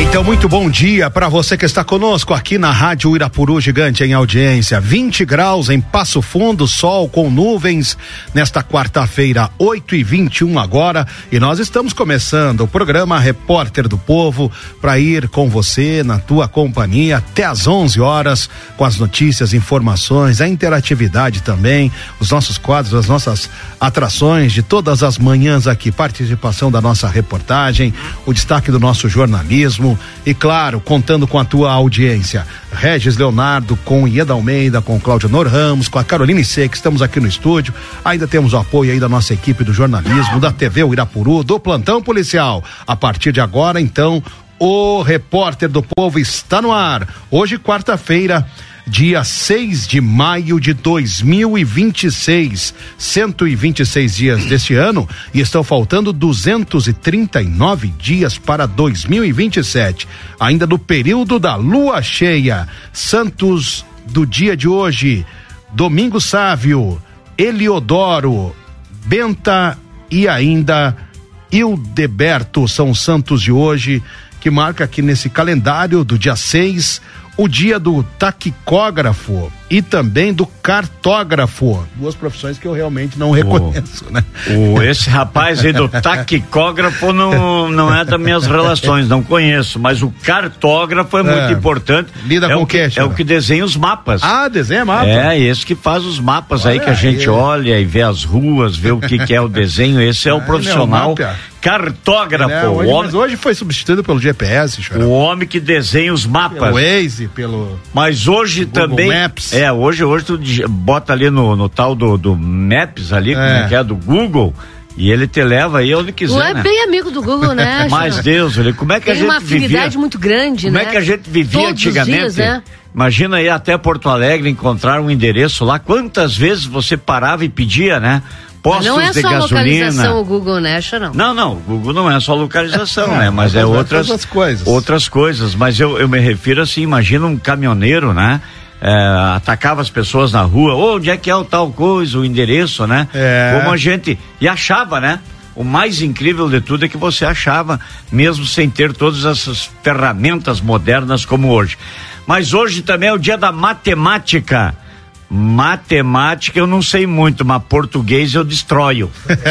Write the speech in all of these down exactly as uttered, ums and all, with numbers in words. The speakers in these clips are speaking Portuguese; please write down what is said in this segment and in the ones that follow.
Então, muito bom dia para você que está conosco aqui na Rádio Irapuru Gigante em audiência. vinte graus em Passo Fundo, sol com nuvens nesta quarta-feira, oito e vinte e um agora, e nós estamos começando o programa Repórter do Povo para ir com você na tua companhia até às onze horas com as notícias, informações, a interatividade também, os nossos quadros, as nossas atrações de todas as manhãs aqui, participação da nossa reportagem, o destaque do nosso jornalismo. E claro, contando com a tua audiência, Regis Leonardo, com Ieda Almeida, com Cláudio Nor Ramos, com a Caroline Seck, estamos aqui no estúdio, ainda temos o apoio aí da nossa equipe do jornalismo, da T V o Irapuru, do Plantão Policial. A partir de agora, então, o Repórter do Povo está no ar. Hoje, quarta-feira, dia seis de maio de dois mil e vinte e seis, cento e vinte e seis dias deste ano, e estão faltando duzentos e trinta e nove dias para dois mil e vinte e sete, ainda no período da lua cheia. Santos do dia de hoje: Domingo Sávio, Eliodoro, Benta e ainda Hildeberto são os santos de hoje, que marca aqui nesse calendário do dia seis o dia do taquicógrafo e também do cartógrafo, duas profissões que eu realmente não reconheço, o, né? O, esse rapaz aí do taquicógrafo não, não é das minhas relações, não conheço, mas o cartógrafo é, é muito importante. Lida é com o que, que é o que desenha os mapas. Ah, desenha mapa. É, esse que faz os mapas. Olha aí que a gente aí olha e vê as ruas, vê o que que é o desenho. Esse é o profissional é o cartógrafo. É, hoje, o homem, mas hoje foi substituído pelo G P S, Chorão. O homem que desenha os mapas. Pelo Waze, pelo Mas hoje Google também Maps. É, hoje, hoje tu bota ali no, no tal do, do Maps ali, é. como é que é, do Google, e ele te leva aí onde quiser, Tu é né? bem amigo do Google, né? Mas Deus, ele, como é que Tem a gente uma afinidade vivia, muito grande, como né? é que a gente vivia Todos antigamente? os dias, né? Imagina ir até Porto Alegre, encontrar um endereço lá, quantas vezes você parava e pedia, né? Postos não é de só gasolina. localização o Google, né, Chorão? Não, não, o Google não é só localização, né? Mas é outras, outras coisas. Outras coisas, mas eu, eu me refiro assim, imagina um caminhoneiro, né? É, atacava as pessoas na rua, oh, onde é que é o tal coisa, o endereço, né? É. Como a gente, e achava, né? O mais incrível de tudo é que você achava, mesmo sem ter todas essas ferramentas modernas como hoje. Mas hoje também é o dia da matemática. Matemática eu não sei muito, mas português eu destroio.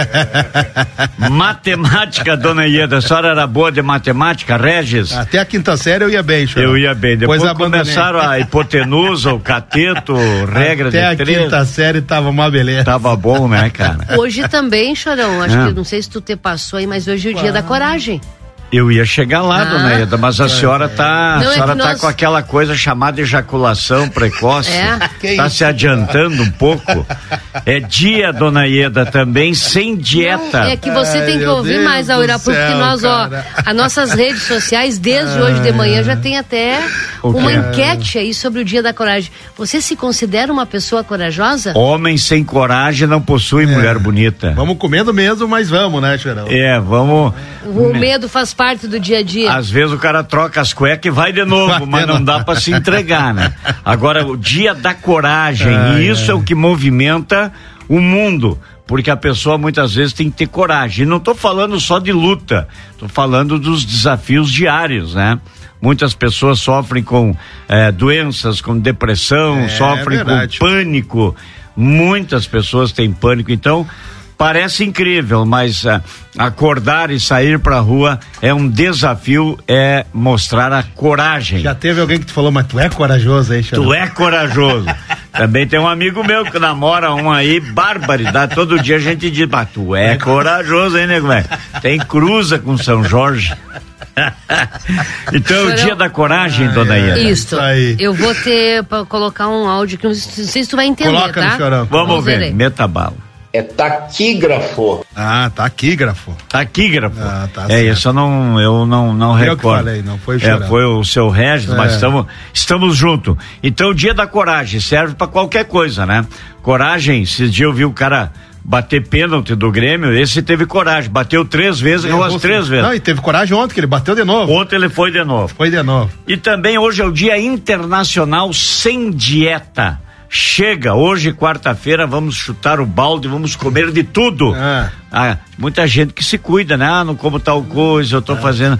Matemática, dona Ieda, a senhora era boa de matemática, Regis? Até a quinta série eu ia bem, Chorão. Eu ia bem, depois começaram a hipotenusa, o cateto, regra Até de três. Até a quinta série tava uma beleza. Tava bom, né, cara? Hoje também, Chorão, acho é. que, não sei se tu te passou aí, mas hoje é o dia da coragem. Eu ia chegar lá, ah, dona Ieda, mas a é. senhora tá, Não, a senhora é tá nós... com aquela coisa chamada ejaculação precoce. É. Tá se adiantando um pouco. É dia, dona Ieda, também sem dieta. Não, é que você Ai, tem que ouvir Deus mais a Irapuru, porque nós, cara. ó, as nossas redes sociais, desde Ai. hoje de manhã, já tem até uma enquete aí sobre o dia da coragem. Você se considera uma pessoa corajosa? Homem sem coragem não possui é. mulher bonita. Vamos comendo mesmo, mas vamos, né, Chorão? É, vamos. O medo faz parte do dia a dia. Às vezes o cara troca as cuecas e vai de novo, vai mas não dá pra se entregar, né? Agora, o dia da coragem, ai, e isso ai. é o que movimenta o mundo, porque a pessoa muitas vezes tem que ter coragem. E não tô falando só de luta, tô falando dos desafios diários, né? Muitas pessoas sofrem com eh, doenças, com depressão, é, sofrem é com pânico. Muitas pessoas têm pânico, então parece incrível, mas uh, acordar e sair pra rua é um desafio, é mostrar a coragem. Já teve alguém que te falou, mas tu é corajoso aí, Chorão? Tu é corajoso. Também tem um amigo meu que namora um aí, barbaridade, todo dia a gente diz, mas tu é corajoso, hein, nego? Tem cruza com São Jorge. Então é o dia da coragem, ah, dona Ieda. Isso, aí. Eu vou ter pra colocar um áudio que não sei se tu vai entender. Coloca, tá? Chorão. Vamos, Vamos ver, ver meta bala. É taquígrafo. Ah, taquígrafo. Taquígrafo. Ah, tá é certo. Isso, eu não, eu não, não eu recordo. Que falei, não foi o é, foi o seu Regis, é. mas estamos, estamos juntos. Então, o dia da coragem serve para qualquer coisa, né? Coragem, esses dias eu vi o cara bater pênalti do Grêmio, esse teve coragem, bateu três vezes, errou as três vezes. Não, e teve coragem ontem, que ele bateu de novo. Ontem ele foi de novo. Foi de novo. E também hoje é o Dia Internacional Sem Dieta. Chega, hoje, quarta-feira, vamos chutar o balde, vamos comer de tudo. Ah. Ah, muita gente que se cuida, né? Ah, não como tal coisa, eu tô ah. fazendo.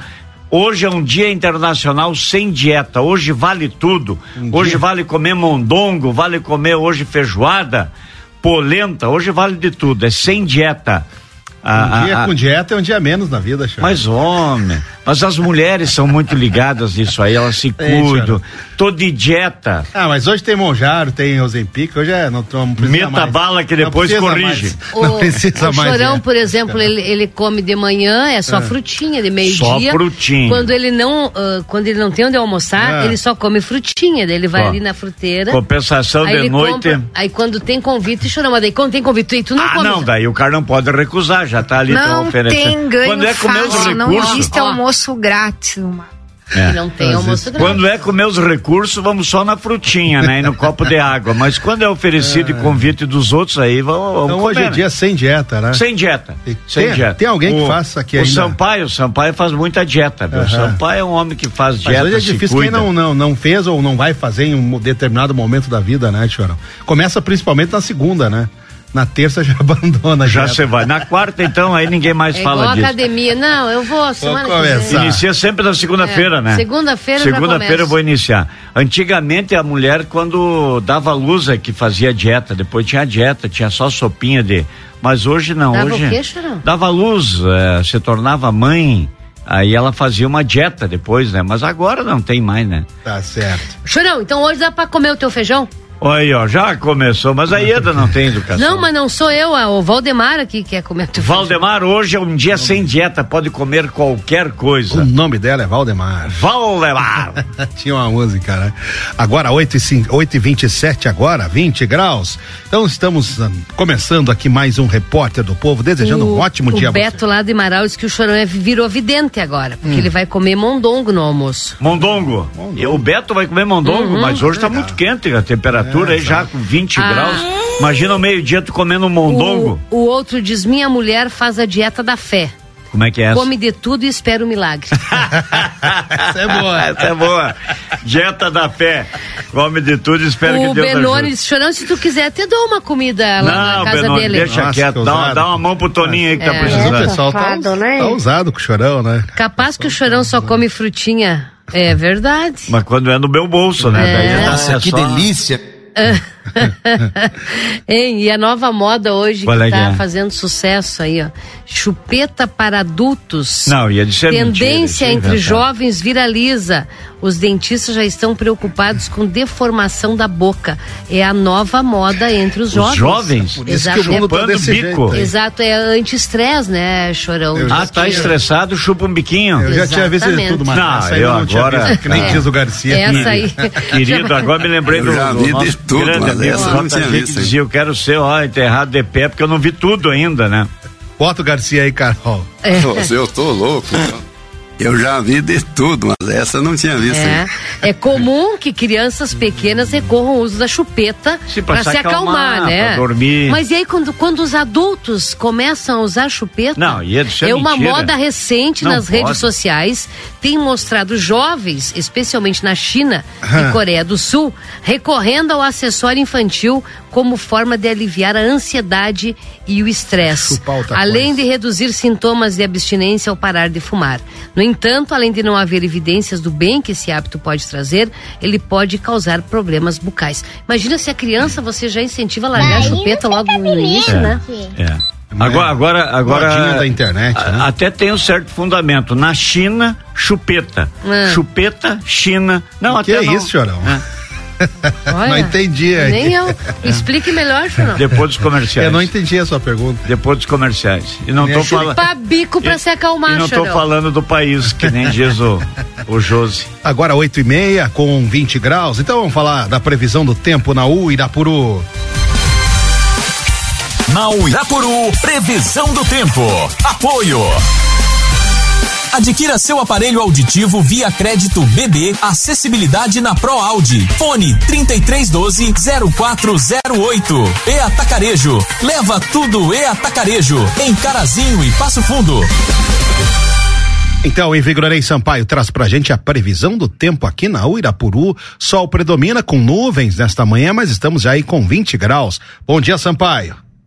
Hoje é um dia internacional sem dieta. Hoje vale tudo. Um hoje dia. Vale comer mondongo, vale comer hoje feijoada, polenta. Hoje vale de tudo. É sem dieta. Um a, dia a, com dieta é um dia menos na vida, Chorão. Mas, homem, mas as mulheres são muito ligadas nisso aí, elas se Ei, cuidam. Tô de dieta. Ah, mas hoje tem Monjaro, tem Ozempic, hoje é, não, não precisa Meta mais. bala que depois não corrige. Mais. Não O, precisa o mais. Chorão, dieta. por exemplo, ele, ele come de manhã, é só É. frutinha, de meio-dia. Só frutinha. Quando ele não, uh, quando ele não tem onde almoçar, É. ele só come frutinha, daí ele vai Ó. ali na fruteira. Compensação Aí de ele noite. compra, aí quando tem convite, Chorão, mas daí quando tem convite, tu não Ah, come. não, daí o cara não pode recusar, já tá ali tão Não oferecendo. tem ganho Quando é comer os fácil, não recursos. existe Ó. almoço grátis. Uma. É. Não tem Mas almoço isso- grátis. Quando é comer os recursos, vamos só na frutinha, né? E no copo de água. Mas quando é oferecido e convite dos outros, aí vamos, vamos Então comer, hoje é né? dia sem dieta, né? Sem dieta. E Sem tem- dieta. tem alguém que o, faça aqui o ainda? Sampaio, o Sampaio faz muita dieta, viu? O Aham. Sampaio é um homem que faz Mas dieta, hoje é se difícil cuida. quem não, não, não fez ou não vai fazer em um determinado momento da vida, né, Chorão? Começa principalmente na segunda, né? Na terça já abandona. a Já dieta. você vai. Na quarta, então, aí ninguém mais É fala igual a disso. academia. Não, eu vou semana que vem. começar. Inicia sempre na segunda-feira, É, né? segunda-feira já Segunda-feira começa. eu vou iniciar. Antigamente a mulher, quando dava luz, é que fazia dieta. Depois tinha dieta, tinha só sopinha de. Mas hoje não. Dava hoje o quê, Chorão? dava luz, é, se tornava mãe. Aí ela fazia uma dieta depois, né? Mas agora não tem mais, né? Tá certo. Chorão, então hoje dá pra comer o teu feijão? Olha aí, ó, já começou, mas a Ieda não tem educação. Não, mas não sou eu, é o Valdemar aqui que quer comer o teu feijão. Valdemar, hoje é um dia sem dieta, pode comer qualquer O coisa. nome dela é Valdemar. Valdemar! Tinha uma música, né? Agora, oito e vinte e sete agora, vinte graus. Então estamos ah, começando aqui mais um Repórter do Povo, desejando um ótimo dia O a Beto você. lá de Marau disse que o Chorão é, virou vidente agora, porque Hum. ele vai comer mondongo no almoço. Mondongo. Mondongo. E o Beto vai comer mondongo, Uhum. mas hoje tá muito quente a temperatura É, aí já com vinte Ah. graus. Imagina o meio-dia tu comendo um mondongo. O, o outro diz: minha mulher faz a dieta da fé. Como é que é essa? Come de tudo e espera o milagre. Essa é boa. Essa é boa. Dieta da fé. Come de tudo e espera que O Deus Benoni ajude. disse: Chorão, se tu quiser, até dou uma comida lá Não, na casa Benoni, dele. deixa Nossa, quieto. que Dá, uma- ousado. dá uma mão pro Toninho aí que tá É. O precisando. pessoal tá, Safado, né? tá ousado com o Chorão, né? Capaz que o Chorão só come frutinha. É verdade. Mas quando é no meu bolso, né? É. Daí já Nossa, é que só- delícia! Hein, e a nova moda hoje Qual que é que tá é? fazendo sucesso aí, ó. Chupeta para adultos. Não, ia dizer Tendência mentira, entre isso é inventado. jovens viraliza. Os dentistas já estão preocupados com deformação da boca. É a nova moda entre os Os jovens. jovens? Por isso Exato, que o mundo tá chupando desse bico. jeito aí. Exato, é anti-estresse, né, Chorão? Eu já Ah, tá tinha- estressado, chupa um biquinho. Eu já tinha visto Exatamente. tudo, mas Não, essa aí eu não tinha agora- visto, que nem É. diz o Garcia. Essa aí. Querido, agora me lembrei do, Eu já do vi de nosso tudo, grande mas amigo essa eu não tinha J G, que visto, hein? dizia, eu quero ser, ó, enterrado de pé, porque eu não vi tudo ainda, né? Bota o Garcia aí, Carol. Nossa, eu tô louco. Eu já vi de tudo, mas essa eu não tinha visto. É, hein? é comum que crianças pequenas recorram ao uso da chupeta Sim, pra para se se acalmar, acalmar, né? pra dormir. Mas e aí quando, quando os adultos começam a usar chupeta? Não, e isso é é uma mentira. moda recente Não nas pode. redes sociais, tem mostrado jovens, especialmente na China Ah. e Coreia do Sul, recorrendo ao acessório infantil como forma de aliviar a ansiedade e o estresse, Chupar outra além coisa. de reduzir sintomas de abstinência ao parar de fumar. No entanto, além de não haver evidências do bem que esse hábito pode trazer, ele pode causar problemas bucais. Imagina se a criança você já incentiva a largar a chupeta logo no início, né? É. Agora, agora, agora. Modinha da internet, a- né? Até tem um certo fundamento. Na China, chupeta. Ah. Chupeta, China. Não, Que até é não. isso, Chorão? É. Olha, Não entendi aí. Nem eu. Explique melhor, Chorão. Depois dos comerciais. Eu não entendi a sua pergunta. Depois dos comerciais. E não Nem tô a falando. Chupar bico pra se acalmar, E não tô Chorão. falando do país, que nem diz o, o Josi. Agora oito e meia com vinte graus. Então vamos falar da previsão do tempo na U Irapuru. Na Uirapuru, previsão do tempo. Apoio. Adquira seu aparelho auditivo via crédito B B, acessibilidade na Pro Audi. Fone trinta e três doze, zero quatro zero oito. E Atacarejo. Leva tudo E Atacarejo. Em Carazinho e Passo Fundo. Então, em Vigorei Sampaio traz pra gente a previsão do tempo aqui na Uirapuru. Sol predomina com nuvens nesta manhã, mas estamos já aí com vinte graus. Bom dia, Sampaio.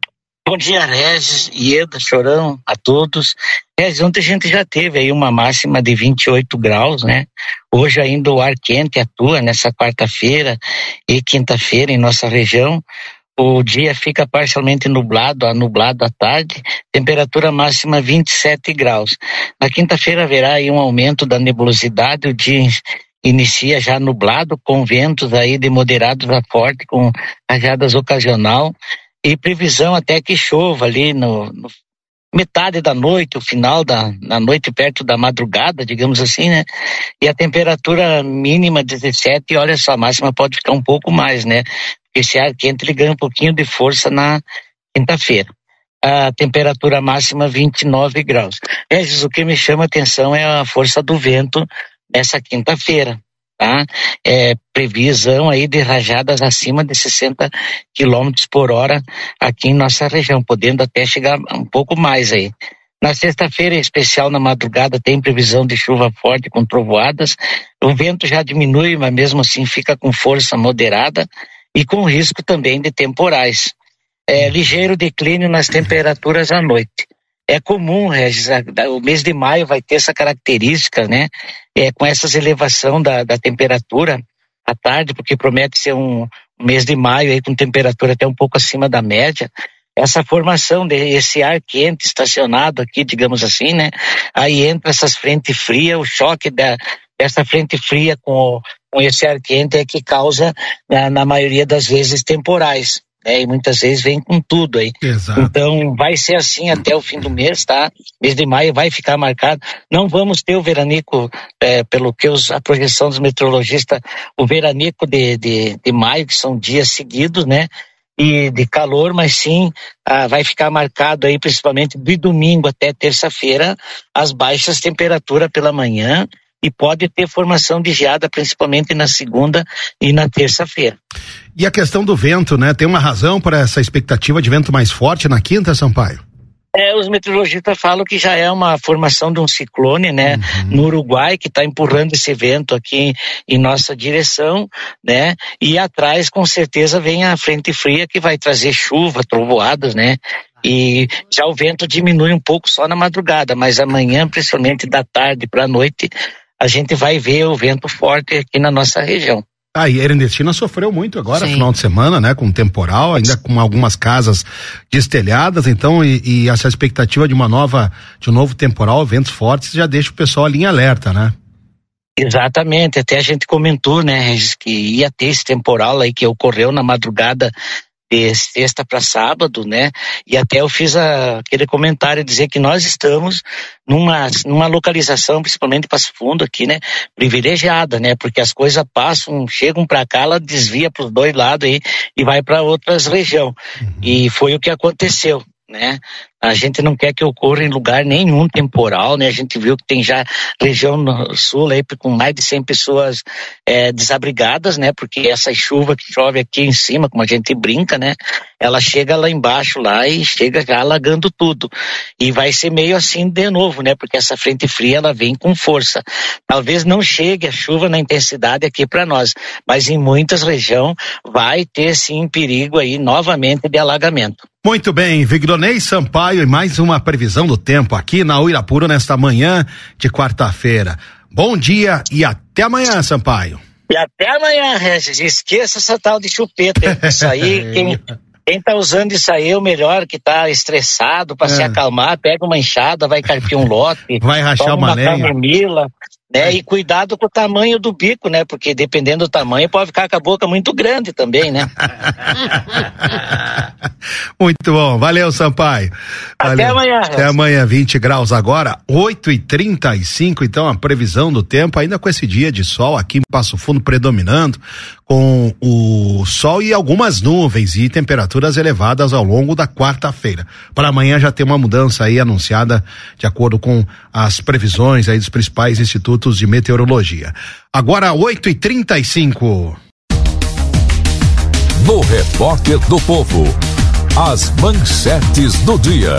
Bom dia, Regis, Ieda, Chorão, a todos. Regis, ontem a gente já teve aí uma máxima de vinte e oito graus, né? Hoje ainda o ar quente atua nessa quarta-feira e quinta-feira em nossa região. O dia fica parcialmente nublado, nublado à tarde, temperatura máxima vinte e sete graus. Na quinta-feira haverá aí um aumento da nebulosidade, o dia inicia já nublado, com ventos aí de moderados a forte, com rajadas ocasional, e previsão até que chova ali no, no metade da noite, o final da na noite perto da madrugada, digamos assim, né? E a temperatura mínima dezessete, e olha só, a máxima pode ficar um pouco mais, né? Esse ar quente ele ganha um pouquinho de força na quinta-feira. A temperatura máxima vinte e nove graus. Regis, o que me chama a atenção é a força do vento nessa quinta-feira, tá? É previsão aí de rajadas acima de sessenta quilômetros por hora aqui em nossa região, podendo até chegar um pouco mais aí. Na sexta-feira, em especial na madrugada, tem previsão de chuva forte com trovoadas. O vento já diminui, mas mesmo assim fica com força moderada e com risco também de temporais. É, ligeiro declínio nas temperaturas à noite. É comum, Regis, o mês de maio vai ter essa característica, né? É, com essa elevação da, da temperatura à tarde, porque promete ser um mês de maio aí com temperatura até um pouco acima da média. Essa formação desse ar quente estacionado aqui, digamos assim, né? Aí entra essas frentes frias, o choque da, dessa frente fria com, com esse ar quente é que causa, na, na maioria das vezes, temporais. É, e muitas vezes vem com tudo aí. Exato. Então vai ser assim até o fim do mês, tá? Mês de maio vai ficar marcado. Não vamos ter o veranico, é, pelo que os, a projeção dos meteorologistas, o veranico de, de, de maio, que são dias seguidos, né? E de calor, mas sim ah, vai ficar marcado aí principalmente de domingo até terça-feira as baixas temperaturas pela manhã, e pode ter formação de geada principalmente na segunda e na terça-feira. E a questão do vento, né? Tem uma razão para essa expectativa de vento mais forte na quinta, Sampaio? É, os meteorologistas falam que já é uma formação de um ciclone, né, uhum. no Uruguai, que está empurrando esse vento aqui em nossa direção, né, e atrás com certeza vem a frente fria que vai trazer chuva, trovoadas, né, e já o vento diminui um pouco só na madrugada, mas amanhã, principalmente da tarde para a noite, a gente vai ver o vento forte aqui na nossa região. Ah, e a Ernestina sofreu muito agora, Sim. final de semana, né? Com temporal, ainda com algumas casas destelhadas, então, e, e essa expectativa de uma nova, de um novo temporal, ventos fortes, já deixa o pessoal ali em alerta, né? Exatamente, até a gente comentou, né, Regis, que ia ter esse temporal aí que ocorreu na madrugada de sexta para sábado, né? E até eu fiz a, aquele comentário dizer que nós estamos numa numa localização, principalmente Passo Fundo aqui, né? Privilegiada, né? Porque as coisas passam, chegam para cá, ela desvia para os dois lados aí e vai para outras regiões. Uhum. E foi o que aconteceu, né? A gente não quer que ocorra em lugar nenhum temporal, né? A gente viu que tem já região no sul aí com mais de cem pessoas é, desabrigadas, né? Porque essa chuva que chove aqui em cima, como a gente brinca, né? Ela chega lá embaixo lá e chega já alagando tudo. E vai ser meio assim de novo, né? Porque essa frente fria ela vem com força. Talvez não chegue a chuva na intensidade aqui para nós, mas em muitas regiões vai ter sim perigo aí novamente de alagamento. Muito bem, Vigronei Sampaio e mais uma previsão do tempo aqui na Uirapuru nesta manhã de quarta-feira. Bom dia e até amanhã, Sampaio. E até amanhã, Regis. Esqueça essa tal de chupeta, hein? Isso aí, quem, quem tá usando isso aí é o melhor, que tá estressado para é. se acalmar, pega uma enxada, vai carpir um lote, vai rachar uma lenha, camomila, né? E cuidado com o tamanho do bico, né? Porque dependendo do tamanho pode ficar com a boca muito grande também, né? Muito bom, valeu, Sampaio. Valeu. Até amanhã. Até amanhã, vinte graus agora, oito e trinta e cinco, então a previsão do tempo, ainda com esse dia de sol aqui em Passo Fundo predominando, com o sol e algumas nuvens e temperaturas elevadas ao longo da quarta-feira. Para amanhã já tem uma mudança aí anunciada de acordo com as previsões aí dos principais institutos de meteorologia. Agora oito e trinta e cinco. No Repórter do Povo, as manchetes do dia.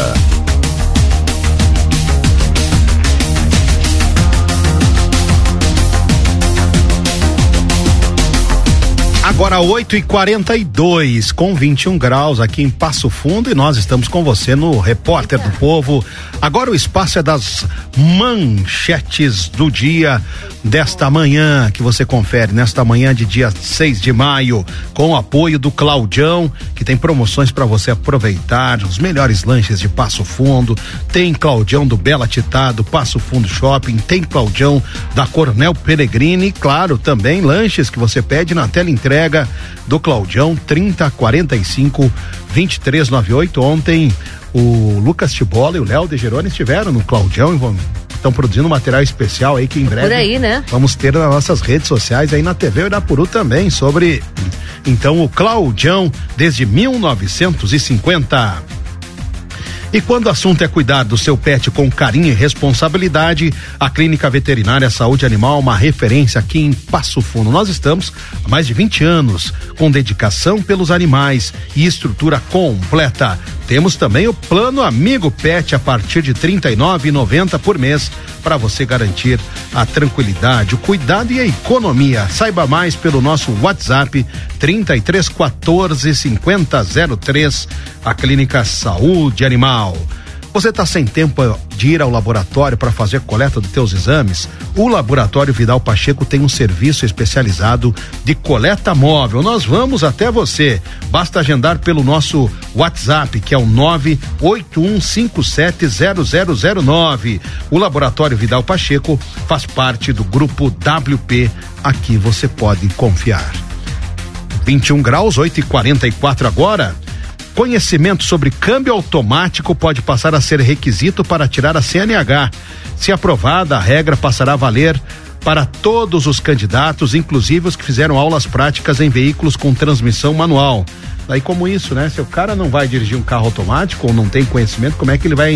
Agora Agora oito e quarenta e dois, com vinte e um graus aqui em Passo Fundo, e nós estamos com você no Repórter do Povo. Agora o espaço é das manchetes do dia desta manhã, que você confere nesta manhã de dia seis de maio, com o apoio do Claudião, que tem promoções para você aproveitar, os melhores lanches de Passo Fundo. Tem Claudião do Bela Titá, do Passo Fundo Shopping, tem Claudião da Coronel Peregrini, e claro, também lanches que você pede na tela entrega do Claudião, trinta, quarenta e cinco, vinte e três, noventa e oito. Ontem o Lucas Tibola e o Léo De Geroni estiveram no Claudião e vão, estão produzindo um material especial aí que em breve por aí, né? Vamos ter nas nossas redes sociais, aí na T V Irapuru também, sobre então o Claudião desde mil novecentos e cinquenta. E quando o assunto é cuidar do seu pet com carinho e responsabilidade, a Clínica Veterinária Saúde Animal é uma referência aqui em Passo Fundo. Nós estamos há mais de vinte anos com dedicação pelos animais e estrutura completa. Temos também o Plano Amigo Pet a partir de trinta e nove reais e noventa centavos por mês, para você garantir a tranquilidade, o cuidado e a economia. Saiba mais pelo nosso WhatsApp trinta e três, quatorze, cinquenta, zero três, a Clínica Saúde Animal. Você está sem tempo de ir ao laboratório para fazer a coleta dos teus exames? O Laboratório Vidal Pacheco tem um serviço especializado de coleta móvel. Nós vamos até você. Basta agendar pelo nosso WhatsApp, que é o nove oito um cinco sete zero zero zero nove. O Laboratório Vidal Pacheco faz parte do grupo W P. Aqui você pode confiar. vinte e um graus, oito e quarenta e quatro agora. Conhecimento sobre câmbio automático pode passar a ser requisito para tirar a C N H. Se aprovada, a regra passará a valer para todos os candidatos, inclusive os que fizeram aulas práticas em veículos com transmissão manual. Daí como isso, né? Se o cara não vai dirigir um carro automático ou não tem conhecimento, como é que ele vai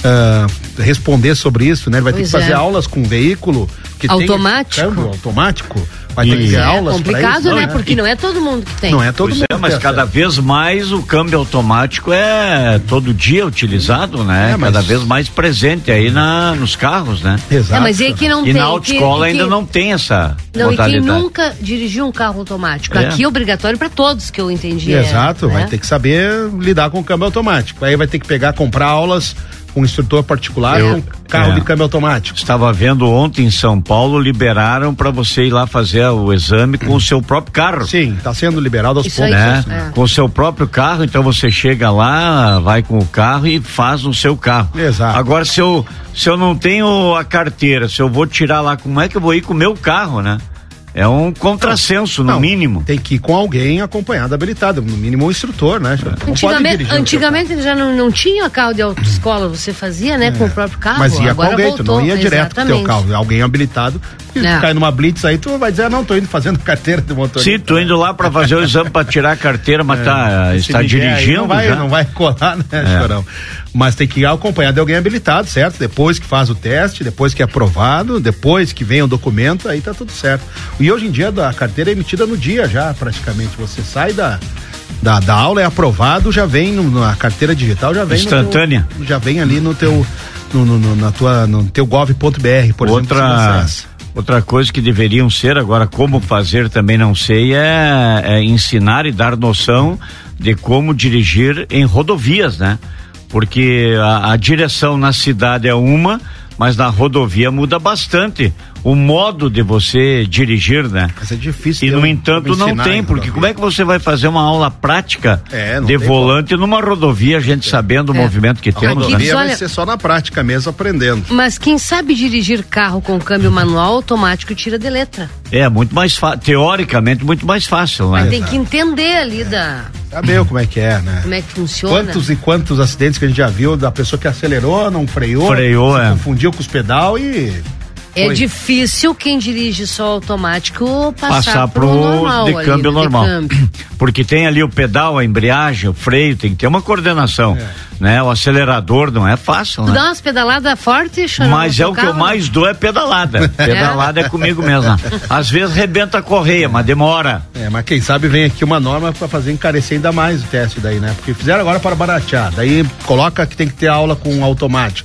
uh, responder sobre isso, né? Ele vai pois ter que fazer é. aulas com um veículo que automático. tem câmbio automático. Vai ter que ter é aulas complicado, isso, né? né? Porque não é todo mundo que tem. Não é todo pois mundo. É, mas cada vez mais o câmbio automático é todo dia utilizado, né? É, mas... Cada vez mais presente aí na, nos carros, né? Exato. É, mas é que não e tem. na autoescola ainda não tem essa não, modalidade. E quem nunca dirigiu um carro automático? É. Aqui é obrigatório para todos, que eu entendi. Exato, é, vai né? ter que saber lidar com o câmbio automático. Aí vai ter que pegar, comprar aulas com um instrutor particular eu, com carro é. de câmbio automático. Estava vendo ontem em São Paulo, liberaram para você ir lá fazer o exame com o seu próprio carro. Sim, está sendo liberado aos Isso poucos. Né? É. Com o seu próprio carro, então você chega lá, vai com o carro e faz no seu carro. Exato. Agora, se eu, se eu não tenho a carteira, se eu vou tirar lá, como é que eu vou ir com o meu carro, né? É um contrassenso, não, no mínimo. Tem que ir com alguém acompanhado, habilitado, no mínimo um instrutor, né? Não antigamente antigamente ele já não, não tinha carro de autoescola, você fazia, né? É. Com o próprio carro. Mas ia agora com alguém, voltou. tu não ia direto com o teu carro, alguém habilitado. Se é. cai numa blitz aí, tu vai dizer, ah, não, tô indo fazendo carteira de motorista. Sim, tô indo lá pra fazer o exame pra tirar a carteira, mas é. tá, está dirigindo não vai, já. Não vai colar, né, é. Chorão? Mas tem que ir acompanhado de alguém habilitado, certo? Depois que faz o teste, depois que é aprovado, depois que vem o documento, aí tá tudo certo. E hoje em dia a carteira é emitida no dia já, praticamente. Você sai da, da, da aula, é aprovado, já vem no, na carteira digital, já vem instantânea. No teu, já vem ali no teu, no, no, no, na tua, no teu gov ponto br, por Outra... exemplo. Outra coisa que deveriam ser, agora como fazer também não sei, é, é ensinar e dar noção de como dirigir em rodovias, né? Porque a, a direção na cidade é uma, mas na rodovia muda bastante o modo de você dirigir, né? Mas é difícil. E no entanto não tem, porque como é que você vai fazer uma aula prática é, de volante como. numa rodovia, a gente é. sabendo é. o movimento que a temos? A rodovia né? vai ser só na prática mesmo, aprendendo. Mas quem sabe dirigir carro com câmbio manual automático tira de letra. É, muito mais fácil, teoricamente muito mais fácil, né? Mas tem que entender ali da... Saber como é que é, né? Como é que funciona. Quantos e quantos acidentes que a gente já viu da pessoa que acelerou, não freou, freou se é. confundiu com os pedal e... É Foi. difícil quem dirige só automático passar, passar pro, pro normal de câmbio ali, normal. De câmbio. Porque tem ali o pedal, a embreagem, o freio, tem que ter uma coordenação, é. né? O acelerador não é fácil, tu né? dá umas pedaladas fortes, Chorão? Mas é o que eu mais dou é pedalada. Pedalada é, é comigo mesmo. Às vezes rebenta a correia, mas demora. É, mas quem sabe vem aqui uma norma para fazer encarecer ainda mais o teste daí, né? Porque fizeram agora para baratear, daí coloca que tem que ter aula com automático, né?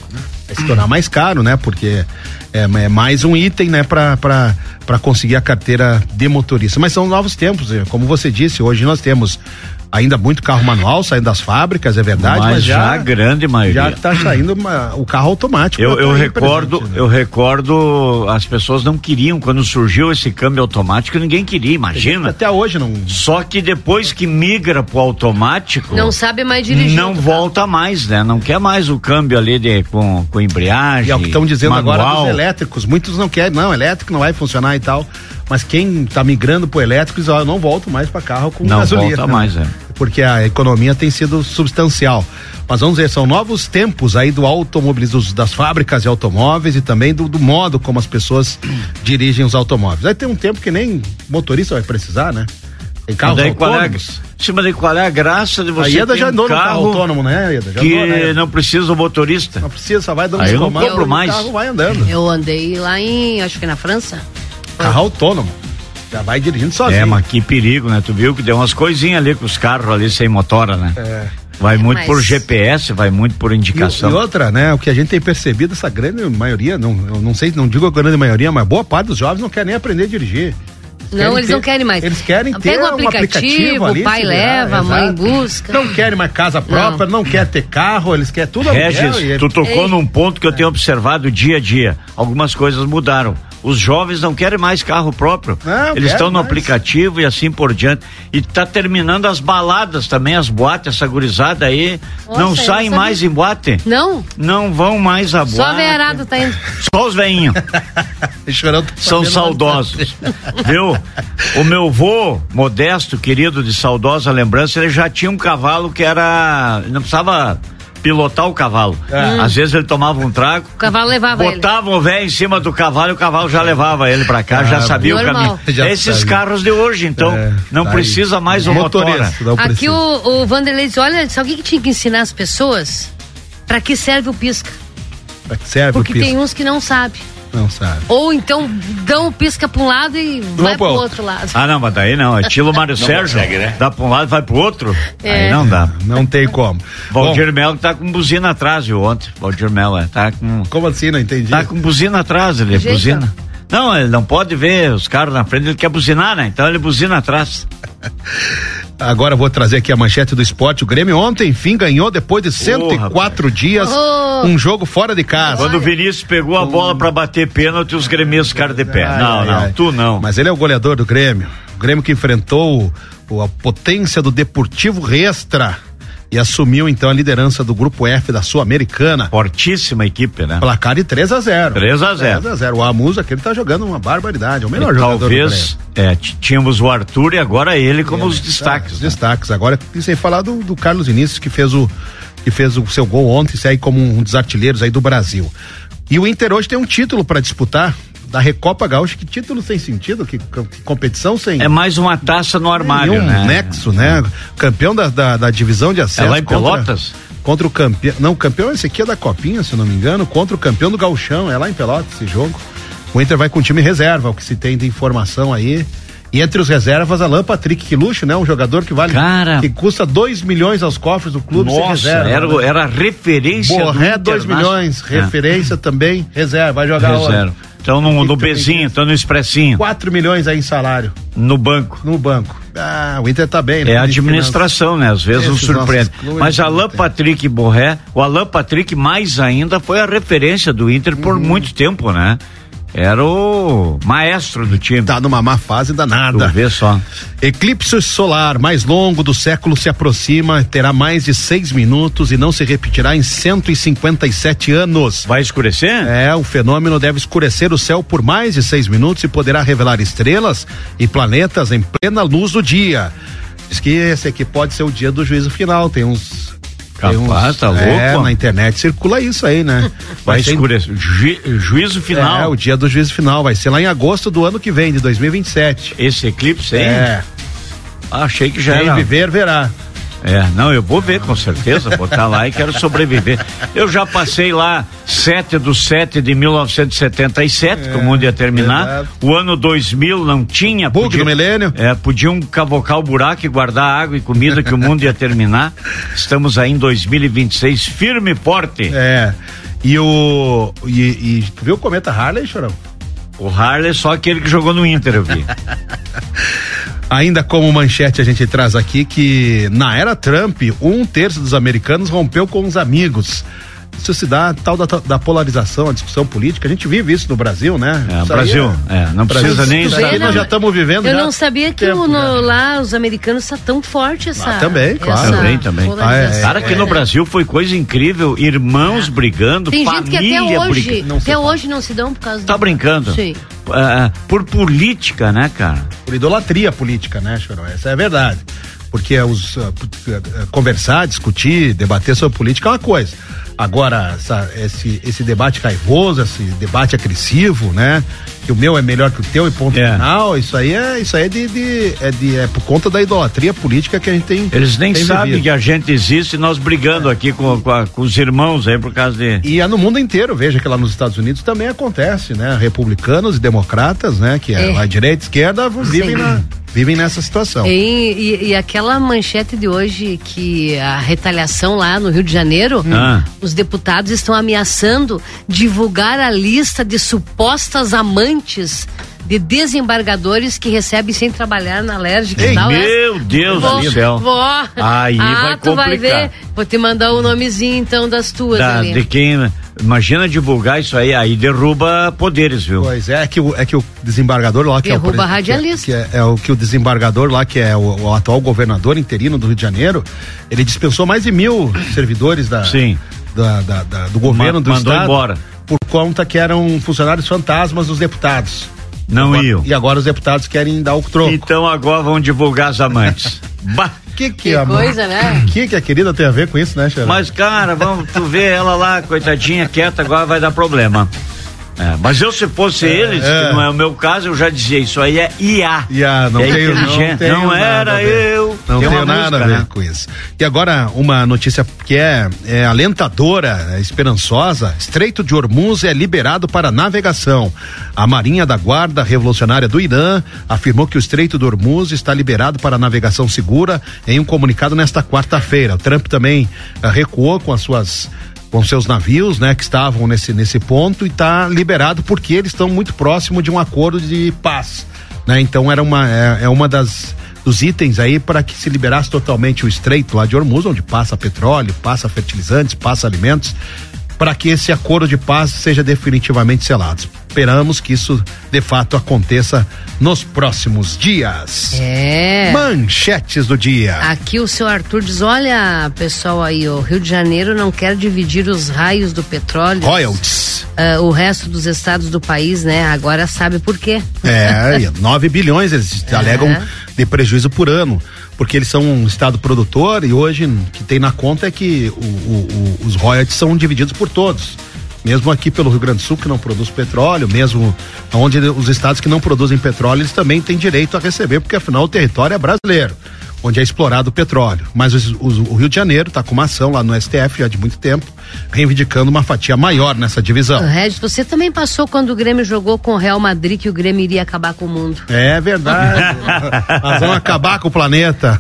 vai se tornar mais caro, né? Porque é, é mais um item, né? Pra, pra, pra conseguir a carteira de motorista. Mas são novos tempos, como você disse, hoje nós temos ainda muito carro manual saindo das fábricas, é verdade, mas, mas já, já a grande maioria. Já está saindo uma, o carro automático. Eu, eu recordo, presente, né? eu recordo, as pessoas não queriam, quando surgiu esse câmbio automático, ninguém queria, imagina. Até hoje não. Só que depois que migra pro automático, não sabe mais dirigir. Não volta carro. mais, né? Não quer mais o câmbio ali de, com, com embreagem. E é o que estão dizendo manual. Agora dos elétricos, muitos não querem, não, elétrico não vai funcionar e tal. Mas quem está migrando pro elétrico diz, ó, eu não volto mais para carro com não gasolina. Não volta mais, é. Porque a economia tem sido substancial. Mas vamos ver, são novos tempos aí do automobilismo, das fábricas de automóveis e também do, do modo como as pessoas dirigem os automóveis. Aí tem um tempo que nem motorista vai precisar, né? Tem carros daí autônomos. Sim, mas daí qual é a graça de você a Ieda ter já andou um carro, no carro autônomo, né, Ieda? Já que andou, né, não precisa o motorista. Não precisa, só vai dando aí eu não comando, compro mais. O carro vai andando. Eu andei lá em, acho que na França. Carro autônomo. Já vai dirigindo sozinho. É, mas que perigo, né? Tu viu que deu umas coisinhas ali com os carros ali sem motora, né? É. Vai muito mas... por G P S, vai muito por indicação. E, e outra, né? O que a gente tem percebido, essa grande maioria, não, eu não sei, não digo a grande maioria, mas boa parte dos jovens não quer nem aprender a dirigir. Não, eles ter, não querem mais. Eles querem ter Pega um aplicativo, um aplicativo ali, o pai leva, a mãe busca. Não querem mais casa própria, não, não quer ter carro, eles querem tudo Regis, aluguel. tu tocou Ei. num ponto que eu tenho observado dia a dia. Algumas coisas mudaram. Os jovens não querem mais carro próprio. Não, eles estão no mais. aplicativo e assim por diante. E tá terminando as baladas também, as boates, essa gurizada aí. Nossa, não saem mais em boate? Não? Não vão mais a boate. Só a veiarada tá indo. Só os veinhos. São saudosos. Viu? O meu vô, modesto, querido, de saudosa lembrança, ele já tinha um cavalo que era... Não precisava... pilotar o cavalo. É. Às vezes ele tomava um trago, o cavalo levava botava ele. o velho em cima do cavalo e o cavalo já levava ele pra cá, ah, já sabia normal. o caminho. Já Esses sabia. carros de hoje, então, é, não tá precisa aí. mais o motor. Aqui o, o Vanderlei diz, olha, sabe o que, que tinha que ensinar as pessoas? Pra que serve o pisca? Pra que serve Porque o pisca? tem uns que não sabem. Não sabe. Ou então dão o pisca pra um lado e não vai pro outro. outro lado. Ah, não, mas daí não. Estilo Mário Sérgio, consegue, né? Dá pra um lado e vai pro outro. É. Aí não dá. Não tem como. Valdir Melo tá com buzina atrás, viu, ontem. Valdir Melo, é, tá com... Como assim? Não entendi. Tá com buzina atrás, ele é buzina. Não, ele não pode ver os carros na frente, ele quer buzinar, né? Então ele buzina atrás. Agora eu vou trazer aqui a manchete do esporte. O Grêmio ontem, enfim, ganhou depois de cento e quatro oh, dias oh. um jogo fora de casa. Quando o Vinícius pegou a bola pra bater pênalti, os gremistas ficaram de pé. Ai, não, ai, não, ai. tu não. Mas ele é o goleador do Grêmio. O Grêmio que enfrentou o, a potência do Deportivo Riestra e assumiu então a liderança do grupo F da Sul-Americana. Fortíssima equipe, né? Placar de três a zero. três a zero. três a zero. O Amusa, que ele tá jogando uma barbaridade, é o melhor e jogador talvez, do Grêmio. É, tínhamos o Arthur e agora ele como ele, os destaques. É, os né? destaques. Agora, sem falar do, do Carlos Vinícius, que fez o que fez o seu gol ontem, sai como um dos artilheiros aí do Brasil. E o Inter hoje tem um título para disputar da Recopa Gaúcha. Que título sem sentido, que, que competição sem... É mais uma taça no armário, um né? nexo, né? Campeão da, da, da divisão de acesso. É lá em contra, Pelotas? Contra o campeão, não, o campeão esse aqui é da Copinha, se eu não me engano, contra o campeão do Gauchão, é lá em Pelotas esse jogo. O Inter vai com time reserva, o que se tem de informação aí. E entre os reservas, Alan Patrick, que luxo, né? Um jogador que vale, Cara, que custa dois milhões aos cofres do clube. Nossa, reserva, era, né? Era a referência Borré, dois milhões, é. referência também, reserva, vai jogar reserva. Então no, no Bezinho, então no Expressinho. quatro milhões aí em salário. No banco. No banco. Ah, o Inter tá bem, né? É a administração, né? Às vezes nos surpreende. Mas Alan Patrick e Borré, o Alan Patrick mais ainda foi a referência do Inter por hum. muito tempo, né? Era o maestro do time. Tá numa má fase danada. Tu vê só. Eclipse solar mais longo do século se aproxima, terá mais de seis minutos e não se repetirá em cento e cinquenta e sete anos. Vai escurecer? É, o fenômeno deve escurecer o céu por mais de seis minutos e poderá revelar estrelas e planetas em plena luz do dia. Diz que esse aqui pode ser o dia do juízo final, tem uns... Capaz, tá louco? É, na internet circula isso aí, né? Vai, vai escurecer. Ju, juízo final. É, o dia do juízo final. Vai ser lá em agosto do ano que vem, de dois mil e vinte e sete. Esse eclipse aí? É. Ah, achei que já Quem era. viver, verá. É, não, eu vou ver com certeza, vou estar lá e quero sobreviver. Eu já passei lá sete do sete de mil novecentos e setenta e sete, é, que o mundo ia terminar. Verdade. O ano dois mil não tinha. Bug podia, do milênio. É, podiam cavocar o buraco e guardar água e comida que o mundo ia terminar. Estamos aí em dois mil e vinte e seis, firme e forte. É. E o. E, e tu viu o cometa Harley, Chorão? O Harley é só aquele que jogou no Inter, eu vi. Ainda como manchete a gente traz aqui que na era Trump, um terço dos americanos rompeu com os amigos. Isso se dá tal da, da polarização, a discussão política. A gente vive isso no Brasil, né? É, Brasil, é, é, não precisa Brasil, nem... Isso aqui nós já estamos vivendo. Eu já não sabia que tempo, o, no, né? lá os americanos está tão forte essa... Ah, também, claro. essa Também, também. Ah, é, Cara, aqui é, no é. Brasil foi coisa incrível, irmãos é. brigando, Tem família gente que até hoje, brigando. até hoje não se dão por causa Tá do... brincando? Sim. Uh, por política, né, cara? Por idolatria política, né, Chorão? Essa é a verdade. Porque os, uh, uh, conversar, discutir, debater sobre política é uma coisa. Agora, essa, esse, esse debate raivoso, esse debate agressivo, né? Que o meu é melhor que o teu e ponto é. final, isso aí é, isso aí é de, de, é de, é por conta da idolatria política que a gente tem. Eles nem tem sabem vivido. que a gente existe e nós brigando é. aqui com, com, a, com os irmãos aí por causa de... E é no mundo inteiro, veja que lá nos Estados Unidos também acontece, né? Republicanos e democratas, né? Que é, é. a direita e a esquerda vivem, na, vivem nessa situação. E, e, e aquela manchete de hoje que a retaliação lá no Rio de Janeiro, ah. os deputados estão ameaçando divulgar a lista de supostas amantes de desembargadores que recebem sem trabalhar na alérgica e tal. Meu Deus vou, do céu. Vou. Aí ah, vai tu vai complicar. ver. Vou te mandar o nomezinho então das tuas da, ali. De quem, imagina divulgar isso aí, aí derruba poderes, viu? Pois é, é que o, é que o desembargador lá que derruba é o radialista. Que é, que é, é o que o desembargador lá que é o, o atual governador interino do Rio de Janeiro, ele dispensou mais de mil servidores da, Sim. da, da, da do governo Ma, do mandou estado embora. Por conta que eram funcionários fantasmas dos deputados. Não agora, iam. E agora os deputados querem dar o troco. Então agora vão divulgar as amantes. Bah. Que, que, que a, coisa, né? O que, que a querida tem a ver com isso, né, Xará? Mas, cara, vamos, tu vê ela lá, coitadinha, quieta, agora vai dar problema. É, mas eu, se fosse é, eles, é. que não é o meu caso, eu já dizia, isso aí é I A. I A, não é tenho, inteligente. não, tenho não era eu. Não Tem tenho nada música, a ver né? com isso. E agora, uma notícia que é, é alentadora, é esperançosa: Estreito de Hormuz é liberado para navegação. A Marinha da Guarda Revolucionária do Irã afirmou que o Estreito de Hormuz está liberado para navegação segura em um comunicado nesta quarta-feira. O Trump também uh, recuou com as suas com seus navios, né, que estavam nesse, nesse ponto, e está liberado porque eles estão muito próximo de um acordo de paz, né? Então era uma, é, é uma das dos itens aí para que se liberasse totalmente o estreito lá de Hormuz, onde passa petróleo, passa fertilizantes, passa alimentos, para que esse acordo de paz seja definitivamente selado. Esperamos que isso de fato aconteça nos próximos dias. É. Manchetes do dia. Aqui o seu Arthur diz: olha, pessoal aí, o Rio de Janeiro não quer dividir os raios do petróleo. Royalties. Uh, o resto dos estados do país, né? Agora sabe por quê. É, nove bilhões eles é. alegam de prejuízo por ano, porque eles são um estado produtor e hoje o que tem na conta é que o, o, o, os royalties são divididos por todos. Mesmo aqui pelo Rio Grande do Sul, que não produz petróleo, mesmo onde os estados que não produzem petróleo, eles também têm direito a receber, porque afinal o território é brasileiro, onde é explorado o petróleo. Mas os, os, o Rio de Janeiro está com uma ação lá no S T F já de muito tempo, reivindicando uma fatia maior nessa divisão. Regis, você também passou quando o Grêmio jogou com o Real Madrid que o Grêmio iria acabar com o mundo. É verdade. Nós vamos acabar com o planeta.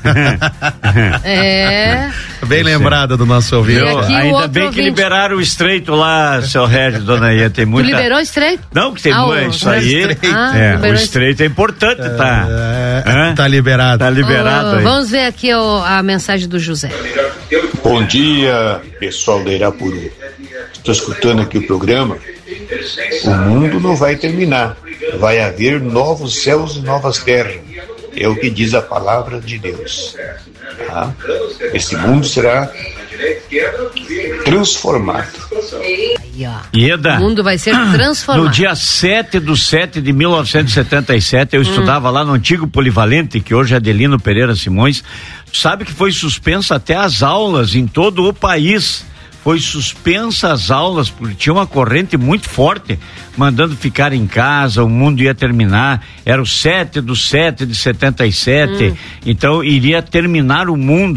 É. Bem lembrada do nosso ouvinte. Ainda bem que liberaram o estreito lá, seu Regis, dona Ia, tem muita... Tu liberou o estreito? Não, que tem ah, muito, isso aí. Ah, é, o estreito é importante, é, tá? É, tá liberado. Tá liberado oh, aí. Vamos ver aqui oh, a mensagem do José. Bom dia, pessoal da Irapuru. Estou escutando aqui o programa. O mundo não vai terminar. Vai haver novos céus e novas terras. É o que diz a palavra de Deus. Tá? Esse mundo será transformado. Ieda, o mundo vai ser transformado. No dia sete de sete de mil novecentos e setenta e sete, eu hum. estudava lá no antigo Polivalente, que hoje é Adelino Pereira Simões. Sabe que foi suspensa até as aulas em todo o país. Foi suspensa as aulas porque tinha uma corrente muito forte mandando ficar em casa, o mundo ia terminar. Era o sete do sete de setenta e sete, hum. então iria terminar o mundo.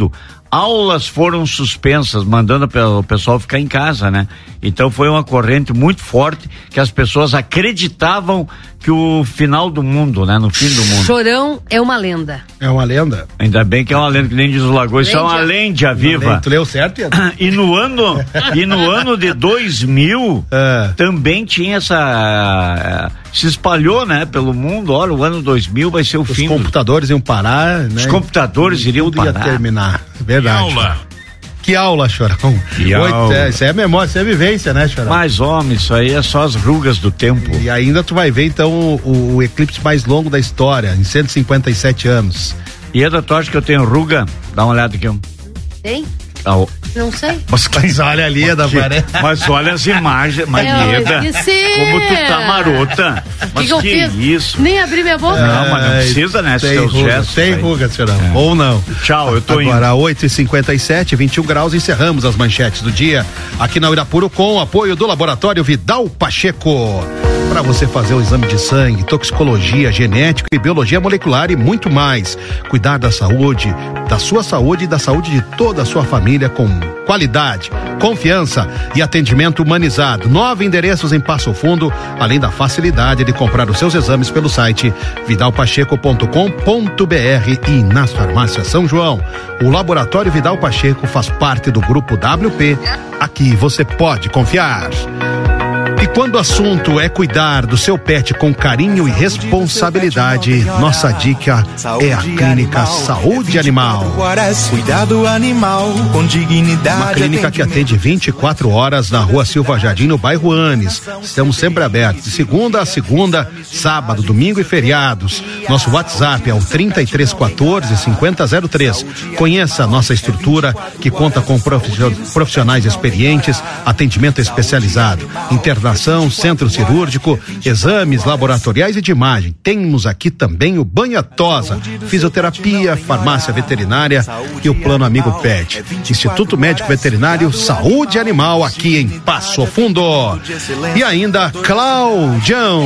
aulas foram suspensas, mandando o pessoal ficar em casa, né? Então foi uma corrente muito forte que as pessoas acreditavam que o final do mundo, né? No fim do mundo. Chorão é uma lenda. É uma lenda? Ainda bem que é uma lenda, que nem diz o Lagoa, isso é uma lenda viva. Tu leu certo, Ian? E no ano, e no ano de dois mil, é. também tinha essa... se espalhou, né? Pelo mundo, olha, o ano dois mil vai ser o Os fim. Os computadores do... iam parar, né? Os computadores tudo, iriam tudo parar. Ia terminar, verdade. Que aula. Que aula, Chorão. Que Oito, aula. É, isso é memória, isso é vivência, né, Chorão? Mas, homem, isso aí é só as rugas do tempo. E ainda tu vai ver, então, o, o eclipse mais longo da história, em cento e cinquenta e sete anos. E Eda, tu acha que eu tenho ruga? Dá uma olhada aqui. Tem? Ah, oh. Não sei. Mas, mas olha ali, Eda, parece. Mas olha as imagens, mas é, Eda, como tu tá marota. Mas que, que, que isso? Nem abri minha boca. Não, mas não precisa, né? Tem seus ruga, gestos. tem aí. ruga, Chorão. É. Ou não. Tchau, eu tô Agora, indo. Agora, oito e cinquenta e sete, vinte e um graus, encerramos as manchetes do dia aqui na Uirapuru com o apoio do Laboratório Vidal Pacheco. Para você fazer o exame de sangue, toxicologia, genética e biologia molecular e muito mais. Cuidar da saúde, da sua saúde e da saúde de toda a sua família com qualidade, confiança e atendimento humanizado. Nove endereços em Passo Fundo, além da facilidade de comprar os seus exames pelo site vidal pacheco ponto com ponto br e nas farmácias São João. O Laboratório Vidal Pacheco faz parte do Grupo W P. Aqui você pode confiar. E quando o assunto é cuidar do seu pet com carinho e responsabilidade, nossa dica é a Clínica Saúde Animal. Cuidado animal com dignidade. Uma clínica que atende vinte e quatro horas na Rua Silva Jardim, no bairro Anes. Estamos sempre abertos, de segunda a segunda, sábado, domingo e feriados. Nosso WhatsApp é o trinta e três quatorze, cinquenta zero três. Conheça a nossa estrutura, que conta com profissionais experientes, atendimento especializado, internacional, centro cirúrgico, exames laboratoriais e de imagem. Temos aqui também o banha-tosa, fisioterapia, farmácia veterinária e o Plano Amigo Pet. Instituto Médico Veterinário Saúde Animal, aqui em Passo Fundo. E ainda Claudião.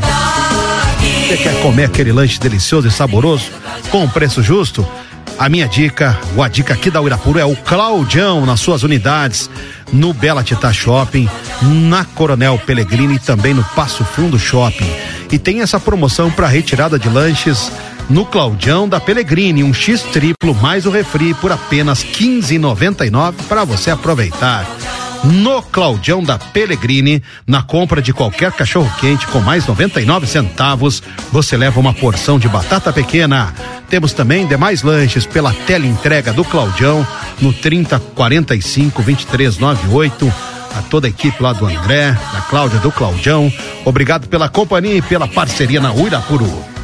Você quer comer aquele lanche delicioso e saboroso com um preço justo? A minha dica, ou a dica aqui da Uirapuru é o Claudião, nas suas unidades, no Bela Tita Shopping, na Coronel Pellegrini e também no Passo Fundo Shopping. E tem essa promoção para retirada de lanches no Claudião da Pellegrini, um X triplo mais o refri por apenas quinze reais e noventa e nove centavos para você aproveitar. No Claudião da Pellegrini, na compra de qualquer cachorro quente com mais noventa e nove centavos, você leva uma porção de batata pequena. Temos também demais lanches pela teleentrega do Claudião no trinta, quarenta e cinco, vinte e três, noventa e oito. A toda a equipe lá do André, da Cláudia, do Claudião. Obrigado pela companhia e pela parceria na Uirapuru.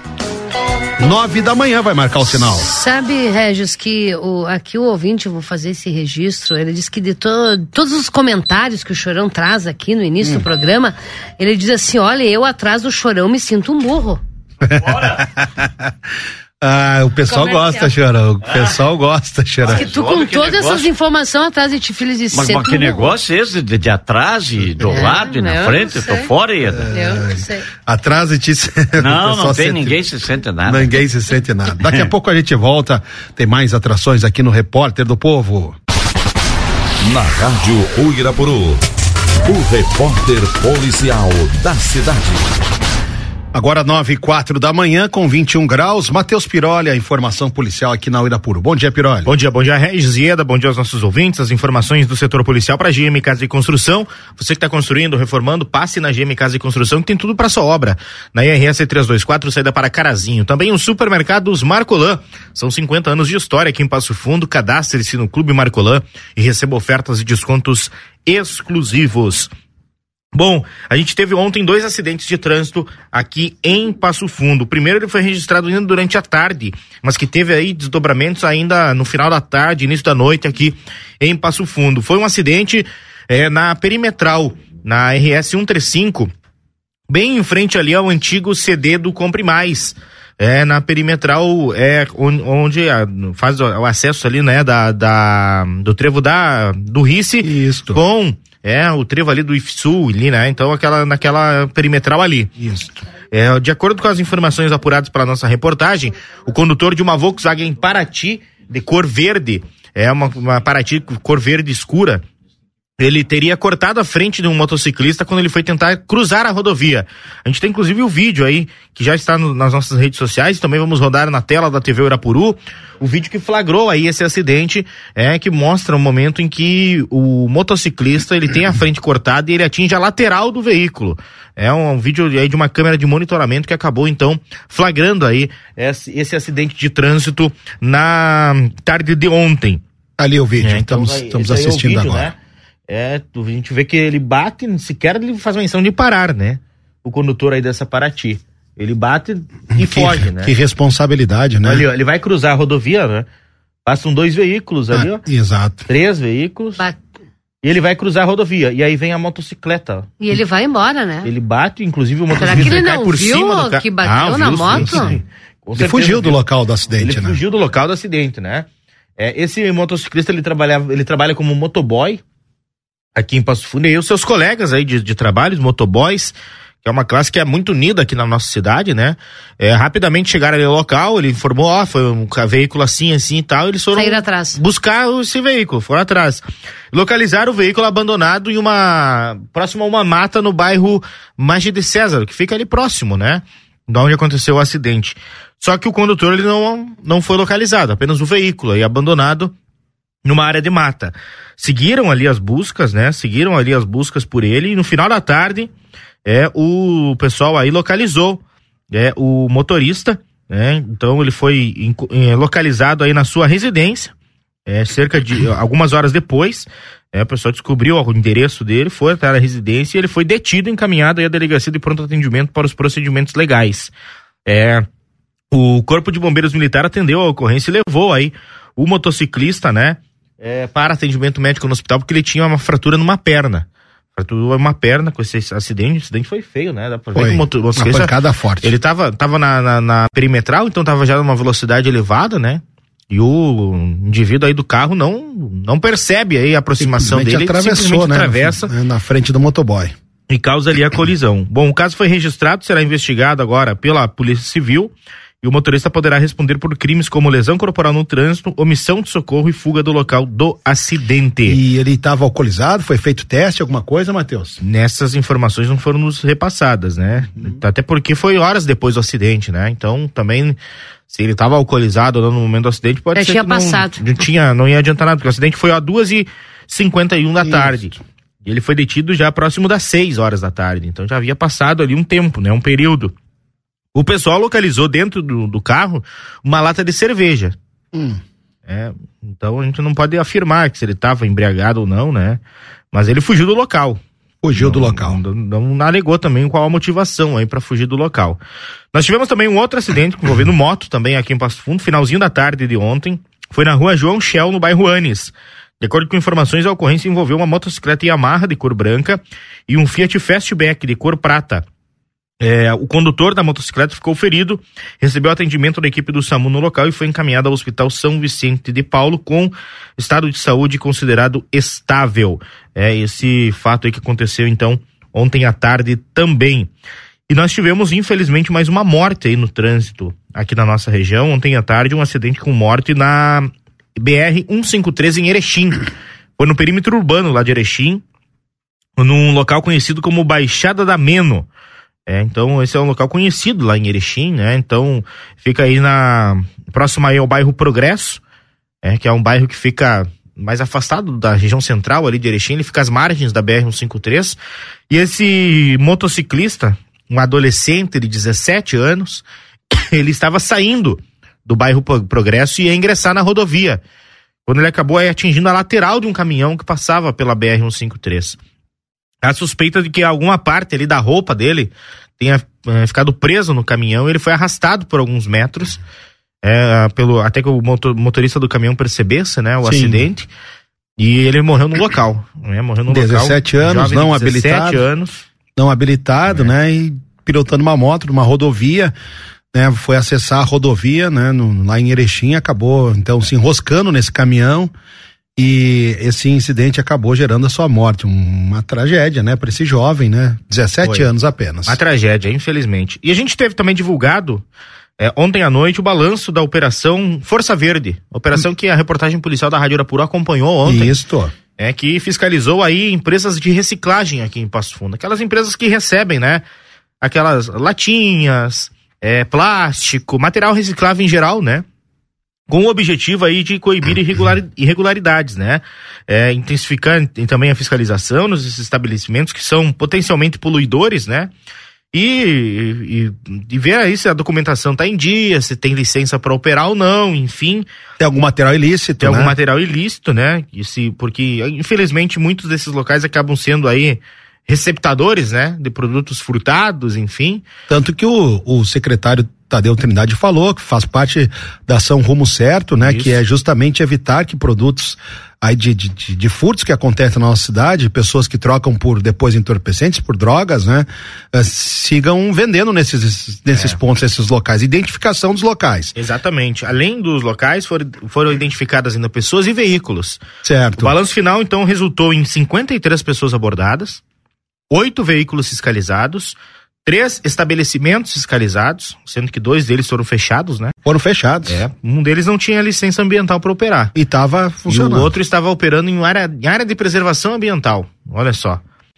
Nove da manhã vai marcar o sinal. Sabe, Regis, que o, aqui o ouvinte, eu vou fazer esse registro, ele diz que de to, todos os comentários que o Chorão traz aqui no início hum. do programa, ele diz assim, olha, eu atrás do Chorão me sinto um burro. Bora! Ah, o pessoal gosta, Chorão. O pessoal ah. gosta, Chorão. Que tu com todas negócio... essas informações atrás de ti, filhos de Mas, mas que negócio é esse? De, de atrás e do é, lado e na frente? Eu tô fora, Ieda. Eu não sei. Atrás e ti. Não, não tem, sente... ninguém se sente nada. Ninguém se sente nada. Daqui a pouco a gente volta. Tem mais atrações aqui no Repórter do Povo. Na Rádio Uirapuru, o repórter policial da cidade. Agora nove e quatro da manhã com vinte e um graus. Matheus Piroli, a informação policial aqui na Uirapuru. Bom dia, Piroli. Bom dia, bom dia, Regis Ieda, bom dia aos nossos ouvintes. As informações do setor policial para G M Casa e Construção. Você que está construindo, reformando, passe na G M Casa e Construção, que tem tudo para sua obra. Na I R S trezentos e vinte e quatro, saída para Carazinho. Também o supermercados Marcolan. São cinquenta anos de história aqui em Passo Fundo. Cadastre-se no Clube Marcolan e receba ofertas e descontos exclusivos. Bom, a gente teve ontem dois acidentes de trânsito aqui em Passo Fundo. O primeiro ele foi registrado ainda durante a tarde, mas que teve aí desdobramentos ainda no final da tarde, início da noite aqui em Passo Fundo. Foi um acidente é, na Perimetral, na R S cento e trinta e cinco, bem em frente ali ao antigo C D do Compre Mais. É, na Perimetral, é onde faz o acesso ali, né, da, da, do trevo da, do Rice. Isso. Com... É, o trevo ali do I F S U ali, né? Então, aquela, naquela perimetral ali. Isso. É, de acordo com as informações apuradas pela nossa reportagem, o condutor de uma Volkswagen Paraty, de cor verde, é uma, uma Paraty cor verde escura. Ele teria cortado a frente de um motociclista quando ele foi tentar cruzar a rodovia. A gente tem inclusive o vídeo aí, que já está no, nas nossas redes sociais, também vamos rodar na tela da T V Irapuru, o vídeo que flagrou aí esse acidente, é, que mostra o momento em que o motociclista, ele tem a frente cortada e ele atinge a lateral do veículo. É um, um vídeo aí de uma câmera de monitoramento que acabou então flagrando aí esse, esse acidente de trânsito na tarde de ontem. Ali o vídeo, é, então, estamos, vai, estamos é assistindo vídeo, agora. Né? É, a gente vê que ele bate, sequer ele faz menção de parar, né? O condutor aí dessa Paraty. Ele bate e que, foge, né? Que responsabilidade, né? Ali, ó, ele vai cruzar a rodovia, né? Passam dois veículos ali, ah, ó. Exato. Três veículos. Bate. E ele vai cruzar a rodovia. E aí vem a motocicleta, ó. E ele vai embora, né? Ele bate, inclusive o Será motociclista que ele cai não por viu cima do carro. que bateu ah, na viu, moto? Sim, sim. Ele fugiu do local do acidente, ele né? Ele fugiu do local do acidente, né? É, esse motociclista, ele trabalhava, ele trabalha como motoboy aqui em Passo Fundo, e os seus colegas aí de, de trabalho, os motoboys, que é uma classe que é muito unida aqui na nossa cidade, né? É, rapidamente chegaram ali no local, ele informou, ó, foi um veículo assim, assim e tal, eles foram sair atrás, buscar esse veículo, foram atrás. Localizaram o veículo abandonado em uma, próximo a uma mata no bairro Maggi de César, que fica ali próximo, né? De onde aconteceu o acidente. Só que o condutor, ele não, não foi localizado, apenas o veículo aí abandonado numa área de mata. Seguiram ali as buscas, né? Seguiram ali as buscas por ele e no final da tarde, é, o pessoal aí localizou, é, o motorista, né? Então ele foi in, in, localizado aí na sua residência, é, cerca de algumas horas depois, é, o pessoal descobriu o endereço dele, foi até a residência e ele foi detido e encaminhado aí à delegacia de pronto atendimento para os procedimentos legais. É, o Corpo de Bombeiros Militar atendeu a ocorrência e levou aí o motociclista, né? É, para atendimento médico no hospital, porque ele tinha uma fratura numa perna. Fraturou uma perna com esse acidente. O acidente foi feio, né? Dá pra ver que o motor, uma pancada forte. Ele tava, tava na, na, na perimetral, então tava já numa velocidade elevada, né? E o indivíduo aí do carro não, não percebe aí a aproximação dele. Atravessou, simplesmente né? atravessa Na, na frente do motoboy. E causa ali a colisão. Bom, o caso foi registrado, será investigado agora pela Polícia Civil. E o motorista poderá responder por crimes como lesão corporal no trânsito, omissão de socorro e fuga do local do acidente. E ele estava alcoolizado? Foi feito teste, alguma coisa, Matheus? Nessas informações não foram nos repassadas, né? Uhum. Até porque foi horas depois do acidente, né? Então, também, se ele estava alcoolizado ou não no momento do acidente, pode Já ser tinha que não, passado. não tinha, não ia adiantar nada, porque o acidente foi às duas e cinquenta e um da tarde. E ele foi detido já próximo das seis horas da tarde. Então já havia passado ali um tempo, né? Um período. O pessoal localizou dentro do, do carro uma lata de cerveja. Hum. É, então a gente não pode afirmar que se ele estava embriagado ou não, né? Mas ele fugiu do local. Fugiu não, do local. Não, não, não alegou também qual a motivação aí para fugir do local. Nós tivemos também um outro acidente envolvendo moto também aqui em Passo Fundo, finalzinho da tarde de ontem. Foi na rua João Schell, no bairro Anes. De acordo com informações, a ocorrência envolveu uma motocicleta Yamaha de cor branca e um Fiat Fastback de cor prata. É, o condutor da motocicleta ficou ferido, recebeu atendimento da equipe do SAMU no local e foi encaminhado ao Hospital São Vicente de Paulo com estado de saúde considerado estável. É esse fato aí que aconteceu então ontem à tarde também. E nós tivemos infelizmente mais uma morte aí no trânsito aqui na nossa região. Ontem à tarde um acidente com morte na B R cento e cinquenta e três em Erechim. Foi no perímetro urbano lá de Erechim, num local conhecido como Baixada da Meno. É, então esse é um local conhecido lá em Erechim, né? Então fica aí na próximo aí ao bairro Progresso, é, que é um bairro que fica mais afastado da região central ali de Erechim, ele fica às margens da B R cento e cinquenta e três. E esse motociclista, um adolescente de dezessete anos, ele estava saindo do bairro Progresso e ia ingressar na rodovia, quando ele acabou aí atingindo a lateral de um caminhão que passava pela B R cento e cinquenta e três. A suspeita de que alguma parte ali da roupa dele tenha é, ficado preso no caminhão, ele foi arrastado por alguns metros, é, pelo, até que o motor, motorista do caminhão percebesse, né, o Sim. acidente, e ele morreu no local, né, morreu no dezessete local. anos, não habilitado, anos. não habilitado, é. né, e pilotando uma moto numa rodovia, né, foi acessar a rodovia, né, no, lá em Erechim, acabou então se enroscando nesse caminhão. E esse incidente acabou gerando a sua morte, uma tragédia, né, para esse jovem, né, dezessete Foi. anos apenas. Uma tragédia, infelizmente. E a gente teve também divulgado É, ontem à noite, o balanço da Operação Força Verde, operação que a reportagem policial da Rádio Irapuru acompanhou ontem. Isso. É, que fiscalizou aí empresas de reciclagem aqui em Passo Fundo. Aquelas empresas que recebem, né? Aquelas latinhas, é, plástico, material reciclável em geral, né? Com o objetivo aí de coibir irregular, irregularidades, né? É, intensificar também a fiscalização nos estabelecimentos que são potencialmente poluidores, né? E, e, e ver aí se a documentação tá em dia, se tem licença para operar ou não, enfim. Tem algum material ilícito, Tem né? algum material ilícito, né? E se, porque, infelizmente, muitos desses locais acabam sendo aí receptadores, né? De produtos furtados, enfim. Tanto que o, o secretário Tadeu Trindade falou que faz parte da ação Rumo Certo, né? Isso. Que é justamente evitar que produtos aí de, de, de, de furtos que acontecem na nossa cidade, pessoas que trocam por depois entorpecentes, por drogas, né? Uh, sigam vendendo nesses, nesses é. pontos, nesses locais. Identificação dos locais. Exatamente. Além dos locais, foram, foram identificadas ainda pessoas e veículos. Certo. O balanço final, então, resultou em cinquenta e três pessoas abordadas, oito veículos fiscalizados, três estabelecimentos fiscalizados, sendo que dois deles foram fechados, né? Foram fechados. É, um deles não tinha licença ambiental para operar. E estava funcionando. E o outro estava operando em área, em área de preservação ambiental, olha só.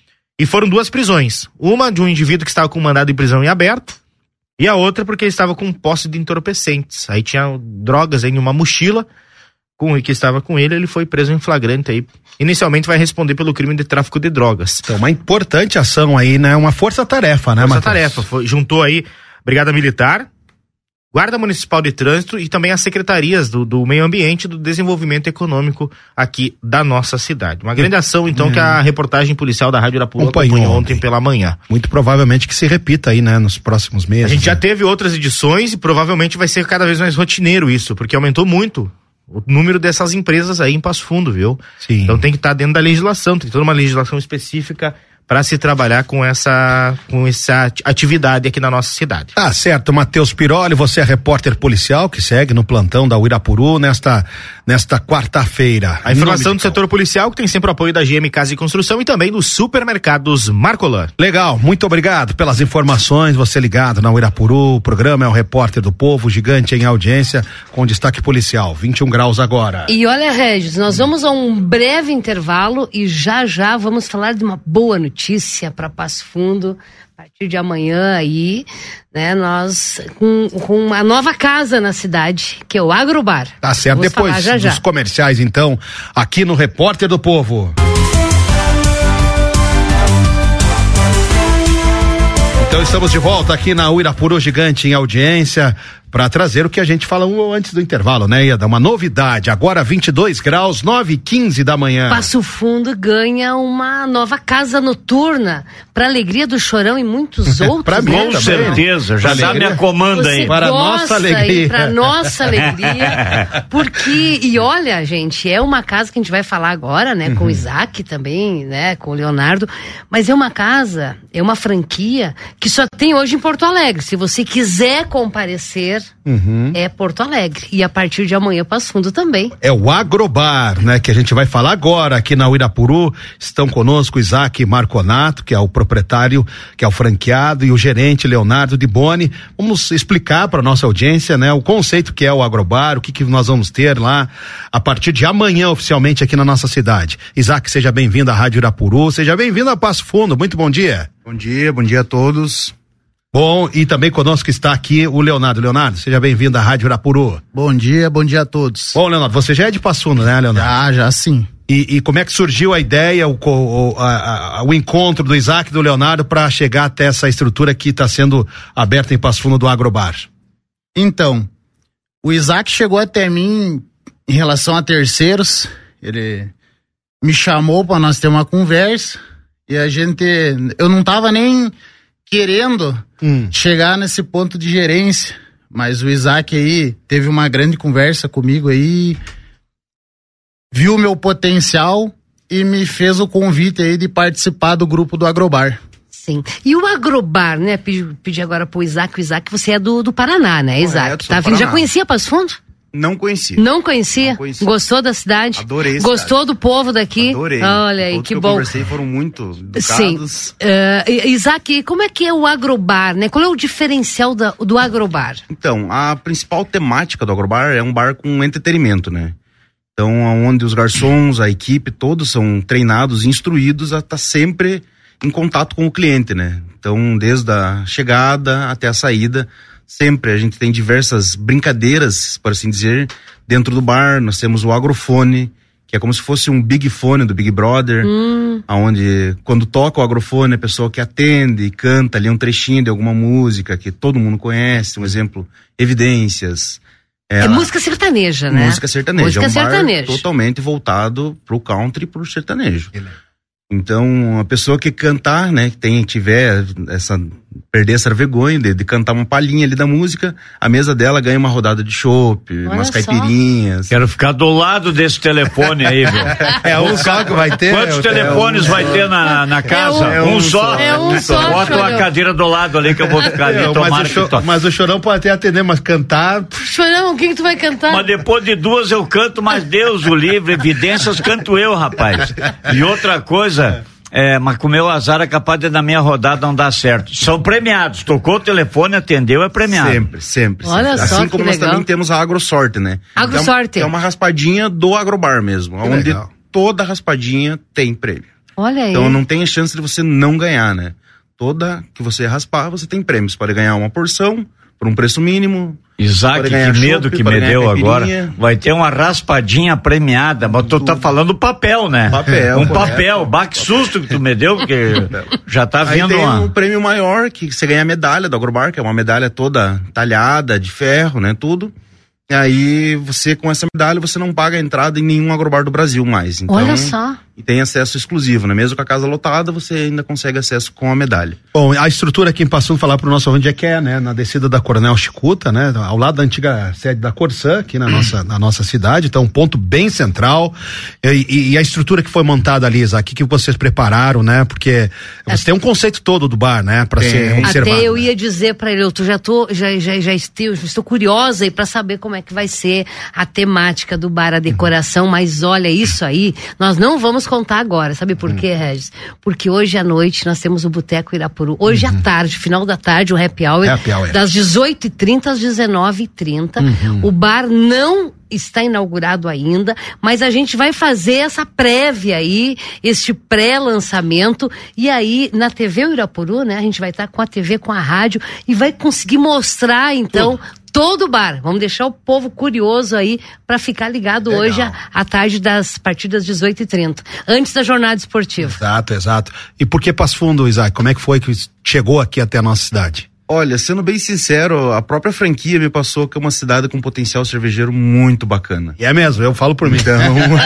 E foram duas prisões, uma de um indivíduo que estava com mandado de prisão em aberto, e a outra porque ele estava com posse de entorpecentes. Aí tinha drogas aí em uma mochila, com o que estava com ele, ele foi preso em flagrante aí. Inicialmente vai responder pelo crime de tráfico de drogas. Então, uma importante ação aí, né? Uma força-tarefa, né, Matheus? Força-tarefa. Foi, juntou aí Brigada Militar, Guarda Municipal de Trânsito e também as secretarias do, do Meio Ambiente e do Desenvolvimento Econômico aqui da nossa cidade. Uma grande ação, então, hum. que a reportagem policial da Rádio Irapuru acompanhou ontem pela manhã. Muito provavelmente que se repita aí, né, nos próximos meses. A gente né? já teve outras edições e provavelmente vai ser cada vez mais rotineiro isso, porque aumentou muito o número dessas empresas aí em Passo Fundo, viu? Sim. Então tem que estar tá dentro da legislação, tem toda uma legislação específica para se trabalhar com essa, com essa atividade aqui na nossa cidade. Tá certo, Matheus Piroli, você é repórter policial que segue no plantão da Uirapuru nesta, nesta quarta-feira. A informação do setor policial que tem sempre o apoio da G M Casa e Construção e também dos supermercados Marcolan. Legal, muito obrigado pelas informações, você ligado na Uirapuru, o programa é o Repórter do Povo, gigante em audiência, com destaque policial, vinte e um graus agora. E olha, Regis, nós vamos a um breve intervalo e já já vamos falar de uma boa notícia. Notícia para Passo Fundo, a partir de amanhã aí, né, nós com, com uma nova casa na cidade, que é o Agrobar. Tá certo, Vamos depois já, dos já. comerciais então, aqui no Repórter do Povo. Então estamos de volta aqui na Uirapuru Gigante em audiência para trazer o que a gente fala antes do intervalo, né? Ia dar uma novidade, agora vinte e dois graus, nove e quinze da manhã. Passo Fundo ganha uma nova casa noturna para alegria do Chorão e muitos outros. Pra mim, com também, certeza, né? já dá minha comanda aí. Para nossa alegria. Para nossa alegria, porque, e olha, gente, é uma casa que a gente vai falar agora, né? Uhum. Com o Isaac também, né? Com o Leonardo, mas é uma casa, é uma franquia que só tem hoje em Porto Alegre. Se você quiser comparecer, Uhum. é Porto Alegre. E a partir de amanhã, Passo Fundo também. É o Agrobar, né? Que a gente vai falar agora aqui na Uirapuru. Estão conosco Isaac Marconato, que é o proprietário, que é o franqueado, e o gerente Leonardo de Boni. Vamos explicar para nossa audiência, né? O conceito que é o Agrobar, o que que nós vamos ter lá a partir de amanhã, oficialmente, aqui na nossa cidade. Isaac, seja bem-vindo à Rádio Irapuru, seja bem-vindo a Passo Fundo. Muito bom dia. Bom dia, bom dia a todos. Bom, e também conosco está aqui o Leonardo. Leonardo, seja bem-vindo à Rádio Irapuru. Bom dia, bom dia a todos. Bom, Leonardo, você já é de Passo Fundo, né, Leonardo? Já, já sim. E, e como é que surgiu a ideia, o, o, a, a, o encontro do Isaac e do Leonardo para chegar até essa estrutura que está sendo aberta em Passo Fundo do Agrobar? Então, o Isaac chegou até mim em relação a terceiros, ele me chamou para nós ter uma conversa e a gente, eu não tava nem querendo hum. chegar nesse ponto de gerência, mas o Isaac aí teve uma grande conversa comigo aí, viu meu potencial e me fez o convite aí de participar do grupo do Agrobar. Sim. E o Agrobar, né? Pedi, pedi agora pro Isaac, o Isaac, você é do, do Paraná, né, Isaac? Correto, tá vindo, já conhecia Passo Fundo? Não conhecia. Não conhecia? Não conhecia. Gostou da cidade? Adorei a Gostou cidade. do povo daqui? Adorei. Olha aí, Todos que que bom. eu conversei foram muito educados. Sim. Uh, Isaac, como é que é o agrobar, né? Qual é o diferencial da, do agrobar? Então, a principal temática do agrobar é um bar com entretenimento, né? Então, onde os garçons, a equipe, todos são treinados, instruídos a estar sempre em contato com o cliente, né? Então, desde a chegada até a saída, sempre a gente tem diversas brincadeiras, por assim dizer, dentro do bar. Nós temos o agrofone, que é como se fosse um Big Fone do Big Brother, hum. onde quando toca o agrofone, a pessoa que atende e canta ali um trechinho de alguma música que todo mundo conhece, um exemplo, Evidências. Ela, é música sertaneja, né? Música sertaneja. Música é um sertaneja. bar totalmente voltado pro country e pro sertanejo. Então, a pessoa que cantar, né, que tem, tiver essa, perder essa vergonha de, de cantar uma palhinha ali da música, a mesa dela ganha uma rodada de chopp, umas caipirinhas. Quero ficar do lado desse telefone aí, viu? É um só que vai ter? Quantos é, telefones é um... vai ter na, na casa? É um, um só? É um só. Bota uma cadeira do lado ali que eu vou ficar ali. É, mas, o cho... to... mas o Chorão pode até atender, mas cantar... Chorão, o que que tu vai cantar? Mas depois de duas eu canto, mas Deus o livre, Evidências canto eu, rapaz. E outra coisa... É, mas com o meu azar é capaz de na minha rodada não dar certo. São premiados. Tocou o telefone, atendeu, é premiado. Sempre, sempre. Olha sempre. só, assim como nós legal. também temos a AgroSorte, né? AgroSorte. É, é uma raspadinha do agrobar mesmo. Que onde legal. Toda raspadinha tem prêmio. Olha aí. Então não tem chance de você não ganhar, né? Toda que você raspar, você tem prêmio. Você pode ganhar uma porção por um preço mínimo. Isaac, que medo chope, que me deu agora. Vai ter uma raspadinha premiada, mas tu tá falando papel, né? Papel. Um papel. Bah, que susto que tu me deu, porque já tá Aí vindo tem uma... um prêmio maior, que você ganha a medalha do agrobar, que é uma medalha toda talhada, de ferro, né? Tudo. E aí, você, com essa medalha, você não paga a entrada em nenhum agrobar do Brasil mais. Então, olha só. E tem acesso exclusivo, né? Mesmo com a casa lotada, você ainda consegue acesso com a medalha. Bom, a estrutura aqui em Passo Fundo, falar pro nosso onde é que é, né? Na descida da Coronel Chicuta, né? Ao lado da antiga sede da Corsã, aqui na nossa, na nossa cidade. Então, um ponto bem central. E, e, e a estrutura que foi montada ali, Isaac, o que vocês prepararam, né? Porque é. você tem um conceito todo do bar, né? Pra é. ser observado. Até eu ia dizer pra ele, eu já tô, já, já, já estou, estou curiosa aí pra saber como é que vai ser a temática do bar, a decoração, mas olha, isso aí, nós não vamos contar agora, sabe por quê, Regis? Porque hoje à noite nós temos o Boteco Irapuru, hoje uhum. à tarde, final da tarde, o happy hour, happy hour. das dezoito e trinta às dezenove e trinta, uhum. o bar não está inaugurado ainda, mas a gente vai fazer essa prévia aí, este pré-lançamento, e aí na T V Irapuru, né, a gente vai estar com a T V, com a rádio, e vai conseguir mostrar, então, Tudo. todo o bar. Vamos deixar o povo curioso aí para ficar ligado Legal. hoje à, à tarde das partidas dezoito e trinta, antes da jornada esportiva. Exato, exato. E por que Passo Fundo, Isaac? Como é que foi que chegou aqui até a nossa cidade? Olha, sendo bem sincero, a própria franquia me passou que é uma cidade com potencial cervejeiro muito bacana. E é mesmo, eu falo por mim. Então...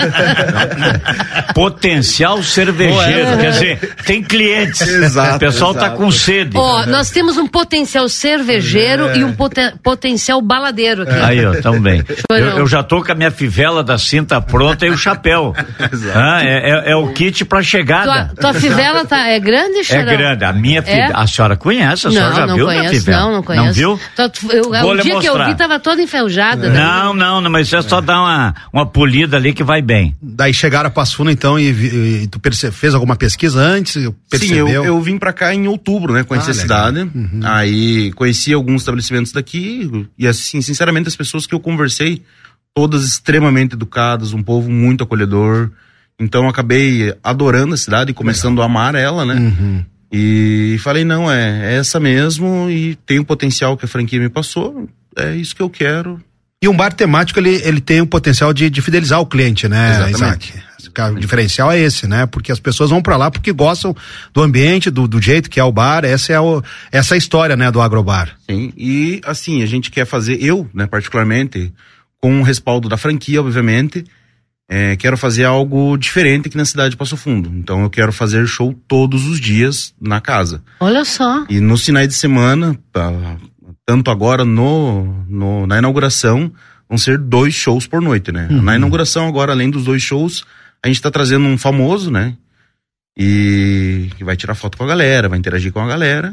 potencial cervejeiro, quer dizer, tem clientes. Exato, o pessoal exato. tá com sede. Ó, oh, nós temos um potencial cervejeiro é. e um poten- potencial baladeiro aqui. Aí, ó, também. Eu, eu já tô com a minha fivela da cinta pronta e o chapéu. Ah, é, é, é o kit pra chegada. Tua, tua fivela tá, é grande, Xarão? É grande, a minha fivela. É? A senhora conhece, a senhora não, já não viu? Conheço, não, não conheço. Não viu? Eu, o dia mostrar. que eu vi tava toda enferrujada. Não, né? não, não, mas é só dar uma, uma polida ali que vai bem. Daí chegaram a Passo Fundo então e, e, e tu perce, fez alguma pesquisa antes? Percebeu? Sim, eu, eu vim pra cá em outubro, né? Conheci ah, a cidade, uhum. aí conheci alguns estabelecimentos daqui e assim, sinceramente as pessoas que eu conversei, todas extremamente educadas, um povo muito acolhedor, então eu acabei adorando a cidade e começando Legal. a amar ela, né? Uhum. E falei, não, é, é essa mesmo e tem o potencial que a franquia me passou, é isso que eu quero. E um bar temático, ele, ele tem o potencial de, de fidelizar o cliente, né, Exatamente. Isaac? O diferencial é esse, né? Porque as pessoas vão pra lá porque gostam do ambiente, do, do jeito que é o bar, essa é, o, essa é a história, né, do agrobar. Sim, e assim, a gente quer fazer, eu, né, particularmente, com o respaldo da franquia, obviamente, É, quero fazer algo diferente aqui na cidade de Passo Fundo. Então eu quero fazer show todos os dias na casa. Olha só. E nos finais de semana, tanto agora no, no, na inauguração, vão ser dois shows por noite, né? Uhum. Na inauguração agora, além dos dois shows, a gente tá trazendo um famoso, né? E que vai tirar foto com a galera, vai interagir com a galera.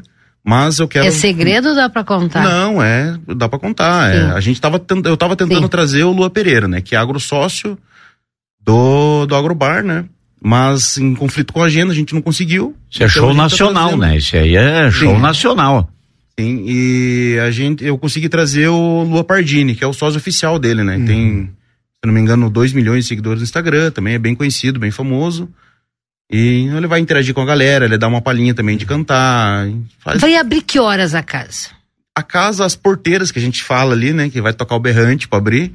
Mas eu quero... É segredo ou dá pra contar? Não, é, dá pra contar. É, a gente tava, eu tava tentando Sim. trazer o Lua Pereira, né? Que é agrosócio do, do Agrobar, né? Mas em conflito com a agenda a gente não conseguiu. Isso é show nacional, tá né? Isso aí é show Sim. nacional. Sim, e a gente, eu consegui trazer o Lua Pardini, que é o sócio oficial dele, né? Hum. Tem, se não me engano, dois milhões de seguidores no Instagram, também é bem conhecido, bem famoso. E ele vai interagir com a galera, ele dá uma palhinha também de cantar. Faz... Vai abrir que horas a casa? A casa, as porteiras que a gente fala ali, né? Que vai tocar o berrante pra abrir,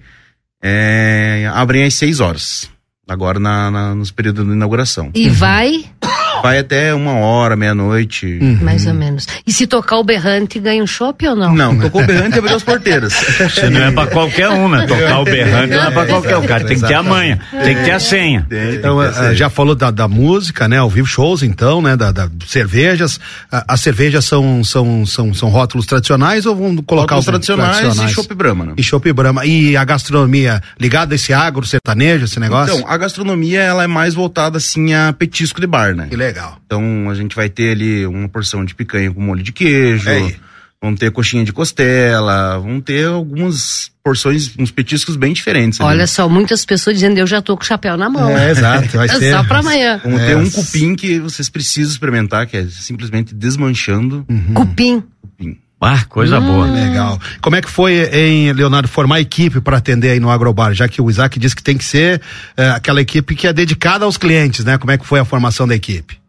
é, abrem às seis horas. Agora na, na, nos períodos de inauguração. E vai? Vai até uma hora, meia-noite. Uhum. Mais ou menos. E se tocar o berrante, ganha um chopp ou não? Não, tocou o berrante e abriu as porteiras. Isso não é pra qualquer um, né? Tocar o berrante não é pra qualquer um. O cara tem que ter a manha, tem que ter a senha. Então, já falou da, da música, né? Ao vivo shows, então, né? Da, da cervejas. As cervejas são, são, são, são rótulos tradicionais ou vão colocar rótulos tradicionais, tradicionais e chopp Brahma, né? E chopp Brahma. E a gastronomia ligada a esse agro, sertanejo, esse negócio? Então, a gastronomia, ela é mais voltada, assim, a petisco de bar, né? Que legal. Então a gente vai ter ali uma porção de picanha com molho de queijo, é vamos ter coxinha de costela, vamos ter algumas porções, uns petiscos bem diferentes. Olha ali. Só, muitas pessoas dizendo eu já tô com o chapéu na mão. É, exato. Vai ser. Só pra amanhã. Vamos é. ter um cupim que vocês precisam experimentar, que é simplesmente desmanchando. Uhum. Cupim. Cupim. Ah, coisa hum. boa. Legal. Como é que foi, hein, Leonardo, formar a equipe para atender aí no Agrobar, já que o Isaac disse que tem que ser é, aquela equipe que é dedicada aos clientes, né? Como é que foi a formação da equipe?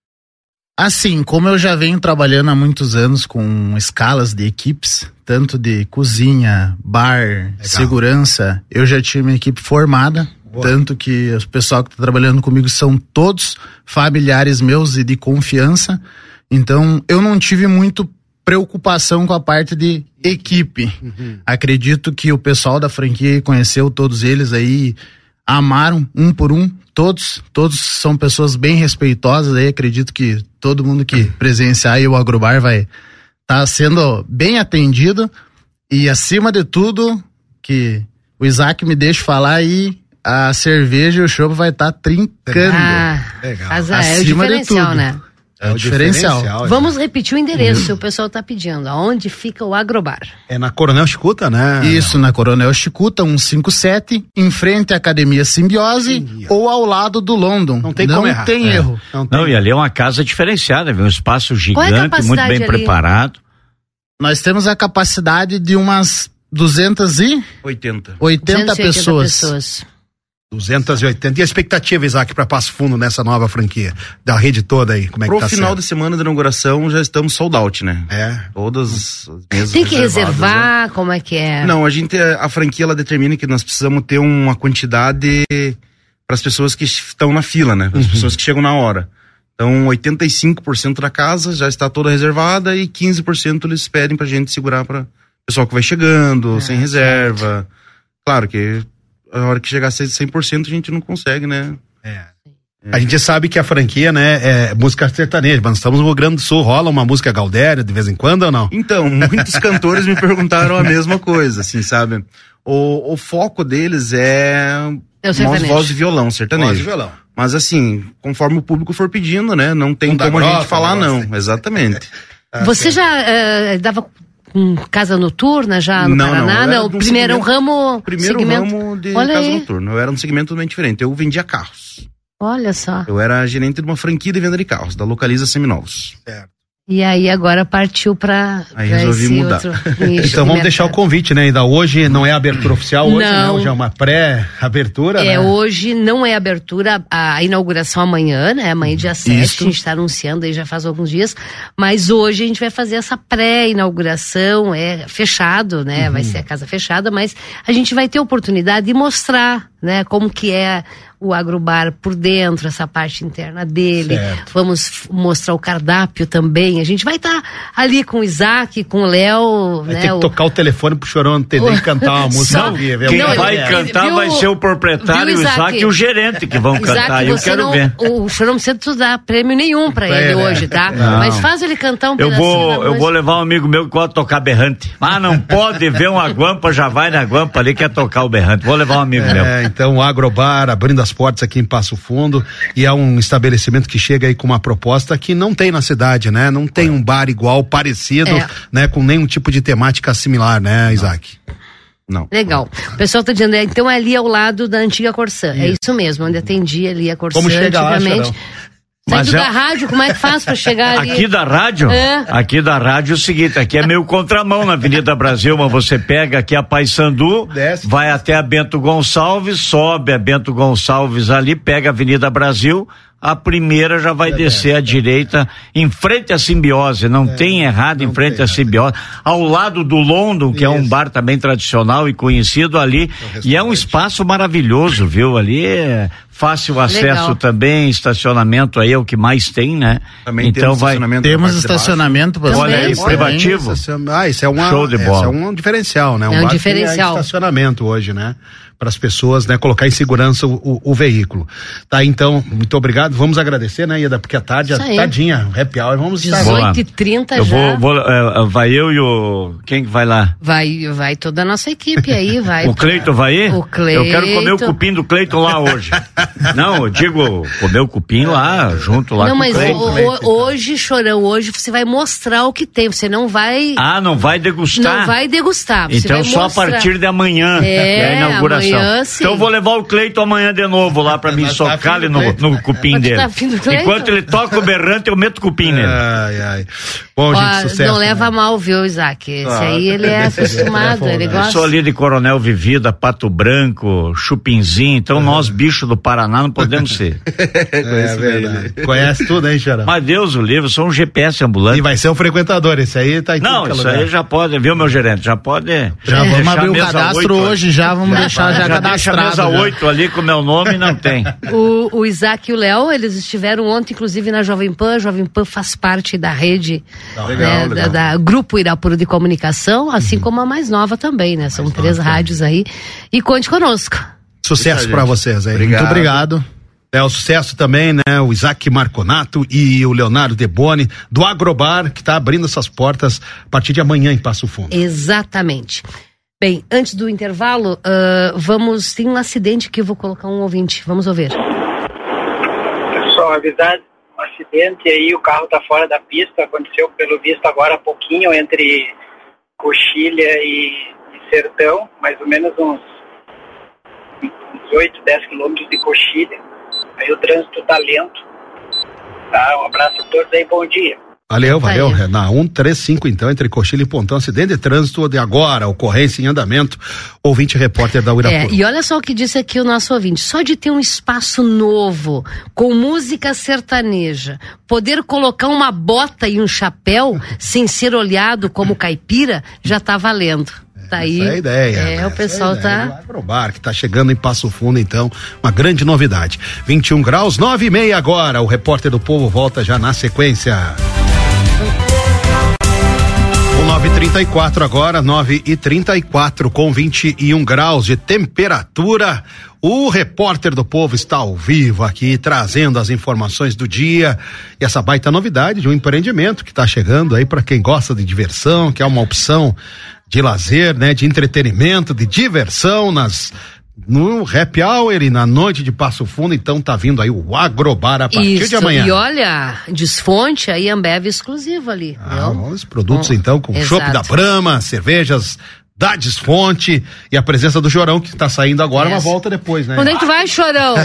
Assim, como eu já venho trabalhando há muitos anos com escalas de equipes, tanto de cozinha, bar, Legal. segurança, eu já tinha minha equipe formada, Boa. tanto que o pessoal que está trabalhando comigo são todos familiares meus e de confiança, então eu não tive muito preocupação com a parte de equipe. Uhum. Acredito que o pessoal da franquia conheceu todos eles aí, amaram um por um, todos, todos são pessoas bem respeitosas aí, acredito que todo mundo que presenciar aí o Agrobar vai estar tá sendo bem atendido e acima de tudo, que o Isaac me deixe falar aí, a cerveja e o chopp vai estar tá trincando. Ah, legal. Mas é, é o diferencial, né? É o diferencial. diferencial Vamos repetir o endereço, uhum. o pessoal tá pedindo. Aonde fica o Agrobar? É na Coronel Chicuta, né? Isso, na Coronel Chicuta, cento e cinquenta e sete, em frente à Academia Simbiose Sim. ou ao lado do London. Não tem Não como errar. tem é. erro. Não, tem. Não, e ali é uma casa diferenciada, viu? Um espaço gigante, é muito bem ali? preparado. Nós temos a capacidade de umas duzentas e oitenta pessoas. pessoas. duzentas e oitenta. E a expectativa, Isaac, para Passo Fundo nessa nova franquia? Da rede toda aí, como é Pro que tá final sendo? de semana da inauguração já estamos sold out, né? É. Todas as mesas Tem que reservar, já. como é que é? Não, a gente, a franquia, ela determina que nós precisamos ter uma quantidade para as pessoas que estão na fila, né? Para as uhum. pessoas que chegam na hora. Então, oitenta e cinco por cento da casa já está toda reservada e quinze por cento eles pedem pra gente segurar para pessoal que vai chegando, é, sem reserva. Certo. Claro que a hora que chegar a cem por cento a gente não consegue, né? É. é. A gente sabe que a franquia, né, é música sertaneja, mas estamos no Rio Grande do Sul, rola uma música gaudéria de vez em quando ou não? Então, muitos cantores me perguntaram a mesma coisa, assim, sabe? O, o foco deles é, é o voz de violão, sertanejo. Voz de violão. Mas assim, conforme o público for pedindo, né, não tem como a gente falar não, exatamente. Você já uh, dava com casa noturna já no não, Paraná? Não, não. O primeiro ramo... Primeiro segmento... ramo de Olha casa aí. noturna. Eu era um segmento totalmente diferente. Eu vendia carros. Olha só. Eu era gerente de uma franquia de venda de carros, da Localiza Seminovos. Certo. E aí agora partiu pra, aí pra resolvi esse mudar. outro nicho. Então vamos deixar o convite, né? Ainda hoje não é abertura oficial, hoje não. Né? Hoje é uma pré-abertura, É, né? hoje não é abertura, a inauguração amanhã, né? Amanhã dia sete, Isso. a gente tá anunciando aí já faz alguns dias, mas hoje a gente vai fazer essa pré-inauguração, é fechado, né? Uhum. Vai ser a casa fechada, mas a gente vai ter oportunidade de mostrar, né? Como que é o Agrobar por dentro, essa parte interna dele. Certo. Vamos mostrar o cardápio também. A gente vai estar tá ali com o Isaac, com o Léo. Vai né, ter que o... tocar o telefone pro Chorão entender e cantar uma música. Só... Aqui, Quem não, vai é. cantar viu, vai ser o proprietário, viu, o Isaac? Isaac e o gerente que vão Isaac, cantar. Eu quero não, ver. O Chorão não precisa dar prêmio nenhum pra Pra ele, ele, hoje, é. tá? Não. Mas faz ele cantar um Eu pedacinho vou, da eu música. vou levar um amigo meu que gosta de tocar berrante. Ah, não pode ver uma guampa, já vai na guampa ali, quer tocar o berrante. Vou levar um amigo É, meu. então Então o Agrobar abrindo as portas aqui em Passo Fundo, e é um estabelecimento que chega aí com uma proposta que não tem na cidade, né? Não tem um bar igual, parecido, é. né? Com nenhum tipo de temática similar, né, Isaac? Não. Legal. O pessoal tá dizendo, então é ali ao lado da antiga Corsã. Isso. É isso mesmo, onde atendia ali a Corsã. Como chegar lá, antigamente. Saindo da é... rádio, como é que faz pra chegar ali? Aqui da rádio? É. Aqui da rádio é o seguinte, aqui é meio contramão na Avenida Brasil, mas você pega aqui a Paissandu, desce, vai até a Bento Gonçalves, sobe a Bento Gonçalves ali, pega a Avenida Brasil, a primeira já vai é descer é, à é. direita, em frente à Simbiose, não é, tem errado, não em frente à Simbiose, ao lado do London, que Isso. é um bar também tradicional e conhecido ali, e é um espaço maravilhoso, viu? Ali é fácil acesso Legal. também, estacionamento aí é o que mais tem, né? Também então temos vai estacionamento. Temos estacionamento, para Olha aí, privativo. Ah, isso é uma, Show de bola. Isso é um diferencial, né? Um, é um bar diferencial. Que é estacionamento hoje, né? Para as pessoas, né, colocar em segurança o, o, o veículo. Tá, então, muito obrigado. Vamos agradecer, né, Ieda, porque a tarde, a tardinha, happy hour, vamos dezoito e trinta eu já. Vou, vou, uh, vai eu e o... Quem vai lá? Vai, vai toda a nossa equipe aí, vai. O Cleiton vai ir? O Cleiton. Eu quero comer o cupim do Cleiton lá hoje. Não, eu digo, comer o cupim lá, junto lá não, com mas o Cleiton. O, o, hoje, Chorão, hoje você vai mostrar o que tem, você não vai... Ah, não vai degustar? Não vai degustar. Você então vai só mostrar. a partir de amanhã, é, que é a inauguração. Amanhã, sim. Então eu vou levar o Cleiton amanhã de novo lá pra me socar ali no, no cupim dele. Tá afim do Cleiton? Enquanto ele toca o berrante, eu meto o cupim nele. Ai, ai. Bom, Ó, gente, sucesso. Não leva né? mal, viu, Isaac? Esse ah, aí ele é acostumado, ele gosta. Eu sou ali de Coronel Vivida, Pato Branco, Chupinzinho, então uhum. nós, bichos do Paraná, não podemos ser. é verdade. Conhece tudo, hein, Xará? Mas Deus o livre, sou um G P S ambulante. E vai ser um frequentador, esse aí tá em Não, isso lugar. aí já pode, viu, meu gerente? Já pode. Já vamos abrir o cadastro hoje, já vamos já, deixar já, já cadastrado. Deixa a mesa oito ali com o meu nome, não tem. O, o Isaac e o Léo, eles estiveram ontem, inclusive, na Jovem Pan. A Jovem Pan faz parte da rede, legal, né, legal. Da, da Grupo Irapuru de Comunicação, assim uhum. como a mais nova também, né? São mais três nova, rádios aí. E conte conosco. Sucesso para vocês aí. Obrigado. Muito obrigado. É o sucesso também, né? O Isaac Marconato e o Leonardo Deboni do Agrobar, que está abrindo essas portas a partir de amanhã em Passo Fundo. Exatamente. Bem, antes do intervalo, uh, vamos, tem um acidente que eu vou colocar um ouvinte, vamos ouvir. Só avisar, um acidente aí, o carro tá fora da pista, aconteceu pelo visto agora há pouquinho entre Coxilha e, e Sertão, mais ou menos uns, uns oito, dez quilômetros de Coxilha, aí o trânsito tá lento, tá? Um abraço a todos aí, bom dia. Valeu, valeu. É na cento e trinta e cinco, então, entre Coxilha e Pontão, acidente de trânsito de agora, ocorrência em andamento, ouvinte repórter da Uirapuru. É, e olha só o que disse aqui o nosso ouvinte, só de ter um espaço novo, com música sertaneja, poder colocar uma bota e um chapéu, sem ser olhado como caipira, já tá valendo. Tá aí. Essa é a ideia. É, né? O pessoal é tá. O Agrobar, que tá chegando em Passo Fundo, então, uma grande novidade. vinte e um graus, nove e meia agora. O repórter do Povo volta já na sequência. nove e trinta e quatro agora, nove e trinta e quatro, com vinte e um graus de temperatura. O repórter do Povo está ao vivo aqui, trazendo as informações do dia e essa baita novidade de um empreendimento que está chegando aí para quem gosta de diversão, que é uma opção de lazer, né, de entretenimento, de diversão nas no Happy Hour e na noite de Passo Fundo. Então tá vindo aí o Agrobar a partir Isso, de amanhã. E olha, desfonte aí, Ambev exclusivo ali. Ah, os produtos Bom, então com chopp da Brahma, cervejas da Desfonte e a presença do Chorão que tá saindo agora, mas volta depois, né? Onde é que tu vai, Chorão?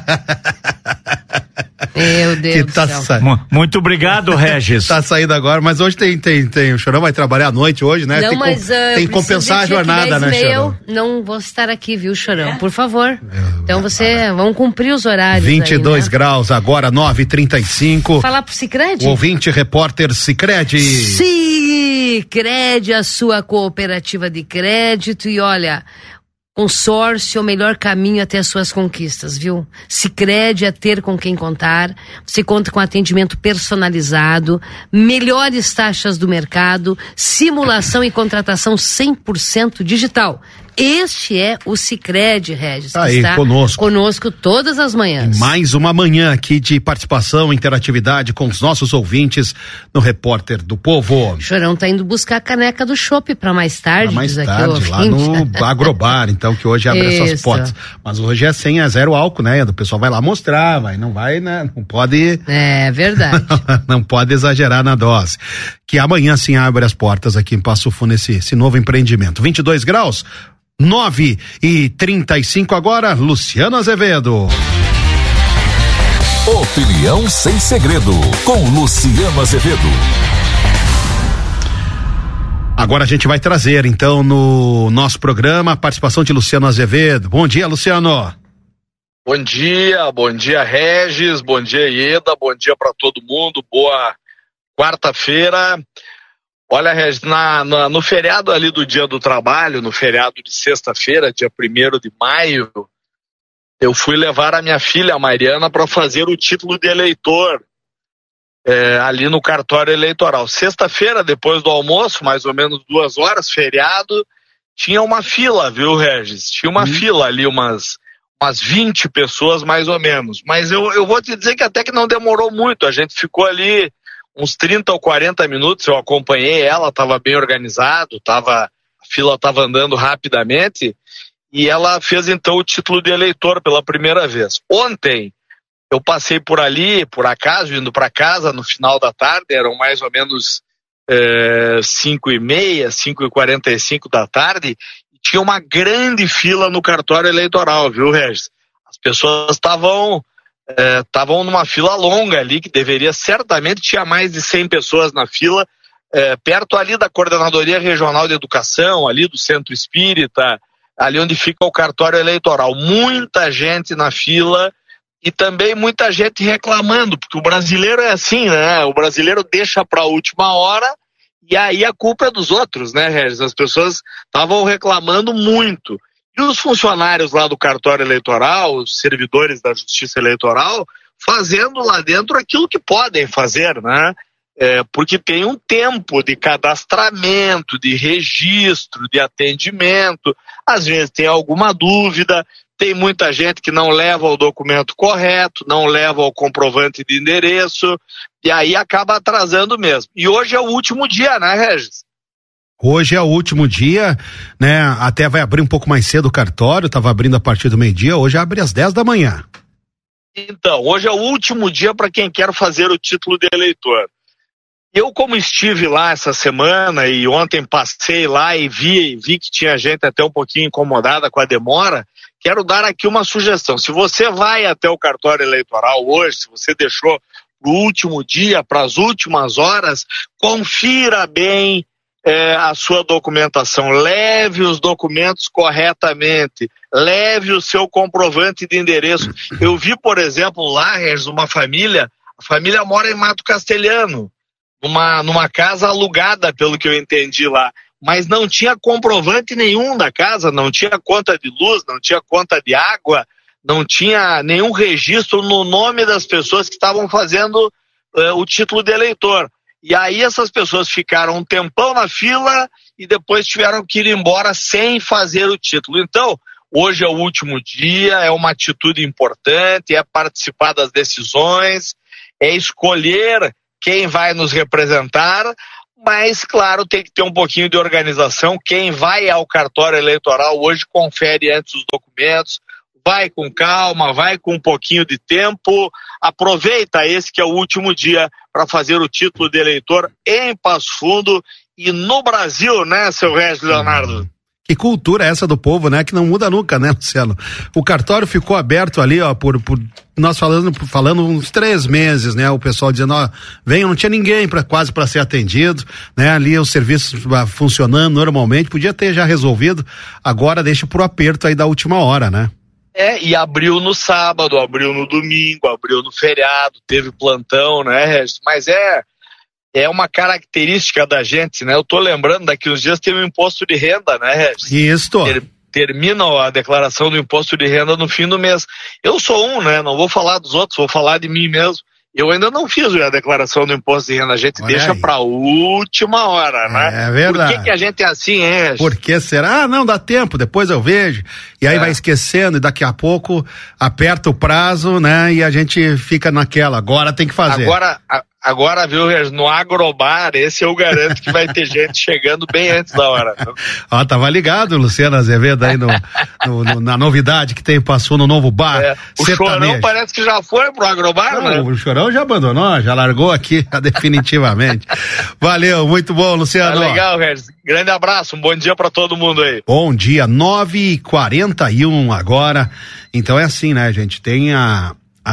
Meu Deus que do tá céu. Sa... Muito obrigado, Regis. Tá saindo agora, mas hoje tem, tem, tem, o Chorão vai trabalhar à noite hoje, né? Não, tem mas, com, uh, tem que compensar a jornada, né, Chorão? Não vou estar aqui, viu, Chorão? Por favor. Então você, vamos cumprir os horários vinte e dois aí, né? graus agora, nove e trinta e cinco. Falar pro Sicredi? O ouvinte repórter Sicredi. Sicredi, a sua cooperativa de crédito, e olha, consórcio é o melhor caminho até as suas conquistas, viu? Sicredi é ter com quem contar. Você conta com atendimento personalizado, melhores taxas do mercado, simulação e contratação cem por cento digital. Este é o Sicredi, Regis, que Aí, está conosco. conosco todas as manhãs. Mais uma manhã aqui de participação, interatividade com os nossos ouvintes no Repórter do Povo. O Chorão tá indo buscar a caneca do chopp para mais tarde. Pra mais diz aqui tarde, o lá ouvinte. no Agrobar, então, que hoje abre essas Isso. portas. Mas hoje é sem, é zero álcool, né? O pessoal vai lá mostrar, vai, não vai, né? Não pode... É verdade. Não pode exagerar na dose. Que amanhã sim abre as portas aqui em Passo Fundo esse, esse novo empreendimento. vinte e dois graus, nove e trinta e cinco agora, Luciano Azevedo. Opinião sem segredo, com Luciano Azevedo. Agora a gente vai trazer, então, no nosso programa, a participação de Luciano Azevedo. Bom dia, Luciano. Bom dia, bom dia, Regis, bom dia, Ieda, bom dia para todo mundo, boa quarta-feira. Olha, Regis, na, na, no feriado ali do Dia do Trabalho, no feriado de sexta-feira, dia primeiro de maio, eu fui levar a minha filha, a Mariana, para fazer o título de eleitor é, ali no cartório eleitoral. Sexta-feira, depois do almoço, mais ou menos duas horas, feriado, tinha uma fila, viu, Regis? Tinha uma hum. fila ali, umas, umas vinte pessoas mais ou menos. Mas eu, eu vou te dizer que até que não demorou muito, a gente ficou ali uns trinta ou quarenta minutos, eu acompanhei ela, estava bem organizado, tava, a fila estava andando rapidamente, e ela fez então o título de eleitor pela primeira vez. Ontem, eu passei por ali, por acaso, indo para casa no final da tarde, eram mais ou menos é, cinco e meia, cinco e quarenta e cinco da tarde, e tinha uma grande fila no cartório eleitoral, viu, Regis? As pessoas estavam... estavam é, numa fila longa ali, que deveria, certamente tinha mais de cem pessoas na fila, é, perto ali da Coordenadoria Regional de Educação, ali do Centro Espírita, ali onde fica o cartório eleitoral. Muita gente na fila e também muita gente reclamando, porque o brasileiro é assim, né? O brasileiro deixa para a última hora e aí a culpa é dos outros, né, Regis? As pessoas estavam reclamando muito. E os funcionários lá do cartório eleitoral, os servidores da Justiça Eleitoral, fazendo lá dentro aquilo que podem fazer, né? É, porque tem um tempo de cadastramento, de registro, de atendimento. Às vezes tem alguma dúvida, tem muita gente que não leva o documento correto, não leva o comprovante de endereço, e aí acaba atrasando mesmo. E hoje é o último dia, né, Regis? Hoje é o último dia, né? Até vai abrir um pouco mais cedo o cartório, estava abrindo a partir do meio-dia, hoje abre às dez da manhã. Então, hoje é o último dia para quem quer fazer o título de eleitor. Eu, como estive lá essa semana e ontem passei lá e vi, vi que tinha gente até um pouquinho incomodada com a demora, quero dar aqui uma sugestão. Se você vai até o cartório eleitoral hoje, se você deixou para o último dia, para as últimas horas, confira bem É, a sua documentação, leve os documentos corretamente, leve o seu comprovante de endereço. Eu vi, por exemplo, lá, Regis, uma família, a família mora em Mato Castelhano, numa, numa casa alugada, pelo que eu entendi lá, mas não tinha comprovante nenhum da casa, não tinha conta de luz, não tinha conta de água, não tinha nenhum registro no nome das pessoas que estavam fazendo uh, o título de eleitor. E aí essas pessoas ficaram um tempão na fila e depois tiveram que ir embora sem fazer o título. Então, hoje é o último dia, é uma atitude importante, é participar das decisões, é escolher quem vai nos representar, mas, claro, tem que ter um pouquinho de organização. Quem vai ao cartório eleitoral hoje confere antes os documentos, vai com calma, vai com um pouquinho de tempo, aproveita esse que é o último dia para fazer o título de eleitor em Passo Fundo e no Brasil, né, seu Regis Leonardo? Que cultura é essa do povo, né? Que não muda nunca, né, Luciano? O cartório ficou aberto ali, ó, por, por nós falando, falando uns três meses, né? O pessoal dizendo, ó, venham, não tinha ninguém pra, quase para ser atendido, né? Ali os serviços funcionando normalmente, podia ter já resolvido, agora deixa pro aperto aí da última hora, né? É, e abriu no sábado, abriu no domingo, abriu no feriado, teve plantão, né, Regis? Mas é, é uma característica da gente, né? Eu tô lembrando, daqui uns dias tem o imposto de renda, né, Regis? Isso. Ter, termina a declaração do imposto de renda no fim do mês. Eu sou um, né? Não vou falar dos outros, vou falar de mim mesmo. Eu ainda não fiz a declaração do imposto de renda, a gente Olha deixa aí. pra última hora, né? É verdade. Por que que a gente é assim, hein? Por que será? Ah, não, dá tempo, depois eu vejo. E aí É. vai esquecendo e daqui a pouco aperta o prazo, né? E a gente fica naquela, agora tem que fazer. Agora, a- agora, viu, Regis, no Agrobar, esse eu garanto que vai ter gente chegando bem antes da hora. Viu? Ó, tava ligado, Luciano Azevedo, aí no, no- no- na novidade que tem, passou no novo bar. É, o sertanejo. Chorão parece que já foi pro Agrobar, Não, né? o Chorão já abandonou, já largou aqui definitivamente. Valeu, muito bom, Tá Luciano. legal, Regis. Grande abraço, um bom dia pra todo mundo aí. Bom dia, nove e quarenta e um agora. Então é assim, né, gente? Tem a,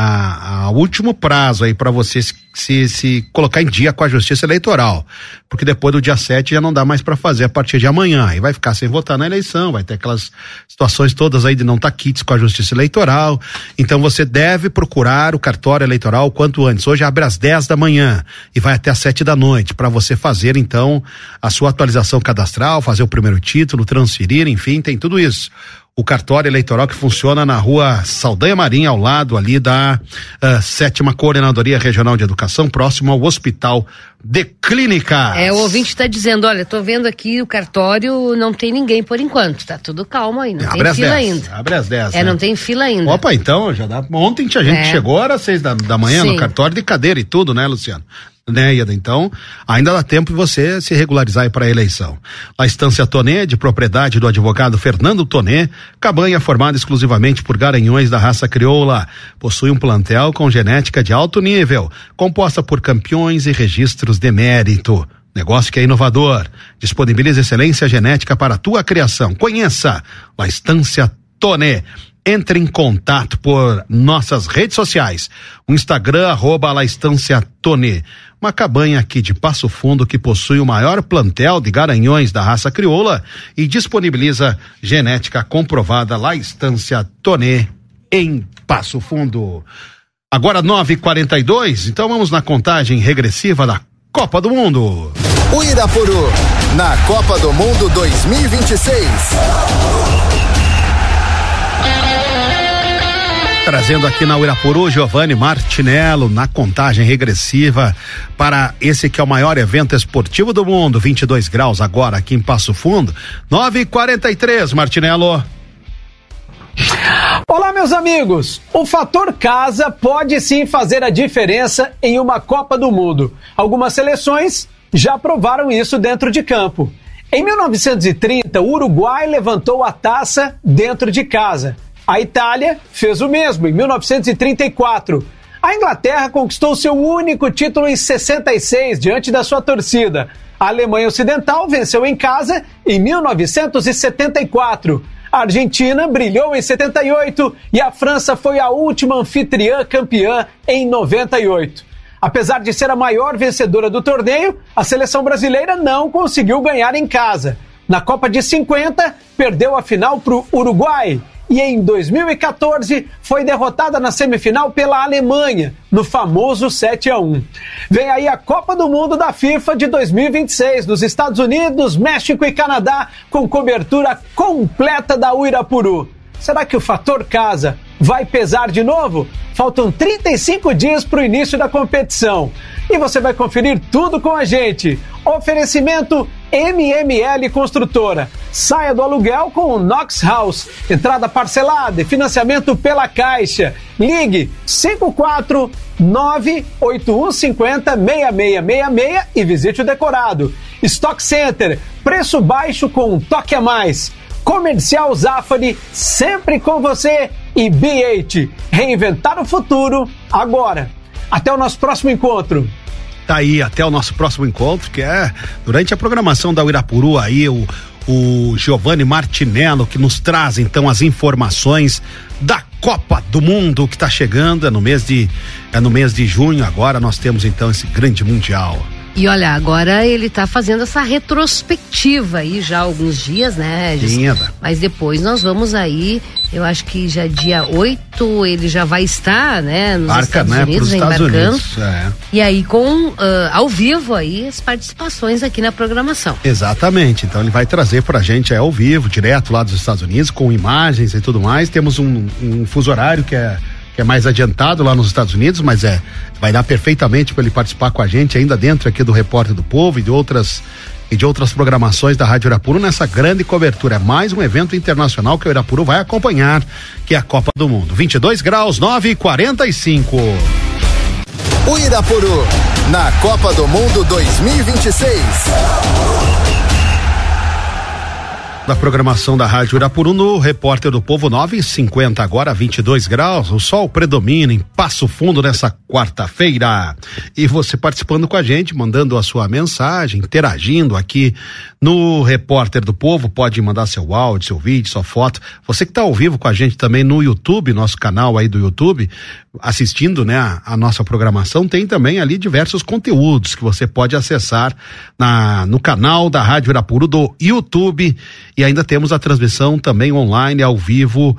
a, a último prazo aí para você se, se, se colocar em dia com a Justiça Eleitoral. Porque depois do dia sete já não dá mais para fazer a partir de amanhã. Aí vai ficar sem votar na eleição, vai ter aquelas situações todas aí de não estar tá quites com a Justiça Eleitoral. Então você deve procurar o cartório eleitoral o quanto antes. Hoje abre às dez da manhã e vai até às sete da noite para você fazer então a sua atualização cadastral, fazer o primeiro título, transferir, enfim, tem tudo isso. O cartório eleitoral que funciona na rua Saldanha Marinha, ao lado ali da uh, sétima Coordenadoria Regional de Educação, próximo ao Hospital de Clínica. É, o ouvinte está dizendo, olha, tô vendo aqui o cartório, não tem ninguém por enquanto, tá tudo calmo aí, não Abre tem às fila dez, ainda. abre às dez, É, né? não tem fila ainda. Opa, então, já dá. Ontem a gente É. chegou, era seis da, da manhã Sim. no cartório de cadeira e tudo, né, Luciano? Né, Ieda? Então, ainda dá tempo de você se regularizar aí para a eleição. A Estância Tonê, de propriedade do advogado Fernando Tonê, cabanha formada exclusivamente por garanhões da raça crioula. Possui um plantel com genética de alto nível, composta por campeões e registros de mérito. Negócio que é inovador. Disponibiliza excelência genética para a tua criação. Conheça a Estância Tonê. Entre em contato por nossas redes sociais. O Instagram, arroba La Estância Tonê. Uma cabanha aqui de Passo Fundo que possui o maior plantel de garanhões da raça crioula e disponibiliza genética comprovada La Estância Tonê em Passo Fundo. Agora nove e quarenta e dois, então vamos na contagem regressiva da Copa do Mundo. O Irapuru, na Copa do Mundo dois mil e vinte e seis. Trazendo aqui na Uirapuru, Giovanni Martinello, na contagem regressiva para esse que é o maior evento esportivo do mundo, vinte e dois graus agora aqui em Passo Fundo, nove e quarenta e três, Martinello. Olá, meus amigos! O fator casa pode sim fazer a diferença em uma Copa do Mundo. Algumas seleções já provaram isso dentro de campo. Em mil novecentos e trinta, o Uruguai levantou a taça dentro de casa. A Itália fez o mesmo em mil novecentos e trinta e quatro. A Inglaterra conquistou seu único título em sessenta e seis diante da sua torcida. A Alemanha Ocidental venceu em casa em mil novecentos e setenta e quatro. A Argentina brilhou em setenta e oito e a França foi a última anfitriã campeã em noventa e oito. Apesar de ser a maior vencedora do torneio, a seleção brasileira não conseguiu ganhar em casa. Na Copa de cinquenta, perdeu a final para o Uruguai. E em dois mil e quatorze foi derrotada na semifinal pela Alemanha, no famoso sete a um. Vem aí a Copa do Mundo da FIFA de dois mil e vinte e seis, nos Estados Unidos, México e Canadá, com cobertura completa da Uirapuru. Será que o fator casa vai pesar de novo? Faltam trinta e cinco dias para o início da competição. E você vai conferir tudo com a gente. Oferecimento M M L Construtora. Saia do aluguel com o Knox House. Entrada parcelada e financiamento pela Caixa. Ligue cinco quatro nove oito um cinco zero seis seis seis seis e visite o decorado. Stock Center. Preço baixo com um toque a mais. Comercial Zafari, sempre com você. E B oito, reinventar o futuro agora. Até o nosso próximo encontro. Tá aí, até o nosso próximo encontro, que é durante a programação da Uirapuru aí, o, o Giovanni Martinello, que nos traz então as informações da Copa do Mundo que tá chegando, é no mês de, é no mês de junho agora, nós temos então esse grande mundial. E olha, agora ele tá fazendo essa retrospectiva aí já há alguns dias, né, Regis? Sim, Eda. Mas depois nós vamos aí, eu acho que já dia oito ele já vai estar, né, nos Marca, Estados né, Unidos, pros Estados embarcando. Unidos, é. E aí com, uh, ao vivo aí, as participações aqui na programação. Exatamente, então ele vai trazer pra gente aí ao vivo, direto lá dos Estados Unidos, com imagens e tudo mais. Temos um, um fuso horário que é que é mais adiantado lá nos Estados Unidos, mas é, vai dar perfeitamente para ele participar com a gente ainda dentro aqui do Repórter do Povo e de outras e de outras programações da Rádio Irapuru nessa grande cobertura. É mais um evento internacional que o Irapuru vai acompanhar, que é a Copa do Mundo. vinte e dois graus, nove e quarenta e cinco. O Irapuru, na Copa do Mundo dois mil e vinte e seis. Da programação da Rádio Irapuru no Repórter do Povo, nove e cinquenta agora, vinte e dois graus, o sol predomina em Passo Fundo nessa quarta-feira. E você participando com a gente, mandando a sua mensagem, interagindo aqui no Repórter do Povo, pode mandar seu áudio, seu vídeo, sua foto. Você que está ao vivo com a gente também no YouTube, nosso canal aí do YouTube, assistindo, né, a, a nossa programação, tem também ali diversos conteúdos que você pode acessar na, no canal da Rádio Irapuru do YouTube, e ainda temos a transmissão também online, ao vivo,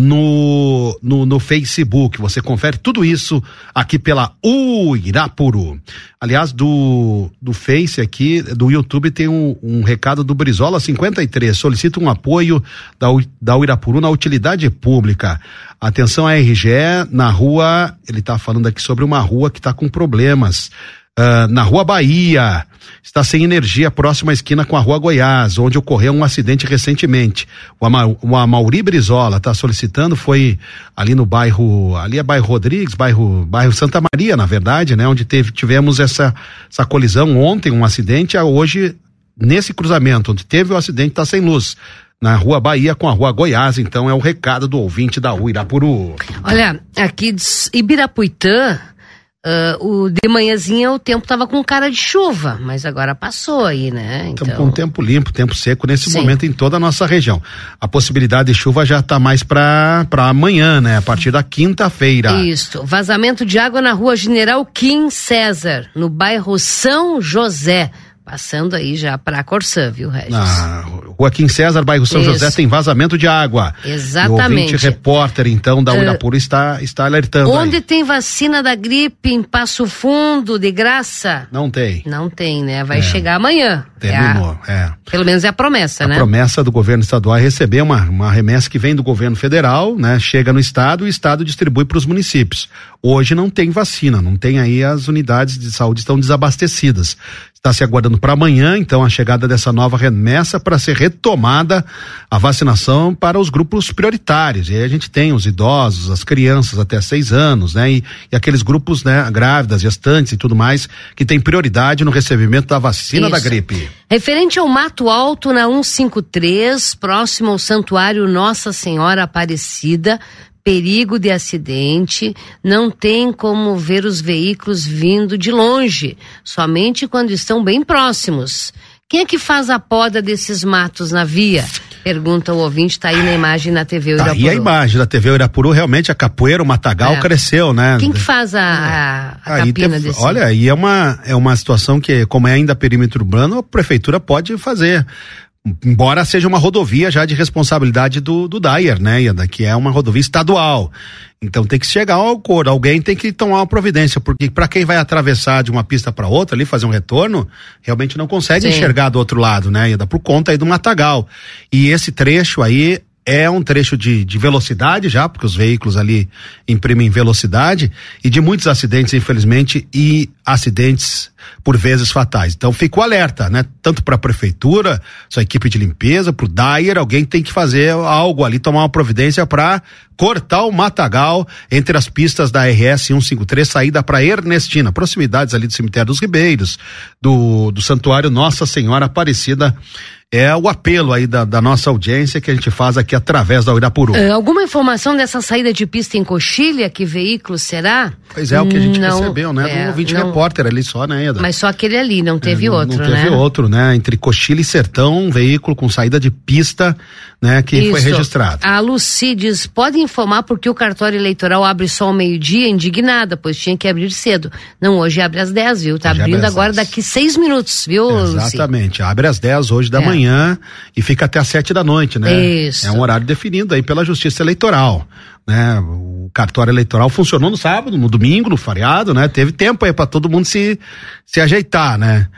no, no, no Facebook. Você confere tudo isso aqui pela U Irapuru. Aliás, do, do Face aqui, do YouTube, tem um, um recado do Brizola cinquenta e três, solicita um apoio da, da Irapuru na utilidade pública. Atenção à R G E, na rua, ele está falando aqui sobre uma rua que está com problemas. Uh, na Rua Bahia, está sem energia, próxima à esquina com a Rua Goiás, onde ocorreu um acidente recentemente. O, Ama, o Amauri Brizola está solicitando, foi ali no bairro, ali é bairro Rodrigues, bairro, bairro Santa Maria, na verdade, né? Onde teve, tivemos essa, essa colisão ontem, um acidente, hoje, nesse cruzamento, onde teve o acidente, está sem luz. Na Rua Bahia com a Rua Goiás, então é o recado do ouvinte da U Irapuru. Olha, aqui de Ibirapuitã, Uh, o de manhãzinha o tempo tava com cara de chuva, mas agora passou aí, né? Então... Estamos com um tempo limpo, tempo seco nesse Sim. momento em toda a nossa região. A possibilidade de chuva já está mais para para amanhã, né? A partir da quinta-feira. Isso. Vazamento de água na Rua General Kim César, no bairro São José. Passando aí já para Corsã, viu, Regis? Na Rua Kim César, bairro São Isso. José, tem vazamento de água. Exatamente. O ouvinte repórter, então, da Irapuru uh, está, está alertando. Onde aí. Tem vacina da gripe em Passo Fundo, de graça? Não tem. Não tem, né? Vai é. chegar amanhã. Terminou, é, a, é. Pelo menos é a promessa, a né? A promessa do governo estadual é receber uma, uma remessa que vem do governo federal, né? Chega no estado e o estado distribui para os municípios. Hoje não tem vacina, não tem aí, as unidades de saúde estão desabastecidas. Está se aguardando para amanhã, então, a chegada dessa nova remessa para ser retomada a vacinação para os grupos prioritários. E aí a gente tem os idosos, as crianças até seis anos, né? E, e aqueles grupos, né? Grávidas, gestantes e tudo mais, que tem prioridade no recebimento da vacina Isso. da gripe. Referente ao Mato Alto na cento e cinquenta e três, próximo ao Santuário Nossa Senhora Aparecida, perigo de acidente, não tem como ver os veículos vindo de longe, somente quando estão bem próximos. Quem é que faz a poda desses matos na via? Pergunta o ouvinte, tá aí na imagem na T V Irapuru. Tá aí a imagem da T V Irapuru, realmente a capoeira, o matagal é. cresceu, né? Quem que faz a, a, a aí capina teve, desse? Olha, aí é uma, é uma situação que, como é ainda perímetro urbano, a prefeitura pode fazer. Embora seja uma rodovia já de responsabilidade do, do Dyer, né, Ieda, que é uma rodovia estadual. Então tem que chegar ao acordo, alguém tem que tomar uma providência, porque para quem vai atravessar de uma pista para outra ali, fazer um retorno, realmente não consegue Sim. enxergar do outro lado, né, Ieda, por conta aí do matagal. E esse trecho aí é um trecho de, de velocidade já, porque os veículos ali imprimem velocidade, e de muitos acidentes, infelizmente, e acidentes por vezes fatais. Então fica o alerta, né? Tanto para a prefeitura, sua equipe de limpeza, pro Dyer, alguém tem que fazer algo ali, tomar uma providência para cortar o matagal entre as pistas da R S cento e cinquenta e três, saída para Ernestina, proximidades ali do cemitério dos Ribeiros, do, do Santuário Nossa Senhora Aparecida. É o apelo aí da, da nossa audiência que a gente faz aqui através da Irapuru. Uh, alguma informação dessa saída de pista em Coxilha? Que veículo será? Pois é, o que a gente não, recebeu, né? É, do ouvinte não, repórter ali só, né, Eda? Mas só aquele ali, não teve é, não, outro, né? Não teve né? outro, né? Entre Coxilha e Sertão, um veículo com saída de pista, né? Que Isso. foi registrado. A Luci diz, pode informar porque o cartório eleitoral abre só ao meio-dia, indignada, pois tinha que abrir cedo. Não, hoje abre às dez, viu? Tá hoje abrindo agora dez. Daqui seis minutos, viu, Luci? Exatamente, abre às dez hoje da é. manhã e fica até às sete da noite, né? Isso. É um horário definido aí pela Justiça Eleitoral, né? O cartório eleitoral funcionou no sábado, no domingo, no feriado, né? Teve tempo aí para todo mundo se se ajeitar, né?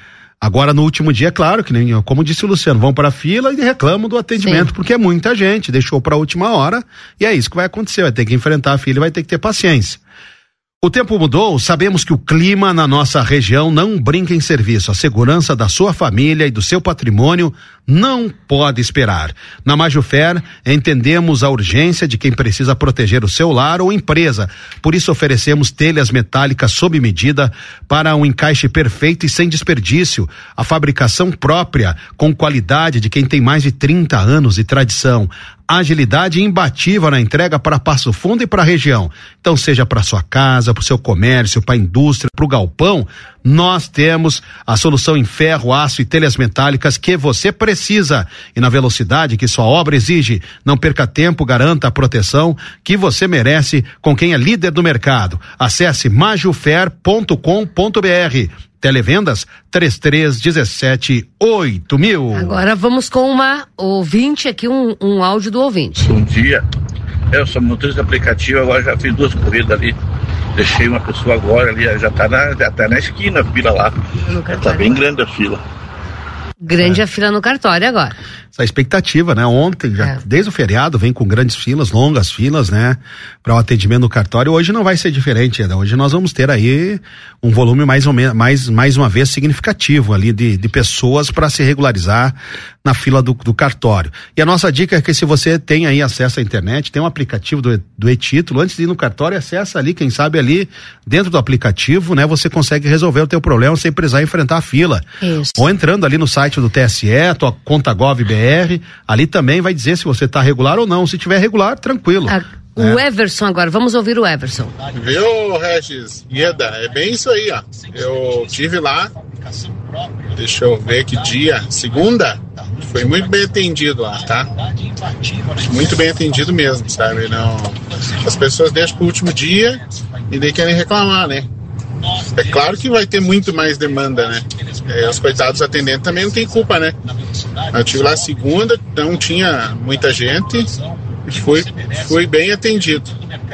Agora, no último dia, claro, que nem, como disse o Luciano, vão para a fila e reclamam do atendimento, Sim. porque é muita gente, deixou para a última hora, e é isso que vai acontecer, vai ter que enfrentar a fila e vai ter que ter paciência. O tempo mudou, sabemos que o clima na nossa região não brinca em serviço. A segurança da sua família e do seu patrimônio não pode esperar. Na Majufer, entendemos a urgência de quem precisa proteger o seu lar ou empresa. Por isso oferecemos telhas metálicas sob medida para um encaixe perfeito e sem desperdício. A fabricação própria, com qualidade de quem tem mais de trinta anos de tradição. Agilidade imbatível na entrega para Passo Fundo e para a região. Então, seja para sua casa, para o seu comércio, para a indústria, para o galpão, nós temos a solução em ferro, aço e telhas metálicas que você precisa. E na velocidade que sua obra exige. Não perca tempo, garanta a proteção que você merece com quem é líder do mercado. Acesse majufer ponto com ponto br. Televendas três três um sete oito mil. Agora vamos com uma ouvinte aqui, um, um áudio do ouvinte. Bom dia, eu sou motorista aplicativo, agora já fiz duas corridas ali, deixei uma pessoa agora ali, já tá na, já tá na esquina a fila lá, já tá bem grande a fila. Grande é. a fila no cartório agora. Essa expectativa, né? Ontem, já, é. desde o feriado, vem com grandes filas, longas filas, né? Para o atendimento no cartório. Hoje não vai ser diferente, né? Hoje nós vamos ter aí um volume mais ou menos, mais, mais uma vez significativo ali de, de pessoas para se regularizar na fila do, do cartório. E a nossa dica é que se você tem aí acesso à internet, tem um aplicativo do, do e-título, antes de ir no cartório, acessa ali, quem sabe ali, dentro do aplicativo, né? Você consegue resolver o teu problema sem precisar enfrentar a fila. Isso. Ou entrando ali no site do T S E, tua conta Gov B R, ali também vai dizer se você está regular ou não. Se tiver regular, tranquilo. A, o é. Everson agora, vamos ouvir o Everson. Viu, Regis? Ieda, é bem isso aí, ó. Eu tive lá, deixa eu ver que dia, segunda, foi muito bem atendido lá, tá? Muito bem atendido mesmo, sabe? Não, as pessoas deixam pro último dia e daí querem reclamar, né? É claro que vai ter muito mais demanda, né? É, os coitados atendentes também não tem culpa, né? Eu tive lá segunda, não tinha muita gente e fui, fui bem atendido.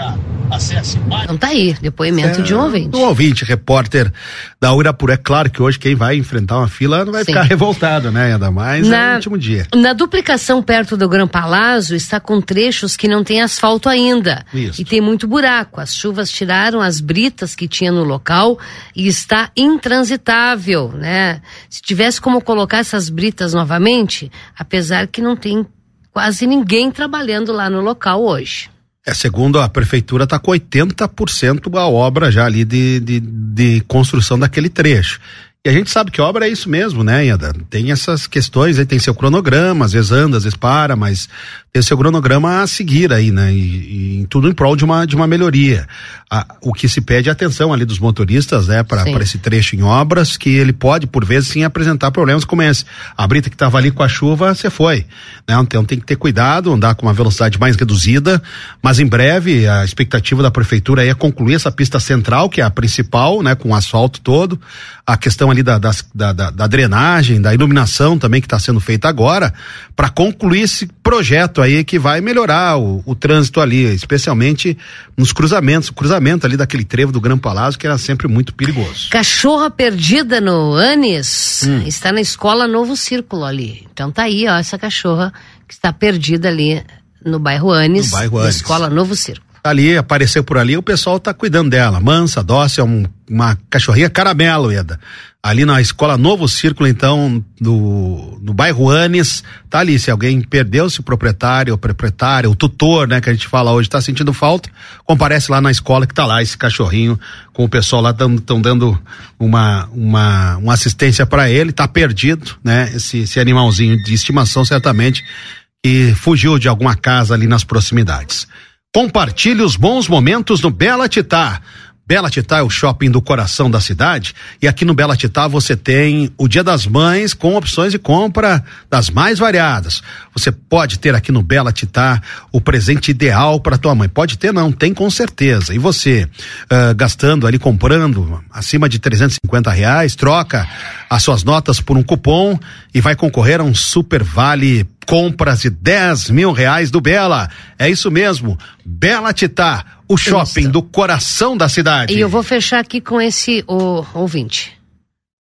Então tá aí, depoimento é, de um ouvinte. Um ouvinte, repórter da Uirapuru. É claro que hoje quem vai enfrentar uma fila não vai Sim. ficar revoltado, né? Ainda mais na, no último dia. Na duplicação perto do Gran Palazzo está com trechos que não tem asfalto ainda. Isso. E tem muito buraco. As chuvas tiraram as britas que tinha no local e está intransitável, né? Se tivesse como colocar essas britas novamente, apesar que não tem quase ninguém trabalhando lá no local hoje. É, segundo a prefeitura, está com oitenta por cento a obra já ali de, de, de construção daquele trecho. E a gente sabe que obra é isso mesmo, né, Ieda? Tem essas questões aí, tem seu cronograma, às vezes anda, às vezes para, mas tem seu cronograma a seguir aí, né? E, e tudo em prol de uma, de uma melhoria. A, o que se pede é atenção ali dos motoristas, né, para esse trecho em obras, que ele pode, por vezes, sim, apresentar problemas como esse. A brita que estava ali com a chuva, você foi, né? Então tem que ter cuidado, andar com uma velocidade mais reduzida, mas em breve a expectativa da prefeitura é concluir essa pista central, que é a principal, né, com o asfalto todo, a questão ali da, das, da, da, da drenagem, da iluminação também que está sendo feita agora, para concluir esse projeto aí que vai melhorar o, o trânsito ali, especialmente nos cruzamentos, o cruzamento ali daquele trevo do Gran Palazzo, que era sempre muito perigoso. Cachorra perdida no Anis hum. está na escola Novo Círculo ali. Então tá aí, ó, essa cachorra que está perdida ali no bairro Anis, no bairro na Anis. escola Novo Círculo. Ali, apareceu por ali, o pessoal tá cuidando dela, mansa, dócil, um, uma cachorrinha caramelo, Eda. Ali na escola Novo Círculo, então, do, no bairro Anis, tá ali, se alguém perdeu, se o proprietário, o proprietário, o tutor, né, que a gente fala hoje, tá sentindo falta, comparece lá na escola que tá lá, esse cachorrinho, com o pessoal lá estão dando uma, uma, uma assistência para ele, tá perdido, né, esse, esse animalzinho de estimação, certamente, que fugiu de alguma casa ali nas proximidades. Compartilhe os bons momentos no Bela Titá. Bela Titá é o shopping do coração da cidade, e aqui no Bela Titá você tem o Dia das Mães com opções de compra das mais variadas. Você pode ter aqui no Bela Titá o presente ideal para tua mãe. Pode ter, não, tem com certeza. E você uh, gastando ali, comprando acima de trezentos e cinquenta reais, troca as suas notas por um cupom e vai concorrer a um super vale compras de dez mil reais do Bela. É isso mesmo, Bela Titá, o shopping isso. do coração da cidade. E eu vou fechar aqui com esse o, ouvinte.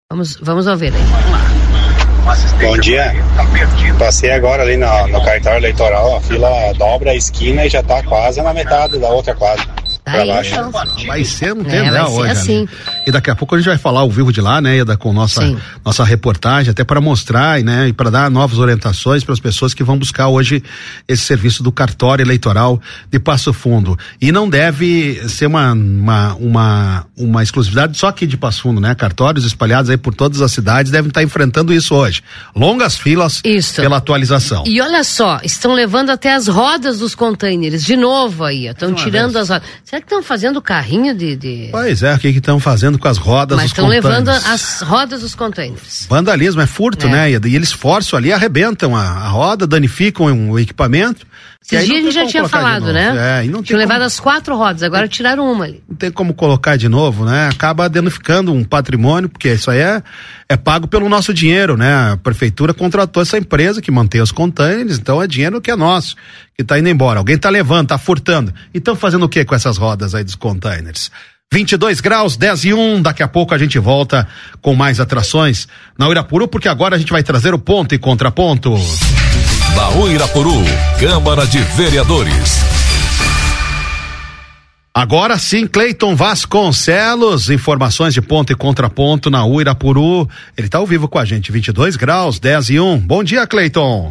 Vamos, vamos ouvir aí. Vamos lá. Bom dia. Passei agora ali no, no cartório eleitoral, a fila dobra a esquina e já tá quase na metade da outra quadra. Pra baixo. Vai ser, não tem, É, né, vai ser hoje. assim. Ali. E daqui a pouco a gente vai falar ao vivo de lá, né, Eda, com nossa, nossa reportagem, até para mostrar, né, e para dar novas orientações para as pessoas que vão buscar hoje esse serviço do cartório eleitoral de Passo Fundo. E não deve ser uma, uma, uma, uma exclusividade só aqui de Passo Fundo, né? Cartórios espalhados aí por todas as cidades devem estar enfrentando isso hoje. Longas filas Isso. pela atualização. E olha só, estão levando até as rodas dos containers, de novo aí, estão tirando vez. as rodas. Será que estão fazendo carrinho de... de... Pois é, o que estão fazendo com as rodas Mas dos estão levando containers? as rodas dos containers. Vandalismo, é furto, É. né? E eles forçam ali, arrebentam a, a roda, danificam o equipamento. E Esses aí dias não a gente tem já como tinha colocar de falado, novo. né? É, e não tem Tinham como- levado as quatro rodas, agora tiraram uma ali. Não tem como colocar de novo, né? Acaba danificando um patrimônio, porque isso aí é, é pago pelo nosso dinheiro, né? A prefeitura contratou essa empresa que mantém os containers, então é dinheiro que é nosso, que tá indo embora. Alguém tá levando, tá furtando. E estão fazendo o que com essas rodas aí dos containers? vinte e dois graus, dez e um, daqui a pouco a gente volta com mais atrações na Uirapuru, porque agora a gente vai trazer o ponto e contraponto. Da Uirapuru, Câmara de Vereadores. Agora sim, Cleiton Vasconcelos, informações de ponto e contraponto na Uirapuru. Ele tá ao vivo com a gente, vinte e dois graus, dez e um. Bom dia, Cleiton.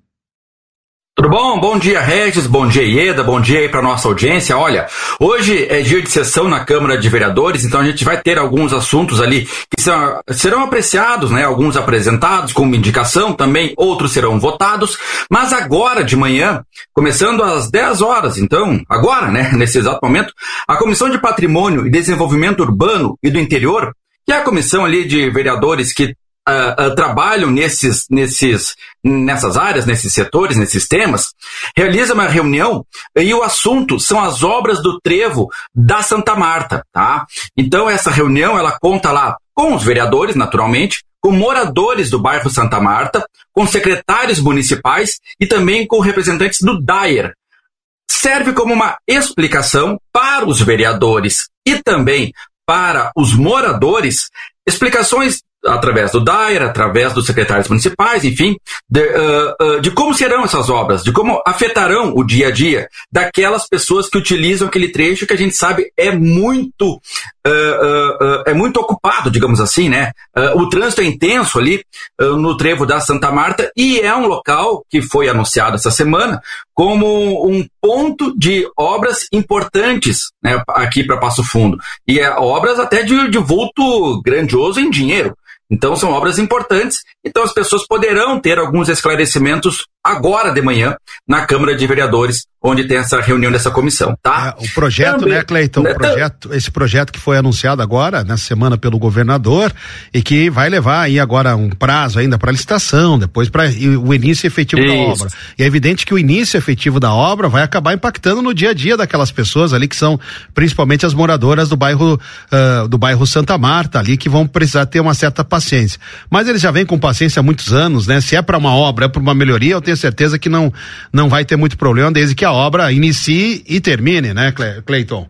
Tudo bom? Bom dia, Regis, bom dia, Ieda, bom dia aí para nossa audiência. Olha, hoje é dia de sessão na Câmara de Vereadores, então a gente vai ter alguns assuntos ali que são, serão apreciados, né? Alguns apresentados como indicação também, outros serão votados, mas agora de manhã, começando às dez horas, então, agora, né? Nesse exato momento, a Comissão de Patrimônio e Desenvolvimento Urbano e do Interior, que é a comissão ali de vereadores que Uh, uh, trabalham nesses, nesses, nessas áreas, nesses setores, nesses temas, realiza uma reunião e o assunto são as obras do trevo da Santa Marta, tá? Então essa reunião, ela conta lá com os vereadores, naturalmente, com moradores do bairro Santa Marta, com secretários municipais e também com representantes do D A E R. Serve como uma explicação para os vereadores e também para os moradores, explicações através do D A E R, através dos secretários municipais, enfim, de, uh, uh, de como serão essas obras, de como afetarão o dia a dia daquelas pessoas que utilizam aquele trecho que a gente sabe é muito, uh, uh, uh, é muito ocupado, digamos assim, né? Uh, o trânsito é intenso ali uh, no trevo da Santa Marta e é um local que foi anunciado essa semana como um ponto de obras importantes, né, aqui para Passo Fundo. E é obras até de, de vulto grandioso em dinheiro. Então são obras importantes, então as pessoas poderão ter alguns esclarecimentos agora de manhã na Câmara de Vereadores, onde tem essa reunião dessa comissão, tá? É, o projeto, Também, né, Cleiton? Né, o projeto, esse projeto que foi anunciado agora, nessa semana, pelo governador, e que vai levar aí agora um prazo ainda para licitação, depois para o início efetivo Isso. da obra. E é evidente que o início efetivo da obra vai acabar impactando no dia a dia daquelas pessoas ali que são principalmente as moradoras do bairro, uh, do bairro Santa Marta ali, que vão precisar ter uma certa paciência. Mas eles já vêm com paciência há muitos anos, né? Se é para uma obra, é para uma melhoria, eu tenho certeza que não, não vai ter muito problema desde que a obra inicie e termine, né, Cleiton?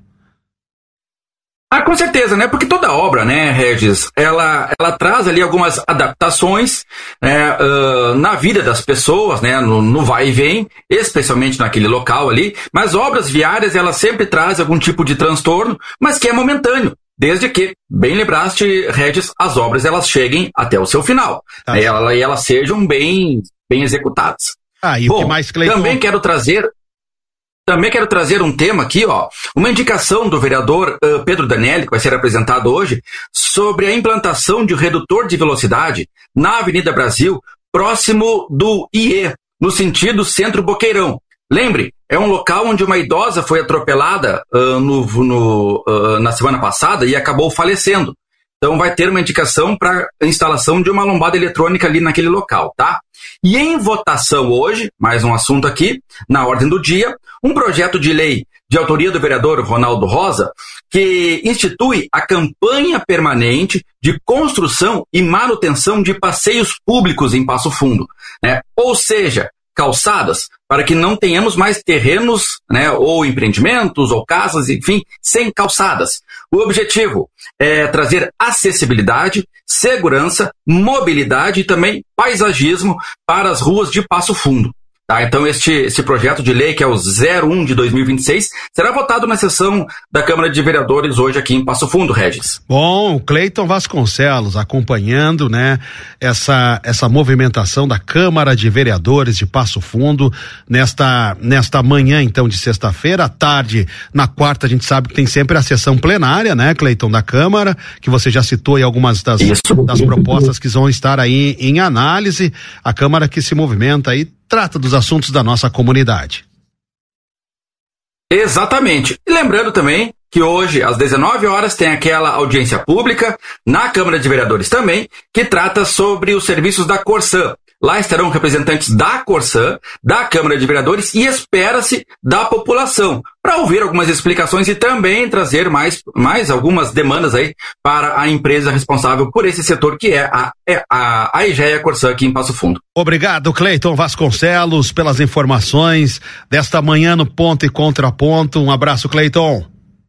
Ah, com certeza, né? Porque toda obra, né, Regis, ela, ela traz ali algumas adaptações, né, uh, na vida das pessoas, né, no, no vai e vem, especialmente naquele local ali, mas obras viárias, elas sempre trazem algum tipo de transtorno, mas que é momentâneo. Desde que, bem lembraste, Regis, as obras elas cheguem até o seu final, tá, né, e elas, elas sejam bem, bem executadas. Ah, e Bom, o que mais, Cleiton? Também quero trazer, também quero trazer um tema aqui, ó, uma indicação do vereador uh, Pedro Danelli, que vai ser apresentado hoje, sobre a implantação de um redutor de velocidade na Avenida Brasil, próximo do I E, no sentido Centro-Boqueirão. Lembre, é um local onde uma idosa foi atropelada uh, no, no, uh, na semana passada e acabou falecendo. Então vai ter uma indicação para a instalação de uma lombada eletrônica ali naquele local, tá? E em votação hoje, mais um assunto aqui, na ordem do dia, um projeto de lei de autoria do vereador Ronaldo Rosa, que institui a campanha permanente de construção e manutenção de passeios públicos em Passo Fundo, né? Ou seja, calçadas, para que não tenhamos mais terrenos, né, ou empreendimentos, ou casas, enfim, sem calçadas. O objetivo é trazer acessibilidade, segurança, mobilidade e também paisagismo para as ruas de Passo Fundo. Tá, então este, este projeto de lei, que é o zero um de dois mil e vinte e seis, será votado na sessão da Câmara de Vereadores hoje aqui em Passo Fundo, Regis. Bom, o Cleiton Vasconcelos acompanhando, né, essa, essa movimentação da Câmara de Vereadores de Passo Fundo nesta, nesta manhã, então, de sexta-feira. À tarde, na quarta, a gente sabe que tem sempre a sessão plenária, né, Cleiton, da Câmara, que você já citou aí algumas das, das propostas que vão estar aí em análise. A Câmara que se movimenta aí, trata dos assuntos da nossa comunidade. Exatamente. E lembrando também que hoje, às dezenove horas, tem aquela audiência pública na Câmara de Vereadores também, que trata sobre os serviços da Corsã. Lá estarão representantes da Corsã, da Câmara de Vereadores e espera-se da população, para ouvir algumas explicações e também trazer mais, mais algumas demandas aí para a empresa responsável por esse setor, que é a, é a, a Egea Corsã aqui em Passo Fundo. Obrigado, Cleiton Vasconcelos, pelas informações desta manhã no Ponto e Contraponto. Um abraço, Cleiton.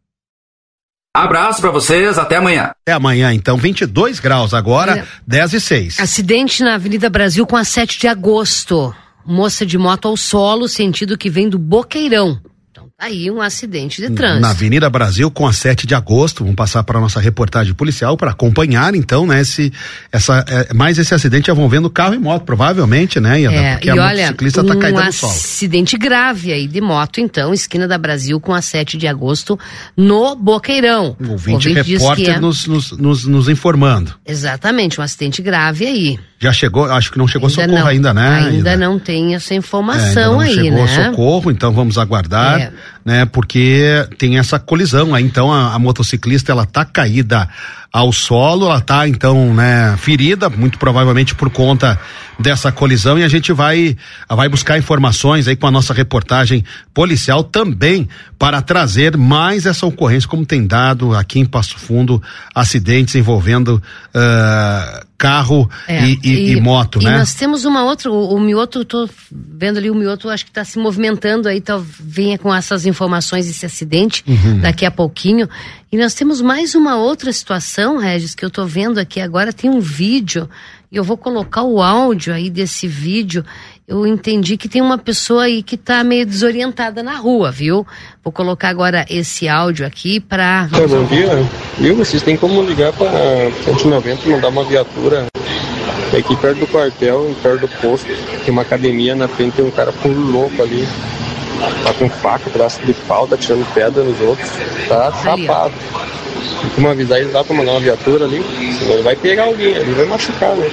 Abraço para vocês, até amanhã. Até amanhã, então, vinte e dois graus agora, é. dez e seis. Acidente na Avenida Brasil com a sete de agosto. Moça de moto ao solo, sentido que vem do Boqueirão. Então, tá aí um acidente de trânsito. Na Avenida Brasil com a sete de agosto, vamos passar para a nossa reportagem policial para acompanhar, então, né, esse, essa, é, mais esse acidente envolvendo carro e moto, provavelmente, né, Iana? É, porque e a olha, motociclista tá caída no solo. Um acidente grave aí de moto, então, esquina da Brasil com a sete de agosto no Boqueirão. O ouvinte, ouvinte repórter é... nos, nos, nos, nos informando. Exatamente, um acidente grave aí. Já chegou, acho que não chegou ainda socorro não, ainda, né? Ainda, ainda não tem essa informação é, ainda não aí, chegou né? socorro, então vamos aguardar, é. né? Porque tem essa colisão aí, então a, a motociclista, ela tá caída ao solo, ela tá então, né, ferida, muito provavelmente por conta dessa colisão, e a gente vai vai buscar informações aí com a nossa reportagem policial também para trazer mais essa ocorrência, como tem dado aqui em Passo Fundo, acidentes envolvendo uh, carro é, e, e, e, e moto, e né? E nós temos uma outra, o, o Mioto, tô vendo ali o Mioto, acho que está se movimentando aí, tá, venha com essas informações desse acidente uhum. daqui a pouquinho. E nós temos mais uma outra situação, Regis, que eu tô vendo aqui agora, tem um vídeo, e eu vou colocar o áudio aí desse vídeo. Eu entendi que tem uma pessoa aí que tá meio desorientada na rua, viu? Vou colocar agora esse áudio aqui pra... É, bom dia, viu? Vocês têm como ligar pra cento e noventa, mandar uma viatura aqui perto do quartel, perto do posto, tem uma academia na frente, tem um cara puro louco ali, tá com faca, braço de pau, tá tirando pedra nos outros, tá chapado. Tem como avisar ele lá pra mandar uma viatura ali, senão ele vai pegar alguém, ele vai machucar, né?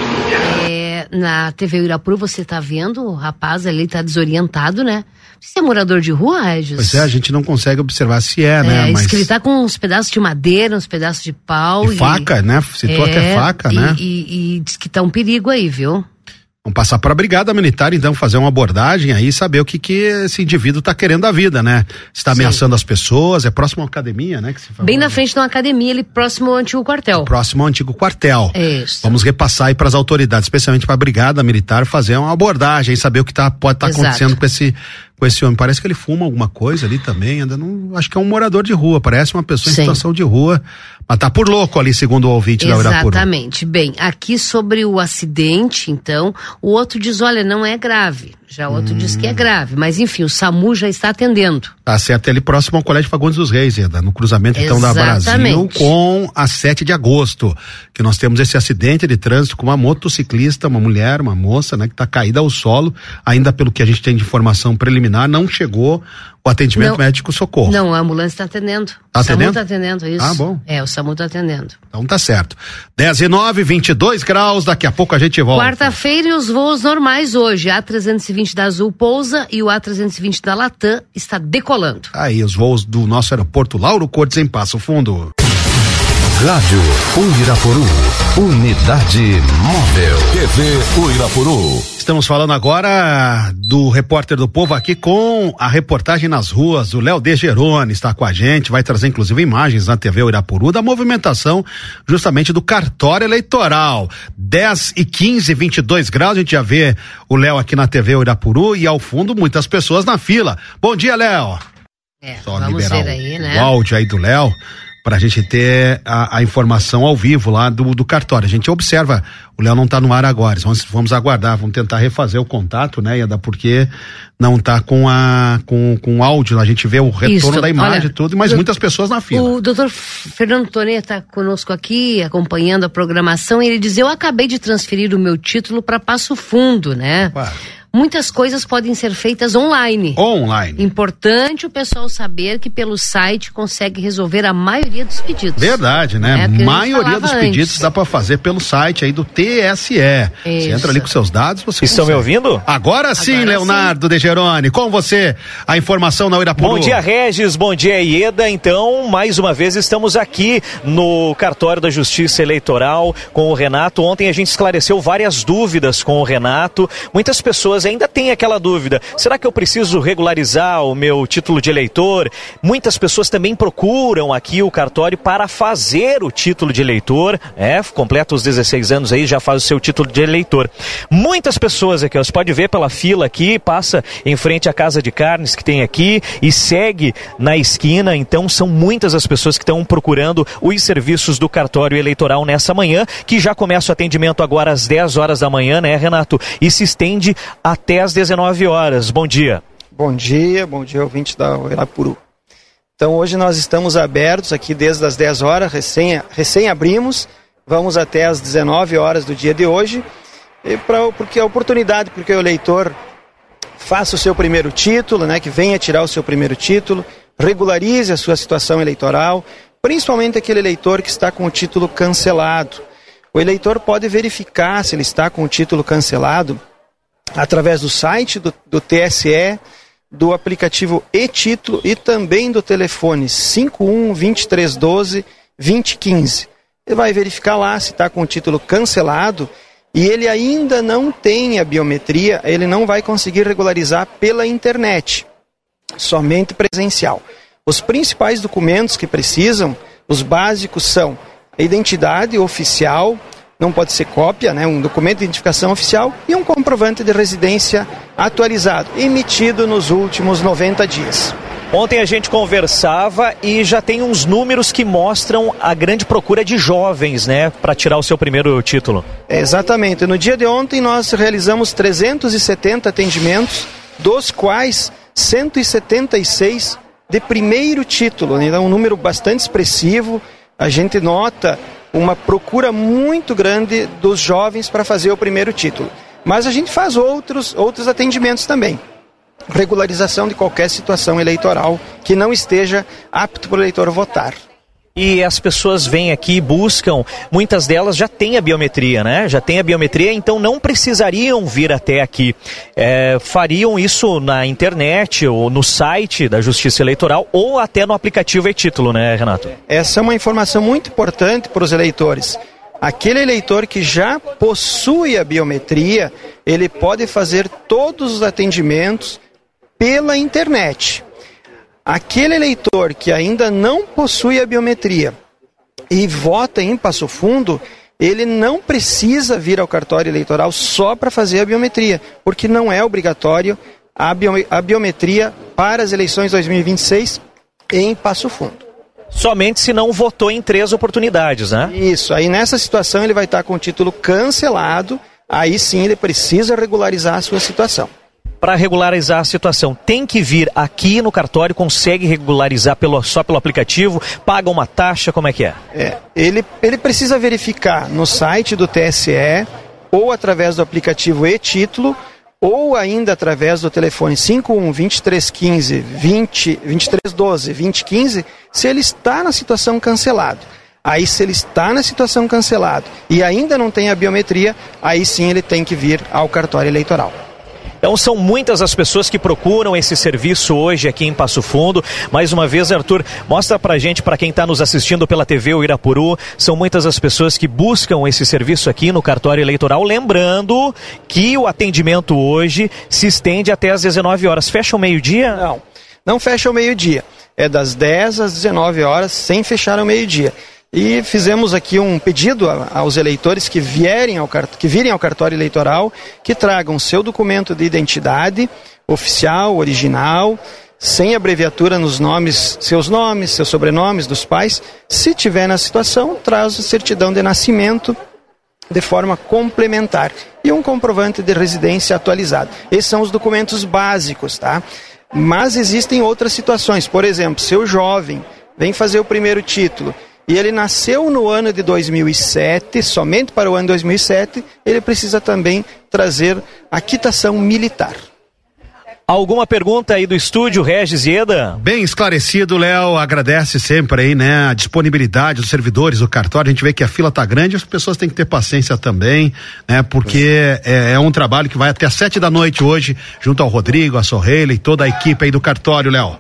É, na T V Irapuru você tá vendo, o rapaz ali tá desorientado, né? Você é morador de rua, Regis? Pois é, a gente não consegue observar se é, é né? Mas que ele tá com uns pedaços de madeira, uns pedaços de pau. E, e faca, né? Citou é, até faca, e, né? E, e, e diz que tá um perigo aí, viu? Vamos passar para a Brigada Militar, então, fazer uma abordagem aí e saber o que que esse indivíduo está querendo da vida, né? Está ameaçando as pessoas, é próximo à academia, né? Que se falou, bem na né? frente de uma academia, ali próximo ao antigo quartel. Próximo ao antigo quartel. Isso. Vamos repassar aí para as autoridades, especialmente para a Brigada Militar, fazer uma abordagem e saber o que tá, pode estar tá acontecendo com esse, com esse homem. Parece que ele fuma alguma coisa ali também, ainda não, acho que é um morador de rua, parece uma pessoa Sim. em situação de rua, mas tá por louco ali, segundo o ouvinte da Irapuru. Exatamente. Bem, aqui sobre o acidente, então, o outro diz, olha, não é grave. Já o outro hum. diz que é grave, mas enfim, o SAMU já está atendendo. Tá certo, ali próximo ao Colégio Fagundes dos Reis, Eda, no cruzamento então Exatamente. da Brasil com a sete de agosto, que nós temos esse acidente de trânsito com uma motociclista, uma mulher, uma moça, né, que está caída ao solo, ainda pelo que a gente tem de informação preliminar, não chegou o atendimento não, médico socorro. Não, a ambulância está atendendo. Tá o SAMU atendendo? está atendendo, isso. Ah, bom. É, o SAMU está atendendo. Então tá certo. dez e nove, vinte e dois graus, daqui a pouco a gente volta. Quarta-feira e os voos normais hoje, A trezentos e vinte da Azul pousa e o A trezentos e vinte da Latam está decolando. Aí, os voos do nosso aeroporto Lauro Cortes em Passo Fundo. Rádio Uirapuru, unidade móvel. T V Uirapuru. Estamos falando agora do Repórter do Povo aqui com a reportagem nas ruas. O Léo De Geroni está com a gente, vai trazer inclusive imagens na T V Uirapuru da movimentação justamente do cartório eleitoral. dez e quinze, vinte e dois graus, a gente já vê o Léo aqui na T V Uirapuru e ao fundo muitas pessoas na fila. Bom dia, Léo. É, Só vamos liberar ver aí, o, né? o áudio aí do Léo, pra gente ter a, a informação ao vivo lá do, do cartório. A gente observa, o Léo não tá no ar agora, vamos, vamos aguardar, vamos tentar refazer o contato, né, Ieda, porque não tá com a, com, com áudio, a gente vê o retorno Isso, da imagem e olha, tudo, mas do, muitas pessoas na fila. O doutor Fernando Tonet está conosco aqui, acompanhando a programação, e ele diz, eu acabei de transferir o meu título para Passo Fundo, né? Ué. Muitas coisas podem ser feitas online. Online. Importante o pessoal saber que pelo site consegue resolver a maioria dos pedidos. Verdade, né? É, maioria dos antes. pedidos dá para fazer pelo site aí do T S E. Você entra ali com seus dados, você Estão consegue. me ouvindo? Agora sim, Agora Leonardo sim. De Geroni, com você a informação na Uirapuru. Bom dia, Regis, bom dia, Ieda. Então, mais uma vez estamos aqui no cartório da Justiça Eleitoral com o Renato. Ontem a gente esclareceu várias dúvidas com o Renato. Muitas pessoas ainda têm aquela dúvida, será que eu preciso regularizar o meu título de eleitor? Muitas pessoas também procuram aqui o cartório para fazer o título de eleitor, é, completa os dezesseis anos aí, já faz o seu título de eleitor. Muitas pessoas aqui, você pode ver pela fila aqui, passa em frente à Casa de Carnes que tem aqui e segue na esquina, então são muitas as pessoas que estão procurando os serviços do cartório eleitoral nessa manhã, que já começa o atendimento agora às dez horas da manhã, né, Renato? E se estende até às dezenove horas. Bom dia. Bom dia, bom dia, ouvinte da Uirapuru. Então hoje nós estamos abertos aqui desde as dez horas, recém, recém abrimos, vamos até às dezenove horas do dia de hoje, e pra, porque a oportunidade, porque o eleitor faça o seu primeiro título, né, que venha tirar o seu primeiro título, regularize a sua situação eleitoral, principalmente aquele eleitor que está com o título cancelado. O eleitor pode verificar se ele está com o título cancelado através do site do, do T S E, do aplicativo e-título e também do telefone cinco um, vinte e três doze, vinte e quinze. Ele vai verificar lá se está com o título cancelado e ele ainda não tem a biometria, ele não vai conseguir regularizar pela internet, somente presencial. Os principais documentos que precisam, os básicos são a identidade oficial, não pode ser cópia, né? Um documento de identificação oficial e um comprovante de residência atualizado, emitido nos últimos noventa dias. Ontem a gente conversava e já tem uns números que mostram a grande procura de jovens, né, para tirar o seu primeiro título. É, exatamente. No dia de ontem nós realizamos trezentos e setenta atendimentos, dos quais cento e setenta e seis de primeiro título, então um número bastante expressivo. A gente nota uma procura muito grande dos jovens para fazer o primeiro título. Mas a gente faz outros, outros atendimentos também. Regularização de qualquer situação eleitoral que não esteja apto para o eleitor votar. E as pessoas vêm aqui e buscam, muitas delas já têm a biometria, né? Já têm a biometria, então não precisariam vir até aqui. É, fariam isso na internet ou no site da Justiça Eleitoral ou até no aplicativo e-título, né, Renato? Essa é uma informação muito importante para os eleitores. Aquele eleitor que já possui a biometria, ele pode fazer todos os atendimentos pela internet. Aquele eleitor que ainda não possui a biometria e vota em Passo Fundo, ele não precisa vir ao cartório eleitoral só para fazer a biometria, porque não é obrigatório a, bio, a biometria para as eleições dois mil e vinte e seis em Passo Fundo. Somente se não votou em três oportunidades, né? Isso, aí nessa situação ele vai estar com o título cancelado, aí sim ele precisa regularizar a sua situação. Para regularizar a situação, tem que vir aqui no cartório, consegue regularizar pelo, só pelo aplicativo, paga uma taxa, como é que é? É, ele, ele precisa verificar no site do T S E, ou através do aplicativo e-título, ou ainda através do telefone cinco um, vinte e três quinze, vinte, vinte e três doze, vinte e quinze, se ele está na situação cancelado. Aí se ele está na situação cancelado e ainda não tem a biometria, aí sim ele tem que vir ao cartório eleitoral. Então são muitas as pessoas que procuram esse serviço hoje aqui em Passo Fundo. Mais uma vez, Arthur, mostra pra gente, pra quem está nos assistindo pela T V o Irapuru, são muitas as pessoas que buscam esse serviço aqui no cartório eleitoral. Lembrando que o atendimento hoje se estende até às dezenove horas. Fecha o meio-dia? Não, não fecha o meio-dia. É das dez às dezenove horas, sem fechar o meio-dia. E fizemos aqui um pedido aos eleitores que vierem ao, que virem ao cartório eleitoral, que tragam seu documento de identidade oficial, original, sem abreviatura nos nomes, seus nomes, seus sobrenomes dos pais. Se tiver na situação, traz a certidão de nascimento de forma complementar e um comprovante de residência atualizado. Esses são os documentos básicos, tá? Mas existem outras situações. Por exemplo, seu jovem vem fazer o primeiro título e ele nasceu no ano de dois mil e sete, somente para o ano dois mil e sete, ele precisa também trazer a quitação militar. Alguma pergunta aí do estúdio, Regis e Eda? Bem esclarecido, Léo, agradece sempre aí, né, a disponibilidade dos servidores do cartório. A gente vê que a fila tá grande, as pessoas têm que ter paciência também, né, porque é, é um trabalho que vai até às sete da noite hoje, junto ao Rodrigo, a Sorreila e toda a equipe aí do cartório, Léo.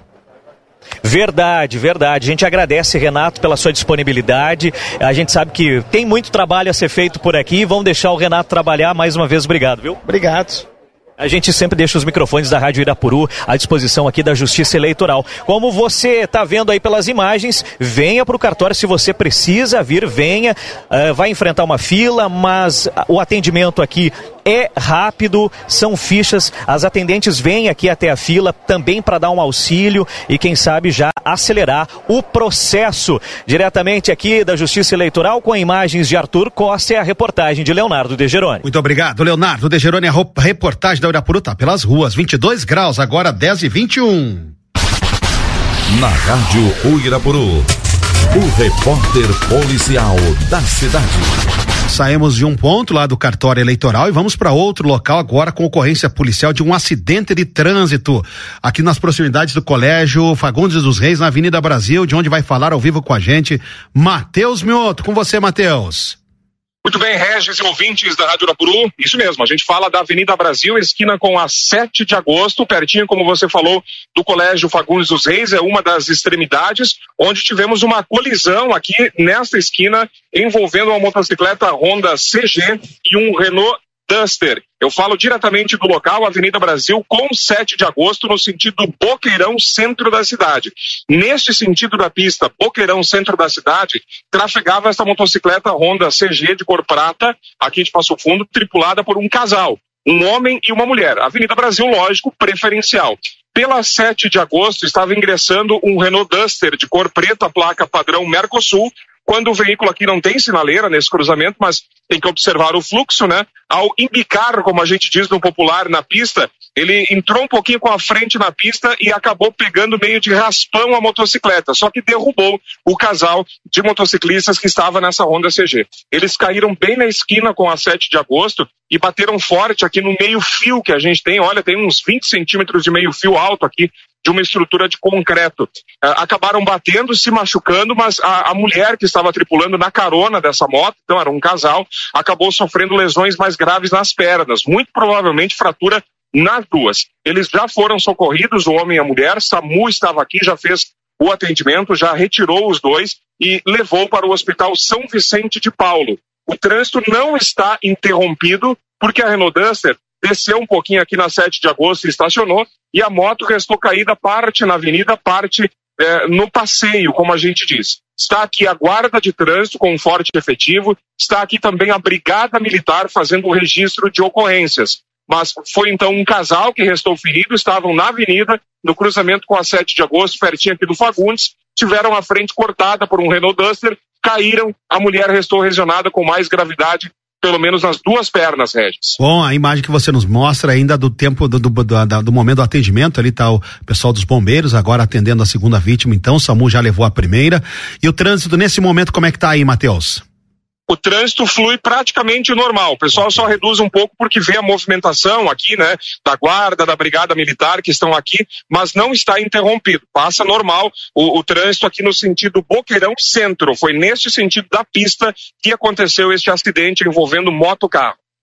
Verdade, verdade. A gente agradece, Renato, pela sua disponibilidade. A gente sabe que tem muito trabalho a ser feito por aqui. Vamos deixar o Renato trabalhar. Mais uma vez, obrigado, viu? Obrigado. A gente sempre deixa os microfones da Rádio Irapuru à disposição aqui da Justiça Eleitoral. Como você está vendo aí pelas imagens, venha para o cartório se você precisa vir, venha. Uh, vai enfrentar uma fila, mas o atendimento aqui é rápido, são fichas, as atendentes vêm aqui até a fila também para dar um auxílio e quem sabe já acelerar o processo. Diretamente aqui da Justiça Eleitoral com imagens de Arthur Costa e a reportagem de Leonardo De Geroni. Muito obrigado, Leonardo De Geroni, a reportagem da Irapuru tá pelas ruas, vinte e dois graus, agora dez e vinte e um. Na Rádio Uirapuru, o repórter policial da cidade. Saímos de um ponto lá do cartório eleitoral e vamos para outro local agora com ocorrência policial de um acidente de trânsito aqui nas proximidades do Colégio Fagundes dos Reis, na Avenida Brasil, de onde vai falar ao vivo com a gente Matheus Mioto. Com você, Matheus. Muito bem, Regis e ouvintes da Rádio Irapuru, isso mesmo, a gente fala da Avenida Brasil, esquina com a sete de agosto, pertinho, como você falou, do Colégio Fagundes dos Reis, é uma das extremidades, onde tivemos uma colisão aqui nesta esquina, envolvendo uma motocicleta Honda C G e um Renault Duster. Eu falo diretamente do local, Avenida Brasil, com sete de agosto, no sentido Boqueirão, centro da cidade. Neste sentido da pista, Boqueirão, centro da cidade, trafegava essa motocicleta Honda C G de cor prata, aqui de Passo Fundo, tripulada por um casal, um homem e uma mulher. Avenida Brasil, lógico, preferencial. Pela sete de agosto, estava ingressando um Renault Duster de cor preta, placa padrão Mercosul, quando o veículo aqui não tem sinaleira nesse cruzamento, mas tem que observar o fluxo, né? Ao embicar, como a gente diz no popular, na pista, ele entrou um pouquinho com a frente na pista e acabou pegando meio de raspão a motocicleta, só que derrubou o casal de motociclistas que estava nessa Honda C G. Eles caíram bem na esquina com a sete de agosto e bateram forte aqui no meio-fio que a gente tem. Olha, tem uns vinte centímetros de meio-fio alto aqui, de uma estrutura de concreto. Uh, acabaram batendo, se machucando, mas a, a mulher que estava tripulando na carona dessa moto, então era um casal, acabou sofrendo lesões mais graves nas pernas, muito provavelmente fratura nas duas. Eles já foram socorridos, o homem e a mulher, SAMU estava aqui, já fez o atendimento, já retirou os dois e levou para o Hospital São Vicente de Paulo. O trânsito não está interrompido, porque a Renault Duster desceu um pouquinho aqui na sete de agosto e estacionou, e a moto restou caída parte na avenida, parte eh, no passeio, como a gente diz. Está aqui a guarda de trânsito com um forte efetivo, está aqui também a brigada militar fazendo o registro de ocorrências. Mas foi então um casal que restou ferido, estavam na avenida, no cruzamento com a sete de agosto, pertinho aqui do Fagundes, tiveram a frente cortada por um Renault Duster, caíram, a mulher restou lesionada com mais gravidade, pelo menos nas duas pernas, Regis. Bom, a imagem que você nos mostra ainda do tempo, do, do, do, do momento do atendimento, ali tá o pessoal dos bombeiros agora atendendo a segunda vítima, então o SAMU já levou a primeira. E o trânsito nesse momento, como é que tá aí, Matheus? O trânsito flui praticamente normal, o pessoal só reduz um pouco porque vê a movimentação aqui, né, da guarda, da brigada militar que estão aqui, mas não está interrompido, passa normal o, o trânsito aqui no sentido Boqueirão Centro, foi neste sentido da pista que aconteceu este acidente envolvendo moto-carro.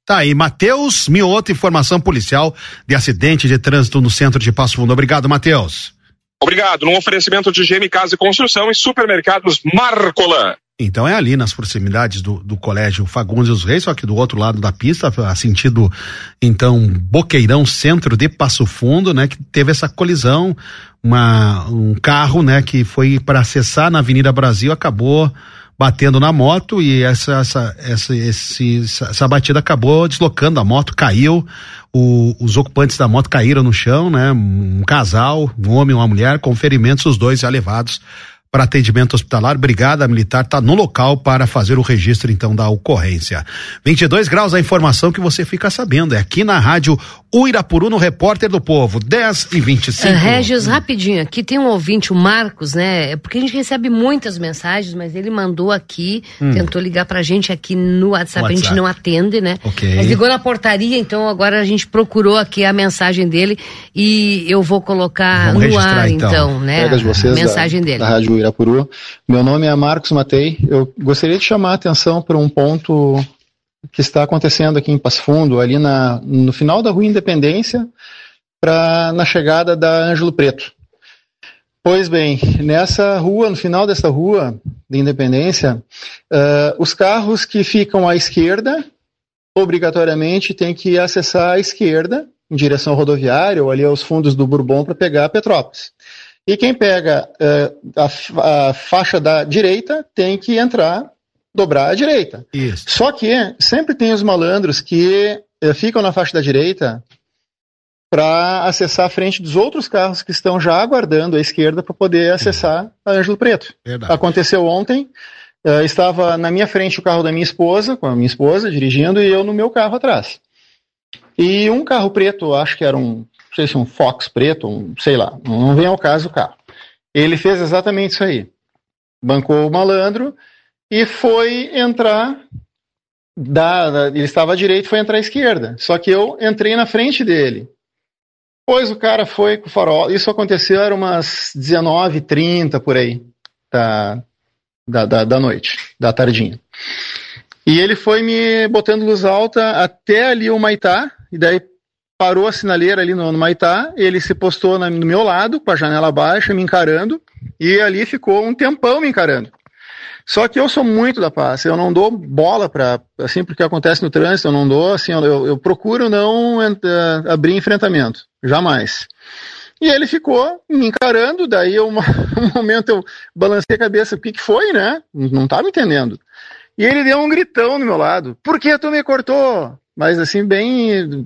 Tá aí, Matheus Mioto, informação policial de acidente de trânsito no centro de Passo Fundo. Obrigado, Matheus. Obrigado. Num oferecimento de G M Casa e Construção e Supermercados Marcolan. Então é ali nas proximidades do, do Colégio Fagundes dos Reis, só que do outro lado da pista, a sentido, então, Boqueirão, centro de Passo Fundo, né? Que teve essa colisão, uma, um carro, né? Que foi para acessar na Avenida Brasil, acabou batendo na moto e essa, essa, essa, esse, essa batida acabou deslocando a moto, caiu, o, os ocupantes da moto caíram no chão, né? Um casal, um homem e uma mulher, com ferimentos, os dois já levados para atendimento hospitalar. Brigada Militar está no local para fazer o registro então da ocorrência. vinte e dois graus, a informação que você fica sabendo é aqui na rádio Uirapuru, no Repórter do Povo, dez e vinte e cinco. Uh, Regis, rapidinho, aqui tem um ouvinte, o Marcos, né? Porque a gente recebe muitas mensagens, mas ele mandou aqui, hum. tentou ligar pra gente aqui no WhatsApp, WhatsApp, a gente não atende, né? Okay. Mas ligou na portaria, então agora a gente procurou aqui a mensagem dele e eu vou colocar Vamos no ar, então, então né? A vocês mensagem da, dele. Da rádio Uirapuru. Meu nome é Marcos Matei. Eu gostaria de chamar a atenção para um ponto que está acontecendo aqui em Passo Fundo, ali na, no final da Rua Independência, pra, na chegada da Ângelo Preto. Pois bem, nessa rua, no final dessa rua de Independência, uh, os carros que ficam à esquerda, obrigatoriamente têm que acessar a esquerda, em direção rodoviária, ou ali aos fundos do Bourbon, para pegar Petrópolis. E quem pega uh, a, a faixa da direita tem que entrar, dobrar à direita. Isso. Só que sempre tem os malandros que uh, ficam na faixa da direita para acessar a frente dos outros carros que estão já aguardando à esquerda para poder acessar a Ângelo Preto. Verdade. Aconteceu ontem, uh, estava na minha frente o carro da minha esposa, com a minha esposa dirigindo, e eu no meu carro atrás. E um carro preto, acho que era um, não sei se um Fox preto, um, sei lá, não vem ao caso o carro. Ele fez exatamente isso aí. Bancou o malandro e foi entrar, da, da, ele estava à direita e foi entrar à esquerda. Só que eu entrei na frente dele. Pois o cara foi com o farol. Isso aconteceu, era umas dezenove e trinta por aí, da, da, da, da noite, da tardinha. E ele foi me botando luz alta até ali o Maitá, e daí parou a sinaleira ali no, no Maitá, ele se postou na, no meu lado, com a janela baixa, me encarando, e ali ficou um tempão me encarando. Só que eu sou muito da paz, eu não dou bola para, assim, porque acontece no trânsito, eu não dou, assim, eu, eu procuro não uh, abrir enfrentamento, jamais. E ele ficou me encarando, daí eu, um momento eu balancei a cabeça, o que que foi, né? Não estava entendendo. E ele deu um gritão no meu lado, por que tu me cortou? Mas assim, bem,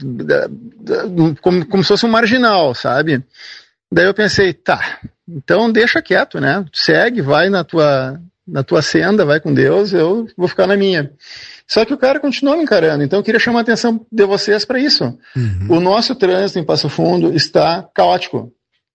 como, como se fosse um marginal, sabe? Daí eu pensei, tá, então deixa quieto, né? Segue, vai na tua... na tua senda, vai com Deus, eu vou ficar na minha. Só que o cara continuou me encarando, então eu queria chamar a atenção de vocês para isso. Uhum. O nosso trânsito em Passo Fundo está caótico.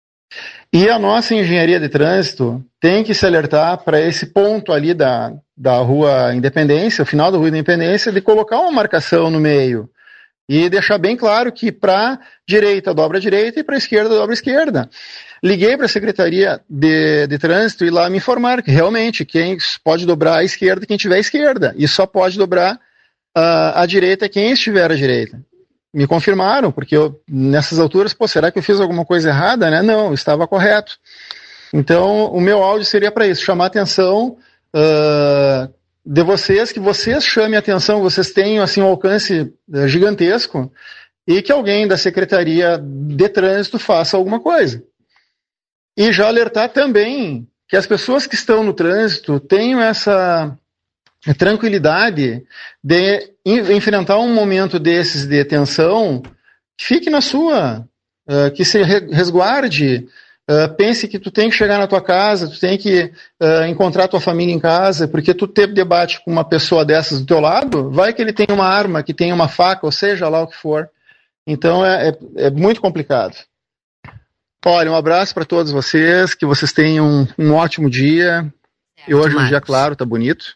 E a nossa engenharia de trânsito tem que se alertar para esse ponto ali da, da Rua Independência, o final da Rua Independência, de colocar uma marcação no meio e deixar bem claro que para direita dobra a direita e para esquerda dobra a esquerda. Liguei para a Secretaria de, de Trânsito e lá me informaram que realmente quem pode dobrar à esquerda é quem tiver à esquerda, e só pode dobrar uh, à direita quem estiver à direita. Me confirmaram, porque eu, nessas alturas, pô, será que eu fiz alguma coisa errada, né? Não, estava correto. Então, o meu áudio seria para isso, chamar a atenção uh, de vocês, que vocês chamem a atenção, vocês tenham assim, um alcance uh, gigantesco, e que alguém da Secretaria de Trânsito faça alguma coisa. E já alertar também que as pessoas que estão no trânsito tenham essa tranquilidade de enfrentar um momento desses de tensão, que fique na sua, uh, que se resguarde, uh, pense que tu tem que chegar na tua casa, tu tem que uh, encontrar tua família em casa, porque tu ter debate com uma pessoa dessas do teu lado, vai que ele tem uma arma, que tem uma faca, ou seja lá o que for. Então é, é, é muito complicado. Olha, um abraço para todos vocês, que vocês tenham um, um ótimo dia. E hoje é um dia claro, tá bonito.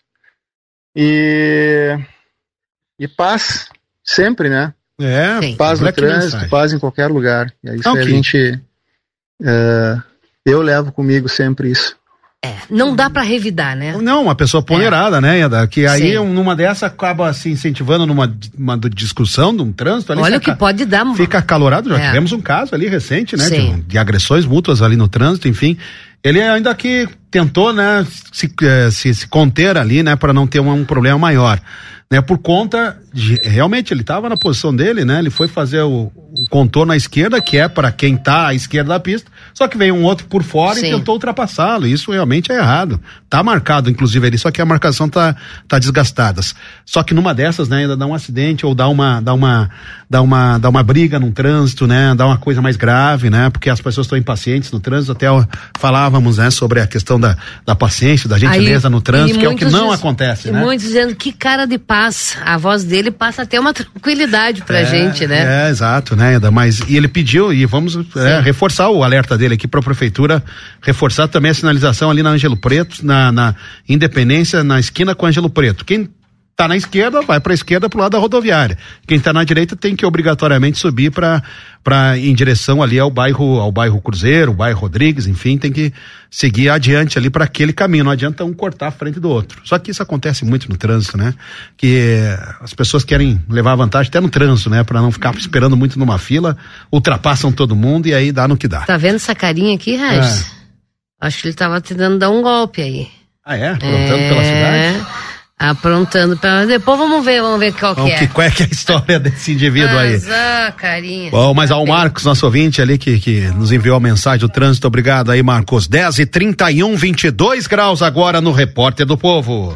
E, e paz, sempre, né? É, Sim. Paz no trânsito, mensagem. Paz em qualquer lugar. E é isso okay. Aí a gente, uh, eu levo comigo sempre isso. É, não dá pra revidar, né? Não, uma pessoa ponderada, é. né, Ieda? Que aí, Sim. numa dessa, acaba se incentivando numa uma discussão, num trânsito ali. Olha o que pode dar. Fica acalorado, já é. tivemos um caso ali recente, né? Sim. De, de agressões mútuas ali no trânsito, enfim. Ele ainda que tentou, né, se, se, se conter ali, né, para não ter um, um problema maior. Né, por conta de, realmente ele estava na posição dele, né? Ele foi fazer o, o contorno à esquerda, que é para quem tá à esquerda da pista, só que veio um outro por fora Sim. e tentou ultrapassá-lo. Isso realmente é errado. Tá marcado, inclusive, ali, só que a marcação tá, tá desgastada. Só que numa dessas, né, ainda dá um acidente ou dá uma, dá uma, dá uma, dá uma briga no trânsito, né? Dá uma coisa mais grave, né? Porque as pessoas estão impacientes no trânsito. Até falávamos, né, sobre a questão da, da paciência, da gentileza Aí, no trânsito, que é o que não diz, acontece, e né? Muitos dizendo que cara de paz, a voz dele passa até uma tranquilidade pra é, gente, né? É, exato, né? Mas e ele pediu, e vamos é, reforçar o alerta dele aqui pra prefeitura, reforçar também a sinalização ali na Ângelo Preto, na, na Independência, na esquina com Ângelo Preto. Quem tá na esquerda, vai pra esquerda pro lado da rodoviária. Quem tá na direita tem que obrigatoriamente subir pra, pra, em direção ali ao bairro, ao bairro Cruzeiro, bairro Rodrigues, enfim, tem que seguir adiante ali para aquele caminho. Não adianta um cortar a frente do outro. Só que isso acontece muito no trânsito, né? Que as pessoas querem levar vantagem até no trânsito, né? Pra não ficar esperando muito numa fila, ultrapassam todo mundo e aí dá no que dá. Tá vendo essa carinha aqui, Regis? É. Acho que ele tava tentando dar um golpe aí. Ah, é? Aprontando é... pela cidade? Aprontando pra... Depois vamos ver, vamos ver qual que é. Que, qual é que é a história desse indivíduo mas, aí? Ah, carinha. Bom, mas ao Marcos, nosso ouvinte ali que, que nos enviou a mensagem do trânsito, obrigado aí, Marcos. dez e trinta e um, vinte e dois graus agora no Repórter do Povo.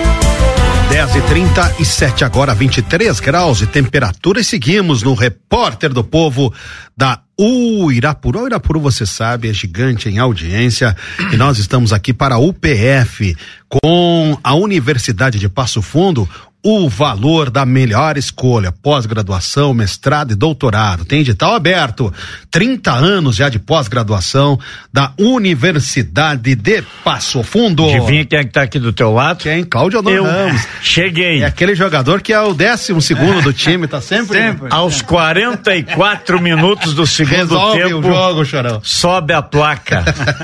dez e trinta e sete agora, vinte e três graus de temperatura e seguimos no Repórter do Povo da O Irapuru. O Irapuru, você sabe, é gigante em audiência e nós estamos aqui para a U P F com a Universidade de Passo Fundo. O valor da melhor escolha, pós-graduação, mestrado e doutorado. Tem edital aberto, trinta anos já de pós-graduação da Universidade de Passo Fundo. Adivinha quem é que tá aqui do teu lado? Quem? Cláudio Adão Ramos. Cheguei. É aquele jogador que é o décimo segundo do time, tá sempre... sempre. Aos quarenta e quatro minutos do segundo Resolve tempo, o jogo, Chorão. Sobe a placa.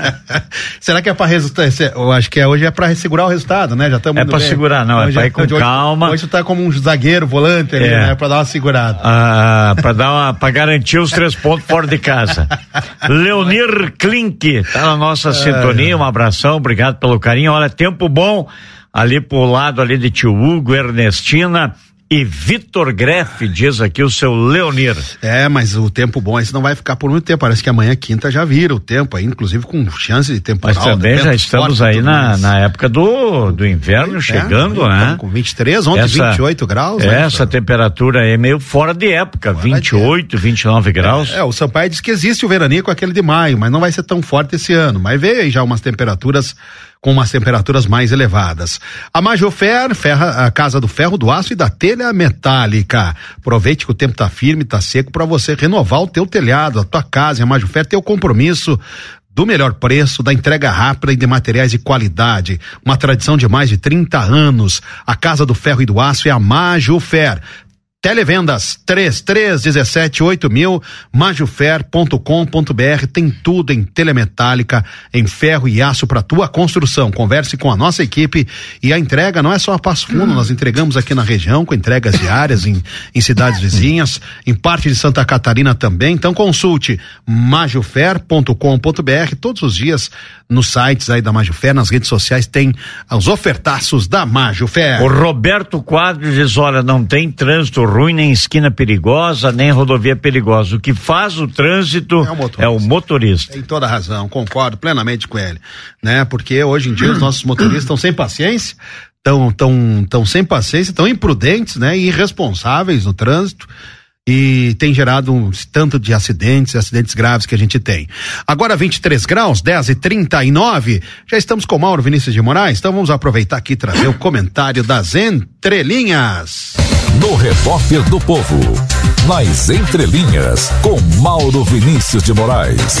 Será que é pra resultar? Eu acho que é, hoje é pra segurar o resultado, né? Já estamos É pra bem. segurar, não, hoje é pra ir com hoje, calma. Hoje tá como um zagueiro, volante ali, é. né? Pra dar uma segurada. Ah, pra dar uma, pra garantir os três pontos fora de casa. Leonir Klink, tá na nossa é, sintonia, é. um abração, obrigado pelo carinho. Olha, tempo bom ali pro lado ali de Tio Hugo, Ernestina e Vitor Greff, diz aqui o seu Leonir. É, mas o tempo bom, esse não vai ficar por muito tempo, parece que amanhã quinta já vira o tempo aí, inclusive com chance de temporal. Mas também já estamos aí na, na época do, do inverno é, chegando, é, né? Com vinte e três, ontem essa, vinte e oito graus. É, né, essa só. temperatura é meio fora de época, fora vinte e oito, vinte e nove graus. É, é, o Sampaio diz que existe o veranico, aquele de maio, mas não vai ser tão forte esse ano, mas veio aí já umas temperaturas com umas temperaturas mais elevadas. A Majofer, ferra, a Casa do Ferro, do Aço e da Telha Metálica. Aproveite que o tempo tá firme, tá seco para você renovar o teu telhado, a tua casa. A Majofer tem o compromisso do melhor preço, da entrega rápida e de materiais de qualidade. Uma tradição de mais de trinta anos. A Casa do Ferro e do Aço é a Majofer. Televendas três três um sete oito mil, majofer ponto com ponto br, tem tudo em telemetálica, em ferro e aço para tua construção. Converse com a nossa equipe e a entrega não é só a Passo Fundo, nós entregamos aqui na região com entregas diárias em, em cidades vizinhas, em parte de Santa Catarina também. Então consulte majofer ponto com ponto br, todos os dias nos sites aí da Majofer, nas redes sociais tem os ofertaços da Majofer. O Roberto Quadros diz, olha, não tem trânsito ruim, nem esquina perigosa, nem rodovia perigosa. O que faz o trânsito é o motorista. É o motorista. Tem toda a razão, concordo plenamente com ele, né? Porque hoje em dia os nossos motoristas estão sem paciência, estão tão, tão sem paciência, tão imprudentes, né? E irresponsáveis no trânsito. E tem gerado um tanto de acidentes, acidentes graves que a gente tem. Agora vinte e três graus, dez e trinta e nove, já estamos com Mauro Vinícius de Moraes, então vamos aproveitar aqui e trazer o comentário das entrelinhas. No Repórter do Povo, nas entrelinhas, com Mauro Vinícius de Moraes.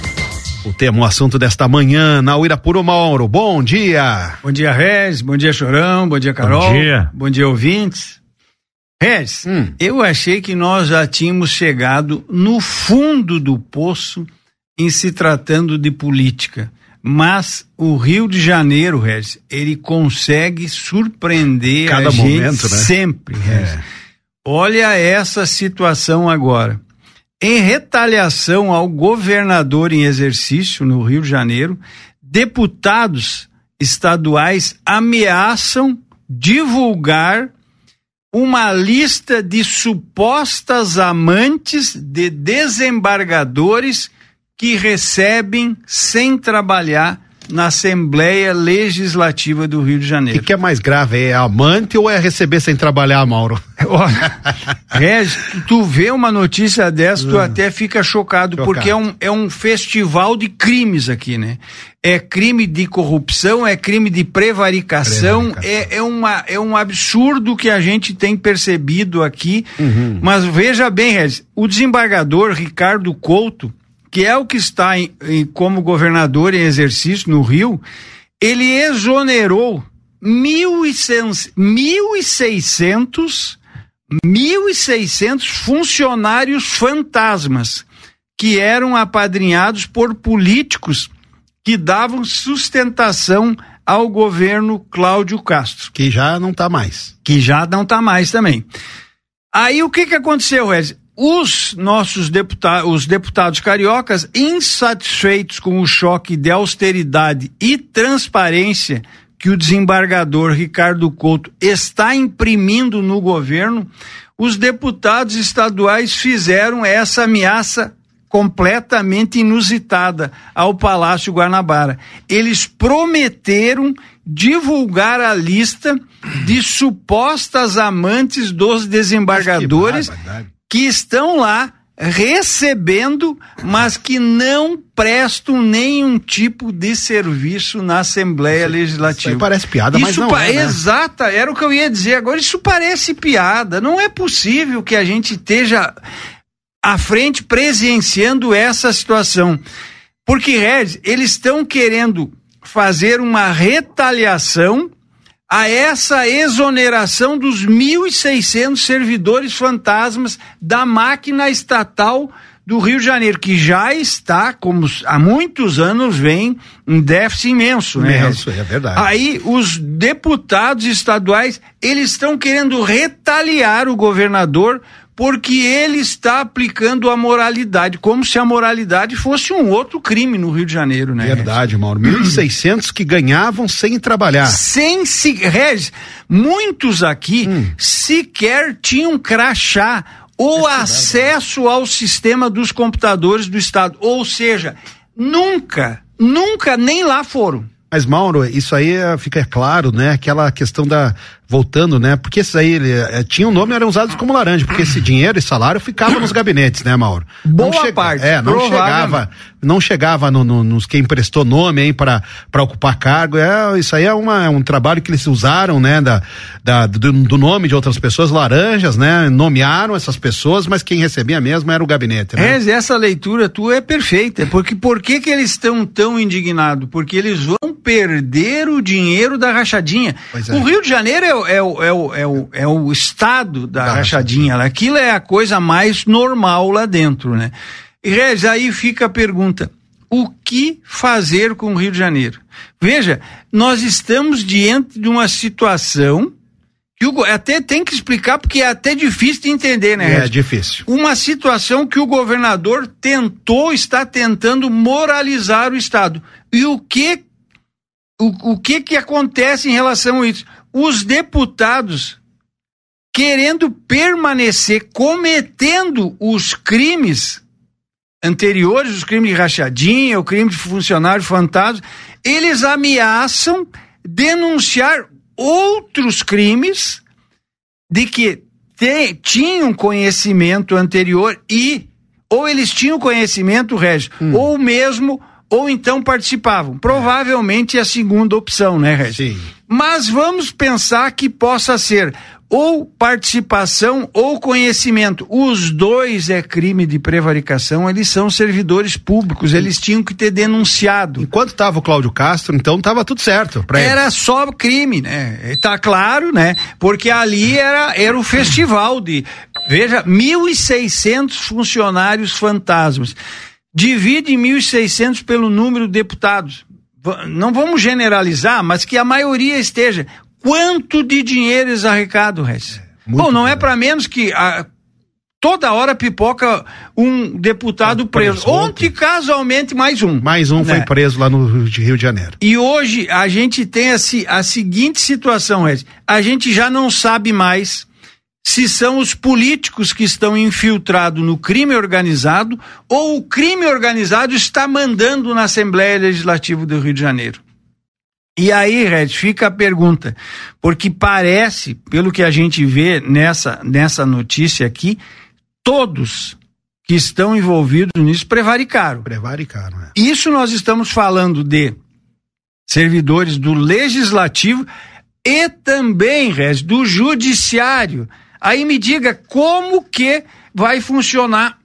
O tema, o assunto desta manhã na Uirapuru. Mauro, bom dia. Bom dia, Regis, bom dia, Chorão, bom dia, Carol. Bom dia. Bom dia, ouvintes. Regis, hum. eu achei que nós já tínhamos chegado no fundo do poço em se tratando de política. mas o Rio de Janeiro, Regis, ele consegue surpreender Cada a gente momento, né? sempre, Regis. É. Olha essa situação agora. Em retaliação ao governador em exercício no Rio de Janeiro, deputados estaduais ameaçam divulgar uma lista de supostas amantes de desembargadores que recebem sem trabalhar na Assembleia Legislativa do Rio de Janeiro. O que, que é mais grave? É amante ou é receber sem trabalhar, Mauro? Olha, Regis, tu vê uma notícia dessa, tu hum. até fica chocado, chocado, porque é um, é um festival de crimes aqui, né? É crime de corrupção, é crime de prevaricação, prevaricação. É, é, uma, é um absurdo que a gente tem percebido aqui. Uhum. Mas veja bem, Regis, o desembargador Ricardo Couto, que é o que está em, em, como governador em exercício no Rio, ele exonerou mil e seiscentos funcionários fantasmas que eram apadrinhados por políticos que davam sustentação ao governo Cláudio Castro. Que já não está mais. Que já não está mais também. Aí o que que aconteceu, Regis? Os nossos deputados, os deputados cariocas, insatisfeitos com o choque de austeridade e transparência que o desembargador Ricardo Couto está imprimindo no governo, os deputados estaduais fizeram essa ameaça completamente inusitada ao Palácio Guanabara. Eles prometeram divulgar a lista de supostas amantes dos desembargadores que estão lá recebendo, mas que não prestam nenhum tipo de serviço na Assembleia isso, Legislativa. Isso parece piada, mas isso não é, né? Exata, era o que eu ia dizer. Agora, isso parece piada. Não é possível que a gente esteja à frente presenciando essa situação. Porque, Regis, eles estão querendo fazer uma retaliação a essa exoneração dos mil e seiscentos servidores fantasmas da máquina estatal do Rio de Janeiro, que já está, como há muitos anos vem, um déficit imenso, né? Imenso, é verdade. Aí os deputados estaduais, eles estão querendo retaliar o governador porque ele está aplicando a moralidade, como se a moralidade fosse um outro crime no Rio de Janeiro, né? Verdade, Mauro. mil e seiscentos que ganhavam sem trabalhar. Sem se... Regis, muitos aqui hum. sequer tinham crachá ou é acesso ao sistema dos computadores do Estado. Ou seja, nunca, nunca nem lá foram. Mas, Mauro, isso aí fica claro, né? Aquela questão da... Voltando, né? Porque esses aí ele, é, tinha um nome, eram usados como laranja, porque esse dinheiro e salário ficava nos gabinetes, né, Mauro? Boa não che... parte. É, não chegava, não chegava no, no, nos quem emprestou nome aí para para ocupar cargo. É, isso aí é, uma, é um trabalho que eles usaram, né? Da, da, do, do nome de outras pessoas, laranjas, né? Nomearam essas pessoas, mas quem recebia mesmo era o gabinete, né? É, essa leitura tua é perfeita, porque por que que eles estão tão indignados? Porque eles vão perder o dinheiro da rachadinha. Pois é. O Rio de Janeiro é É o, é, o, é, o, é o estado da, da rachadinha, rachadinha. Aquilo é a coisa mais normal lá dentro, né? E Regis, aí fica a pergunta, o que fazer com o Rio de Janeiro? Veja, nós estamos diante de uma situação que o, até tem que explicar porque é até difícil de entender, né, Regis? É difícil. Uma situação que o governador tentou, está tentando moralizar o estado. E o que o, o que que acontece em relação a isso? Os deputados querendo permanecer cometendo os crimes anteriores, os crimes de rachadinha, o crime de funcionário fantasma, eles ameaçam denunciar outros crimes de que te, tinham conhecimento anterior e ou eles tinham conhecimento, Regis, hum. ou mesmo ou então participavam. Provavelmente é a segunda opção, né, Regis? Sim. Mas vamos pensar que possa ser ou participação ou conhecimento. Os dois é crime de prevaricação, eles são servidores públicos, eles tinham que ter denunciado. Enquanto estava o Cláudio Castro, então estava tudo certo pra Era eles. Só crime, né? Tá claro, né? Porque ali era, era o festival de, veja, mil e seiscentos funcionários fantasmas. Divide mil e seiscentos pelo número de deputados. não vamos generalizar, mas que a maioria esteja. Quanto de dinheiro eles arrecadam, Regis? Bom, não é para menos que a, toda hora pipoca um deputado ah, preso. preso. Ontem, casualmente, mais um. Mais um né? foi preso lá no Rio de Janeiro. E hoje a gente tem a, a seguinte situação, Regis. A gente já não sabe mais se são os políticos que estão infiltrados no crime organizado ou o crime organizado está mandando na Assembleia Legislativa do Rio de Janeiro. E aí, Red, fica a pergunta, porque parece, pelo que a gente vê nessa, nessa notícia aqui, todos que estão envolvidos nisso prevaricaram. Prevaricaram, é. Isso nós estamos falando de servidores do Legislativo e também, Red, do Judiciário. Aí me diga como que vai funcionar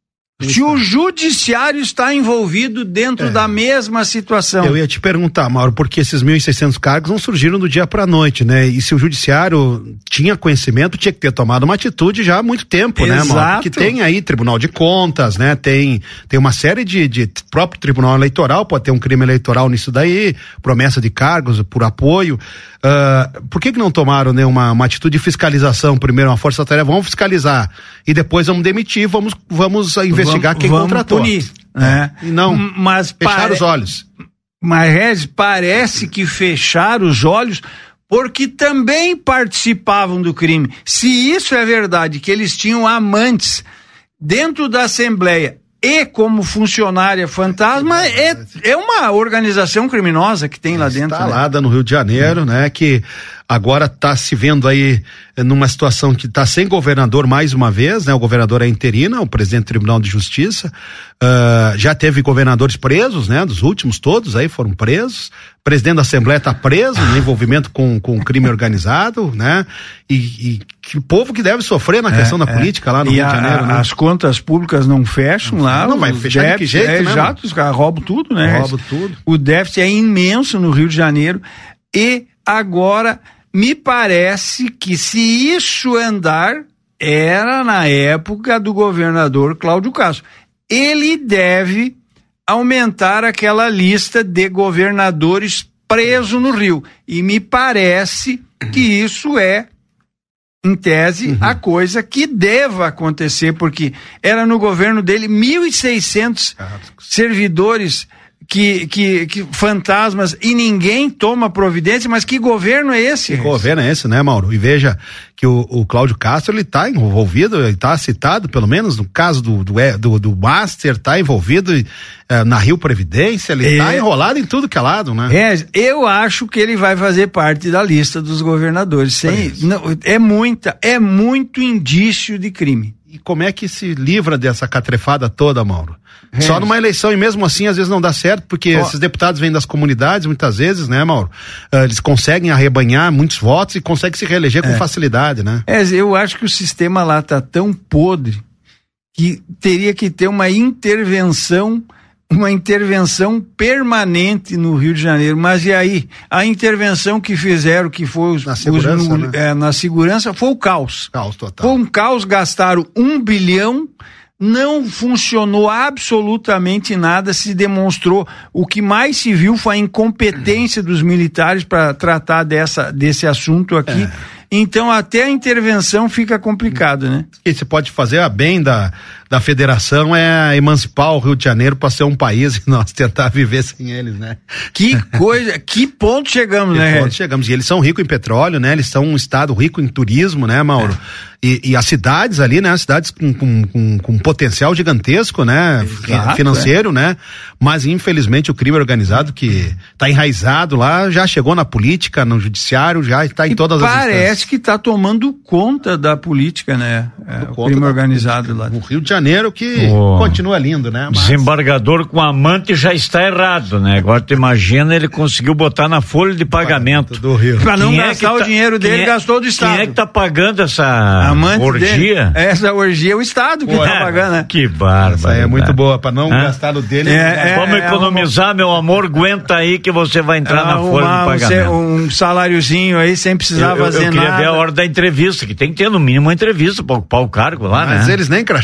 se o judiciário está envolvido dentro é. da mesma situação. Eu ia te perguntar, Mauro, porque esses mil e seiscentos cargos não surgiram do dia para a noite, né? E se o judiciário tinha conhecimento, tinha que ter tomado uma atitude já há muito tempo, Exato. né, Mauro? Porque tem aí Tribunal de Contas, né? Tem, tem uma série de, de próprio Tribunal Eleitoral, pode ter um crime eleitoral nisso daí, promessa de cargos por apoio. Uh, por que que não tomaram, né, uma, uma atitude de fiscalização primeiro, uma força-tarefa, vamos fiscalizar e depois vamos demitir, vamos, vamos investigar vamos, quem vamos contratou. Punir, né? E não mas fechar pare... os olhos. Mas, Rez, parece que fechar os olhos porque também participavam do crime. Se isso é verdade, que eles tinham amantes dentro da Assembleia e como funcionária fantasma, é, é uma organização criminosa que tem lá dentro. Instalada, né? No Rio de Janeiro, né? Que agora está se vendo aí numa situação que está sem governador mais uma vez, né? O governador é interino, o presidente do Tribunal de Justiça, uh, já teve governadores presos, né? Dos últimos todos aí foram presos, o presidente da Assembleia está preso no envolvimento com, com crime organizado, né? E, e que o povo que deve sofrer na questão é, da é. política lá no e Rio a, de Janeiro, né? As contas públicas não fecham não, lá. Não vai fechar déficit, de que jeito, é, né? Exato, os caras roubam tudo, né? Roubam tudo. O déficit é imenso no Rio de Janeiro e agora me parece que se isso andar, era na época do governador Cláudio Castro. Ele deve aumentar aquela lista de governadores presos no Rio. E me parece que isso é, em tese, uhum. a coisa que deva acontecer, porque era no governo dele mil e seiscentos servidores Que, que, que fantasmas e ninguém toma providência, mas que governo é esse? Que governo é esse, né, Mauro? E veja que o, o Cláudio Castro, ele tá envolvido, ele tá citado, pelo menos no caso do, do, do, do Master, tá envolvido eh, na Rio Previdência, ele é, tá enrolado em tudo que é lado, né? É, eu acho que ele vai fazer parte da lista dos governadores, sem, não, é muita, é muito indício de crime. E como é que se livra dessa catrefada toda, Mauro? É. Só numa eleição, e mesmo assim às vezes não dá certo, porque oh. esses deputados vêm das comunidades muitas vezes, né, Mauro? Uh, eles conseguem arrebanhar muitos votos e conseguem se reeleger é. com facilidade, né? É, eu acho que o sistema lá tá tão podre que teria que ter uma intervenção, uma intervenção permanente no Rio de Janeiro. Mas e aí? A intervenção que fizeram, que foi os, na segurança, os, né? é, na segurança, foi o caos. Caos total. Foi um caos, gastaram um bilhão, não funcionou absolutamente nada, se demonstrou, o que mais se viu foi a incompetência dos militares para tratar dessa, desse assunto aqui. É. Então até a intervenção fica complicado, né? O que se pode fazer a bem da, da federação é emancipar o Rio de Janeiro para ser um país e nós tentar viver sem eles, né? Que coisa, que ponto chegamos, que né? Ponto chegamos. E eles são ricos em petróleo, né? Eles são um estado rico em turismo, né, Mauro? É. E, e as cidades ali, né? As cidades com, com, com, com potencial gigantesco, né? Exato, financeiro, é. né? Mas infelizmente o crime organizado que está enraizado lá já chegou na política, no judiciário, já está em e todas as instâncias. Parece que está tomando conta da política, né? É, o crime organizado lá. O Rio de Janeiro que oh. continua lindo, né? Mas... Desembargador com amante já está errado, né? Agora tu imagina, ele conseguiu botar na folha de pagamento do Rio. Para não quem gastar é o tá, dinheiro dele, é, gastou do Estado. Quem é que tá pagando essa amante orgia? Dele. Essa orgia é o Estado que Pô, tá pagando, né? Que bárbaro. Essa aí é muito boa, para não Hã? gastar no dele. É, é, Vamos é, economizar, é uma... meu amor, aguenta aí que você vai entrar é, na folha uma, de pagamento. Um saláriozinho aí sem precisar fazer nada. Eu queria nada. ver a hora da entrevista, que tem que ter no mínimo uma entrevista para ocupar o cargo lá, Mas né? Mas eles nem crachá Eu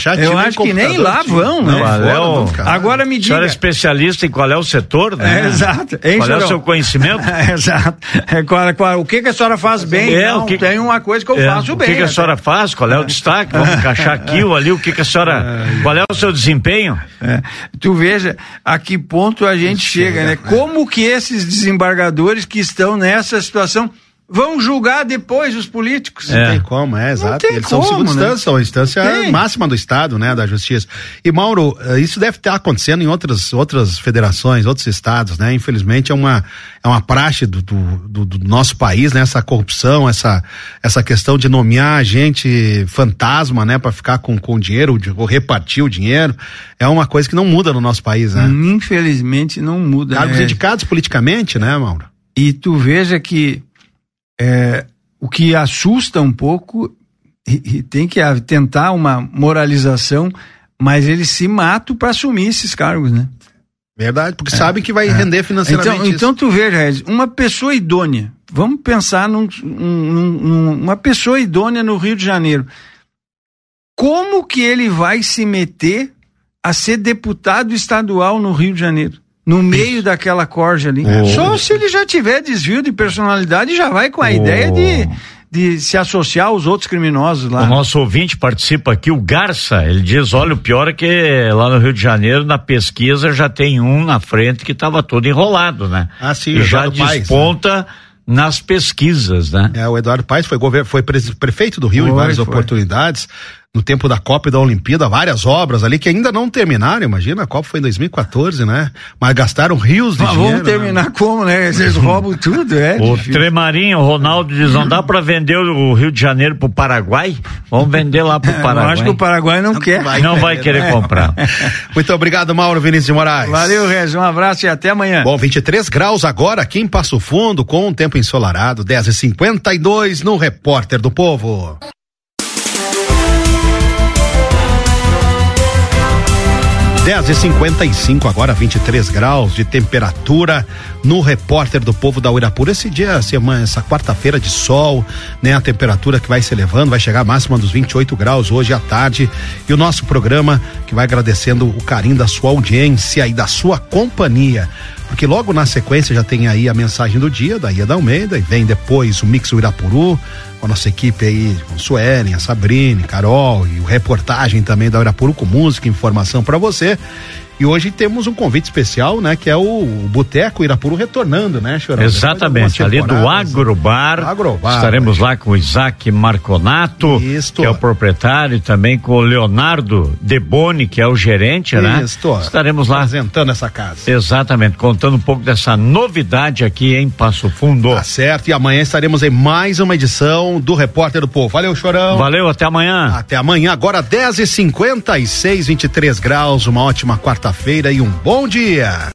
acho que nem lá vão, né? Qual é o... Agora me diga. A senhora é especialista em qual é o setor, né? É, exato. Hein, qual Chorão? é o seu conhecimento? É, exato. É, qual, qual, o que, que a senhora faz bem? É, Não, o que, tem uma coisa que eu é, faço o bem. O que, que a até. senhora faz? Qual é o destaque? Vamos encaixar aqui ou ali. O que, que a senhora... Qual é o seu desempenho? É. Tu veja a que ponto a gente chega, chega, né? Como que esses desembargadores que estão nessa situação vão julgar depois os políticos? Não é. tem como, é, exato. Eles como, são segunda né? instância, são a instância tem. máxima do Estado, né, da Justiça. E, Mauro, isso deve estar acontecendo em outras, outras federações, outros estados, né? Infelizmente é uma, é uma praxe do, do, do nosso país, né? Essa corrupção, essa, essa questão de nomear gente fantasma, né? Para ficar com, com dinheiro, ou repartir o dinheiro, é uma coisa que não muda no nosso país, né? Infelizmente não muda. Cargos né? indicados politicamente, né, Mauro? E tu veja que É, o que assusta um pouco, e, e tem que tentar uma moralização, mas eles se matam para assumir esses cargos, né? Verdade, porque é, sabem que vai é. render financeiramente. Então, então tu veja, Regis, uma pessoa idônea, vamos pensar num, num, num, uma pessoa idônea no Rio de Janeiro, como que ele vai se meter a ser deputado estadual no Rio de Janeiro? No meio daquela corja ali. Oh. Só se ele já tiver desvio de personalidade, já vai com a oh. ideia de, de se associar aos outros criminosos lá. O nosso ouvinte participa aqui, o Garça, ele diz, olha, o pior é que lá no Rio de Janeiro, na pesquisa, já tem um na frente que estava todo enrolado, né? Ah, sim, e já desponta Paes, né? nas pesquisas, né? É, o Eduardo Paes foi, gover- foi prefeito do Rio foi, em várias foi. oportunidades. No tempo da Copa e da Olimpíada, várias obras ali que ainda não terminaram, imagina, a Copa foi em dois mil e quatorze, né? Mas gastaram rios de Mas dinheiro. Vamos terminar né? como, né? Eles roubam tudo, é. O difícil. Tremarinho, o Ronaldo diz, não dá pra vender o Rio de Janeiro pro Paraguai? Vamos vender lá pro Paraguai. Eu acho que o Paraguai não, não quer. Vai não vai querer comprar. Muito obrigado, Mauro Vinícius de Moraes. Valeu, Regis, um abraço e até amanhã. Bom, vinte e três graus agora aqui em Passo Fundo, com um tempo ensolarado, dez e cinquenta e dois no Repórter do Povo. dez e cinquenta e cinco agora, vinte e três graus de temperatura no Repórter do Povo da Uirapuru. Esse dia, semana, essa quarta-feira de sol, né? A temperatura que vai se elevando, vai chegar a máxima dos vinte e oito graus hoje à tarde. E o nosso programa que vai agradecendo o carinho da sua audiência e da sua companhia. Porque logo na sequência já tem aí a mensagem do dia da Ieda Almeida e vem depois o Mix Uirapuru com a nossa equipe aí, com Suelen, a Sabrine, Carol e o reportagem também da Uirapuru com música e informação para você. E hoje temos um convite especial, né? Que é o, o Boteco Uirapuru retornando, né, Chorão? Exatamente, ali do Agrobar, Agrobar estaremos né? lá com o Isaac Marconato, Isto. que é o proprietário, e também com o Leonardo Deboni, que é o gerente, Isto. né? Estaremos lá apresentando essa casa. Exatamente, contando um pouco dessa novidade aqui em Passo Fundo. Tá certo, e amanhã estaremos em mais uma edição do Repórter do Povo. Valeu, Chorão. Valeu, até amanhã. Até amanhã, agora dez e cinquenta e seis, vinte e três graus, uma ótima quarta-feira e um bom dia.